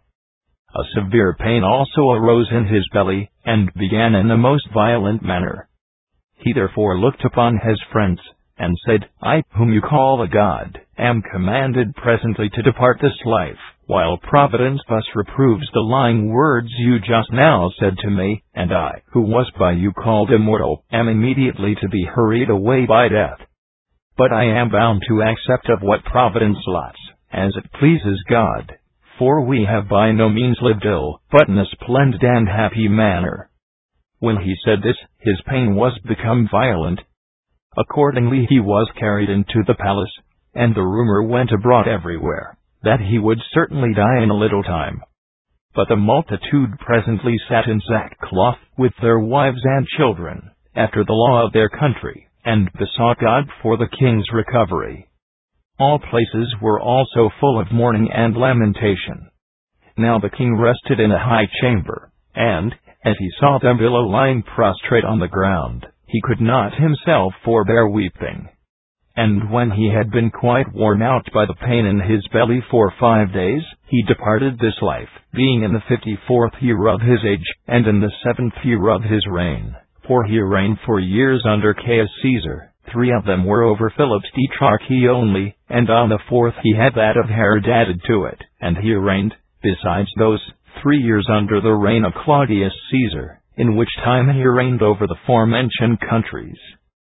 A severe pain also arose in his belly, and began in the most violent manner. He therefore looked upon his friends, and said, I, whom you call a god, am commanded presently to depart this life, while Providence thus reproves the lying words you just now said to me, and I, who was by you called immortal, am immediately to be hurried away by death. But I am bound to accept of what Providence lots, as it pleases God, for we have by no means lived ill, but in a splendid and happy manner. When he said this, his pain was become violent. Accordingly he was carried into the palace, and the rumor went abroad everywhere, that he would certainly die in a little time. But the multitude presently sat in sackcloth, with their wives and children, after the law of their country, and besought God for the king's recovery. All places were also full of mourning and lamentation. Now the king rested in a high chamber, and, as he saw them below lying prostrate on the ground, he could not himself forbear weeping. And when he had been quite worn out by the pain in his belly for 5 days, he departed this life, being in the 54th year of his age, and in the 7th year of his reign. For he reigned 4 years under Caius Caesar. 3 of them were over Philip's tetrarchy only, and on the 4th he had that of Herod added to it, and he reigned, besides those, 3 years under the reign of Claudius Caesar, in which time he reigned over the forementioned countries,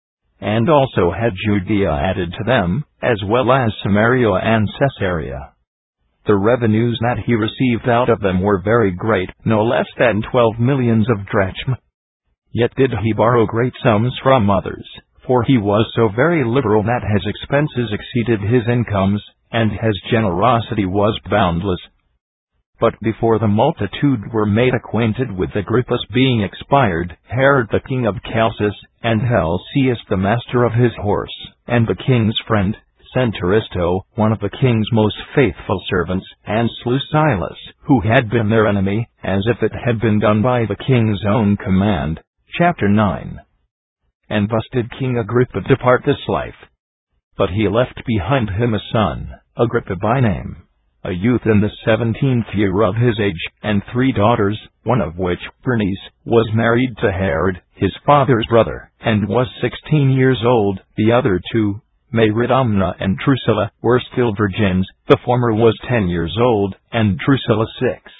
and also had Judea added to them, as well as Samaria and Caesarea. The revenues that he received out of them were very great, no less than 12 millions of drachma. Yet did he borrow great sums from others, for he was so very liberal that his expenses exceeded his incomes, and his generosity was boundless. But before the multitude were made acquainted with Agrippa's being expired, Herod the king of Chalcis, and Helcias the master of his horse, and the king's friend, sent Aristo, one of the king's most faithful servants, and slew Silas, who had been their enemy, as if it had been done by the king's own command. Chapter 9. And thus did King Agrippa depart this life. But he left behind him a son, Agrippa by name, a youth in the 17th year of his age, and 3 daughters, one of which, Bernice, was married to Herod, his father's brother, and was 16 years old. The other 2, Mariamna and Drusilla, were still virgins. The former was 10 years old, and Drusilla 6.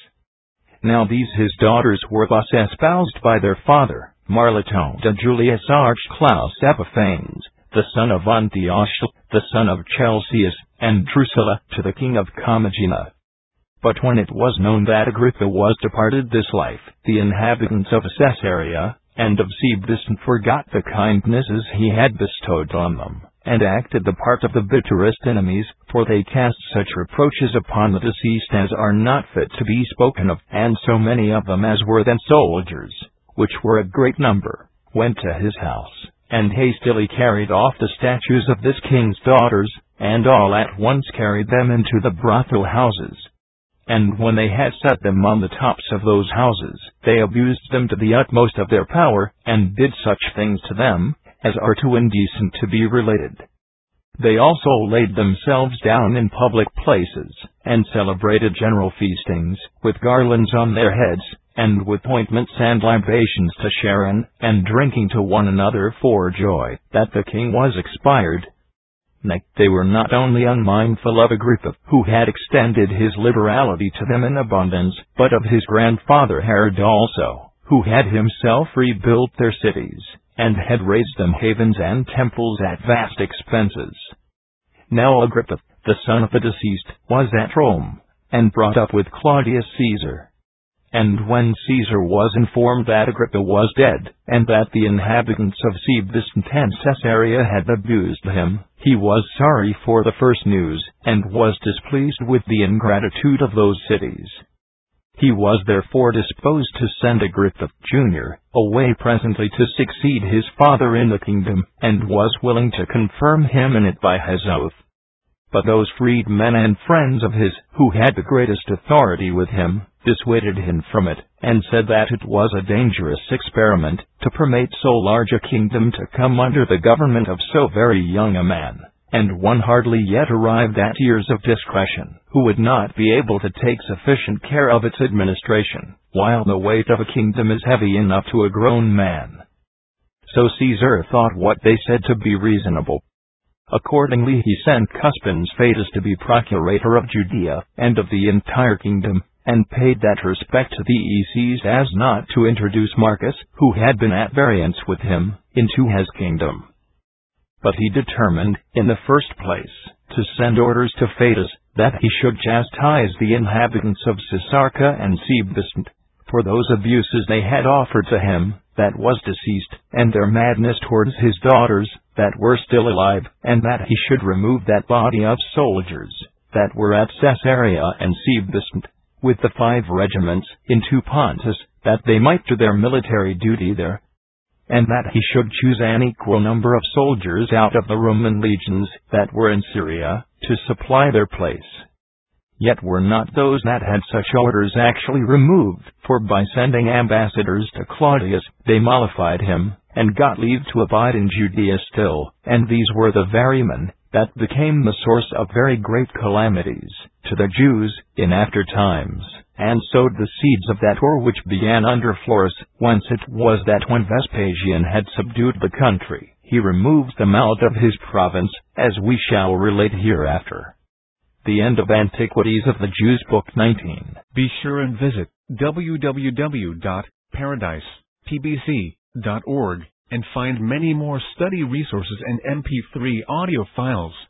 Now these his daughters were thus espoused by their father, Marlatone to Julius Archelaus Epiphanes, the son of Antiochus, the son of Chelcias, and Drusilla to the king of Commagena. But when it was known that Agrippa was departed this life, the inhabitants of Caesarea and of Sebastus forgot the kindnesses he had bestowed on them, and acted the part of the bitterest enemies, for they cast such reproaches upon the deceased as are not fit to be spoken of. And so many of them as were then soldiers, which were a great number, went to his house, and hastily carried off the statues of this king's daughters, and all at once carried them into the brothel houses. And when they had set them on the tops of those houses, they abused them to the utmost of their power, and did such things to them as are too indecent to be related. They also laid themselves down in public places, and celebrated general feastings, with garlands on their heads, and with ointments and libations to Sharon, and drinking to one another for joy that the king was expired. Nay, they were not only unmindful of Agrippa, who had extended his liberality to them in abundance, but of his grandfather Herod also, who had himself rebuilt their cities, and had raised them havens and temples at vast expenses. Now Agrippa, the son of the deceased, was at Rome, and brought up with Claudius Caesar. And when Caesar was informed that Agrippa was dead, and that the inhabitants of Sebastus and Caesarea had abused him, he was sorry for the first news, and was displeased with the ingratitude of those cities. He was therefore disposed to send Agrippa, Jr., away presently to succeed his father in the kingdom, and was willing to confirm him in it by his oath. But those freedmen and friends of his, who had the greatest authority with him, dissuaded him from it, and said that it was a dangerous experiment to permit so large a kingdom to come under the government of so very young a man, and one hardly yet arrived at years of discretion, who would not be able to take sufficient care of its administration, while the weight of a kingdom is heavy enough to a grown man. So Caesar thought what they said to be reasonable. Accordingly he sent Cuspins Fadus to be procurator of Judea, and of the entire kingdom, and paid that respect to the Ecies as not to introduce Marcus, who had been at variance with him, into his kingdom. But he determined, in the first place, to send orders to Fadus, that he should chastise the inhabitants of Caesarea and Sebastus, for those abuses they had offered to him, that was deceased, and their madness towards his daughters, that were still alive, and that he should remove that body of soldiers, that were at Caesarea and Sebastus, with the 5 regiments, into Pontus, that they might do their military duty there, and that he should choose an equal number of soldiers out of the Roman legions that were in Syria, to supply their place. Yet were not those that had such orders actually removed, for by sending ambassadors to Claudius, they mollified him, and got leave to abide in Judea still, and these were the very men that became the source of very great calamities to the Jews in after times, and sowed the seeds of that war which began under Florus, whence it was that when Vespasian had subdued the country, he removed them out of his province, as we shall relate hereafter. The end of Antiquities of the Jews, Book 19. Be sure and visit www.paradisepbc.org and find many more study resources and MP3 audio files.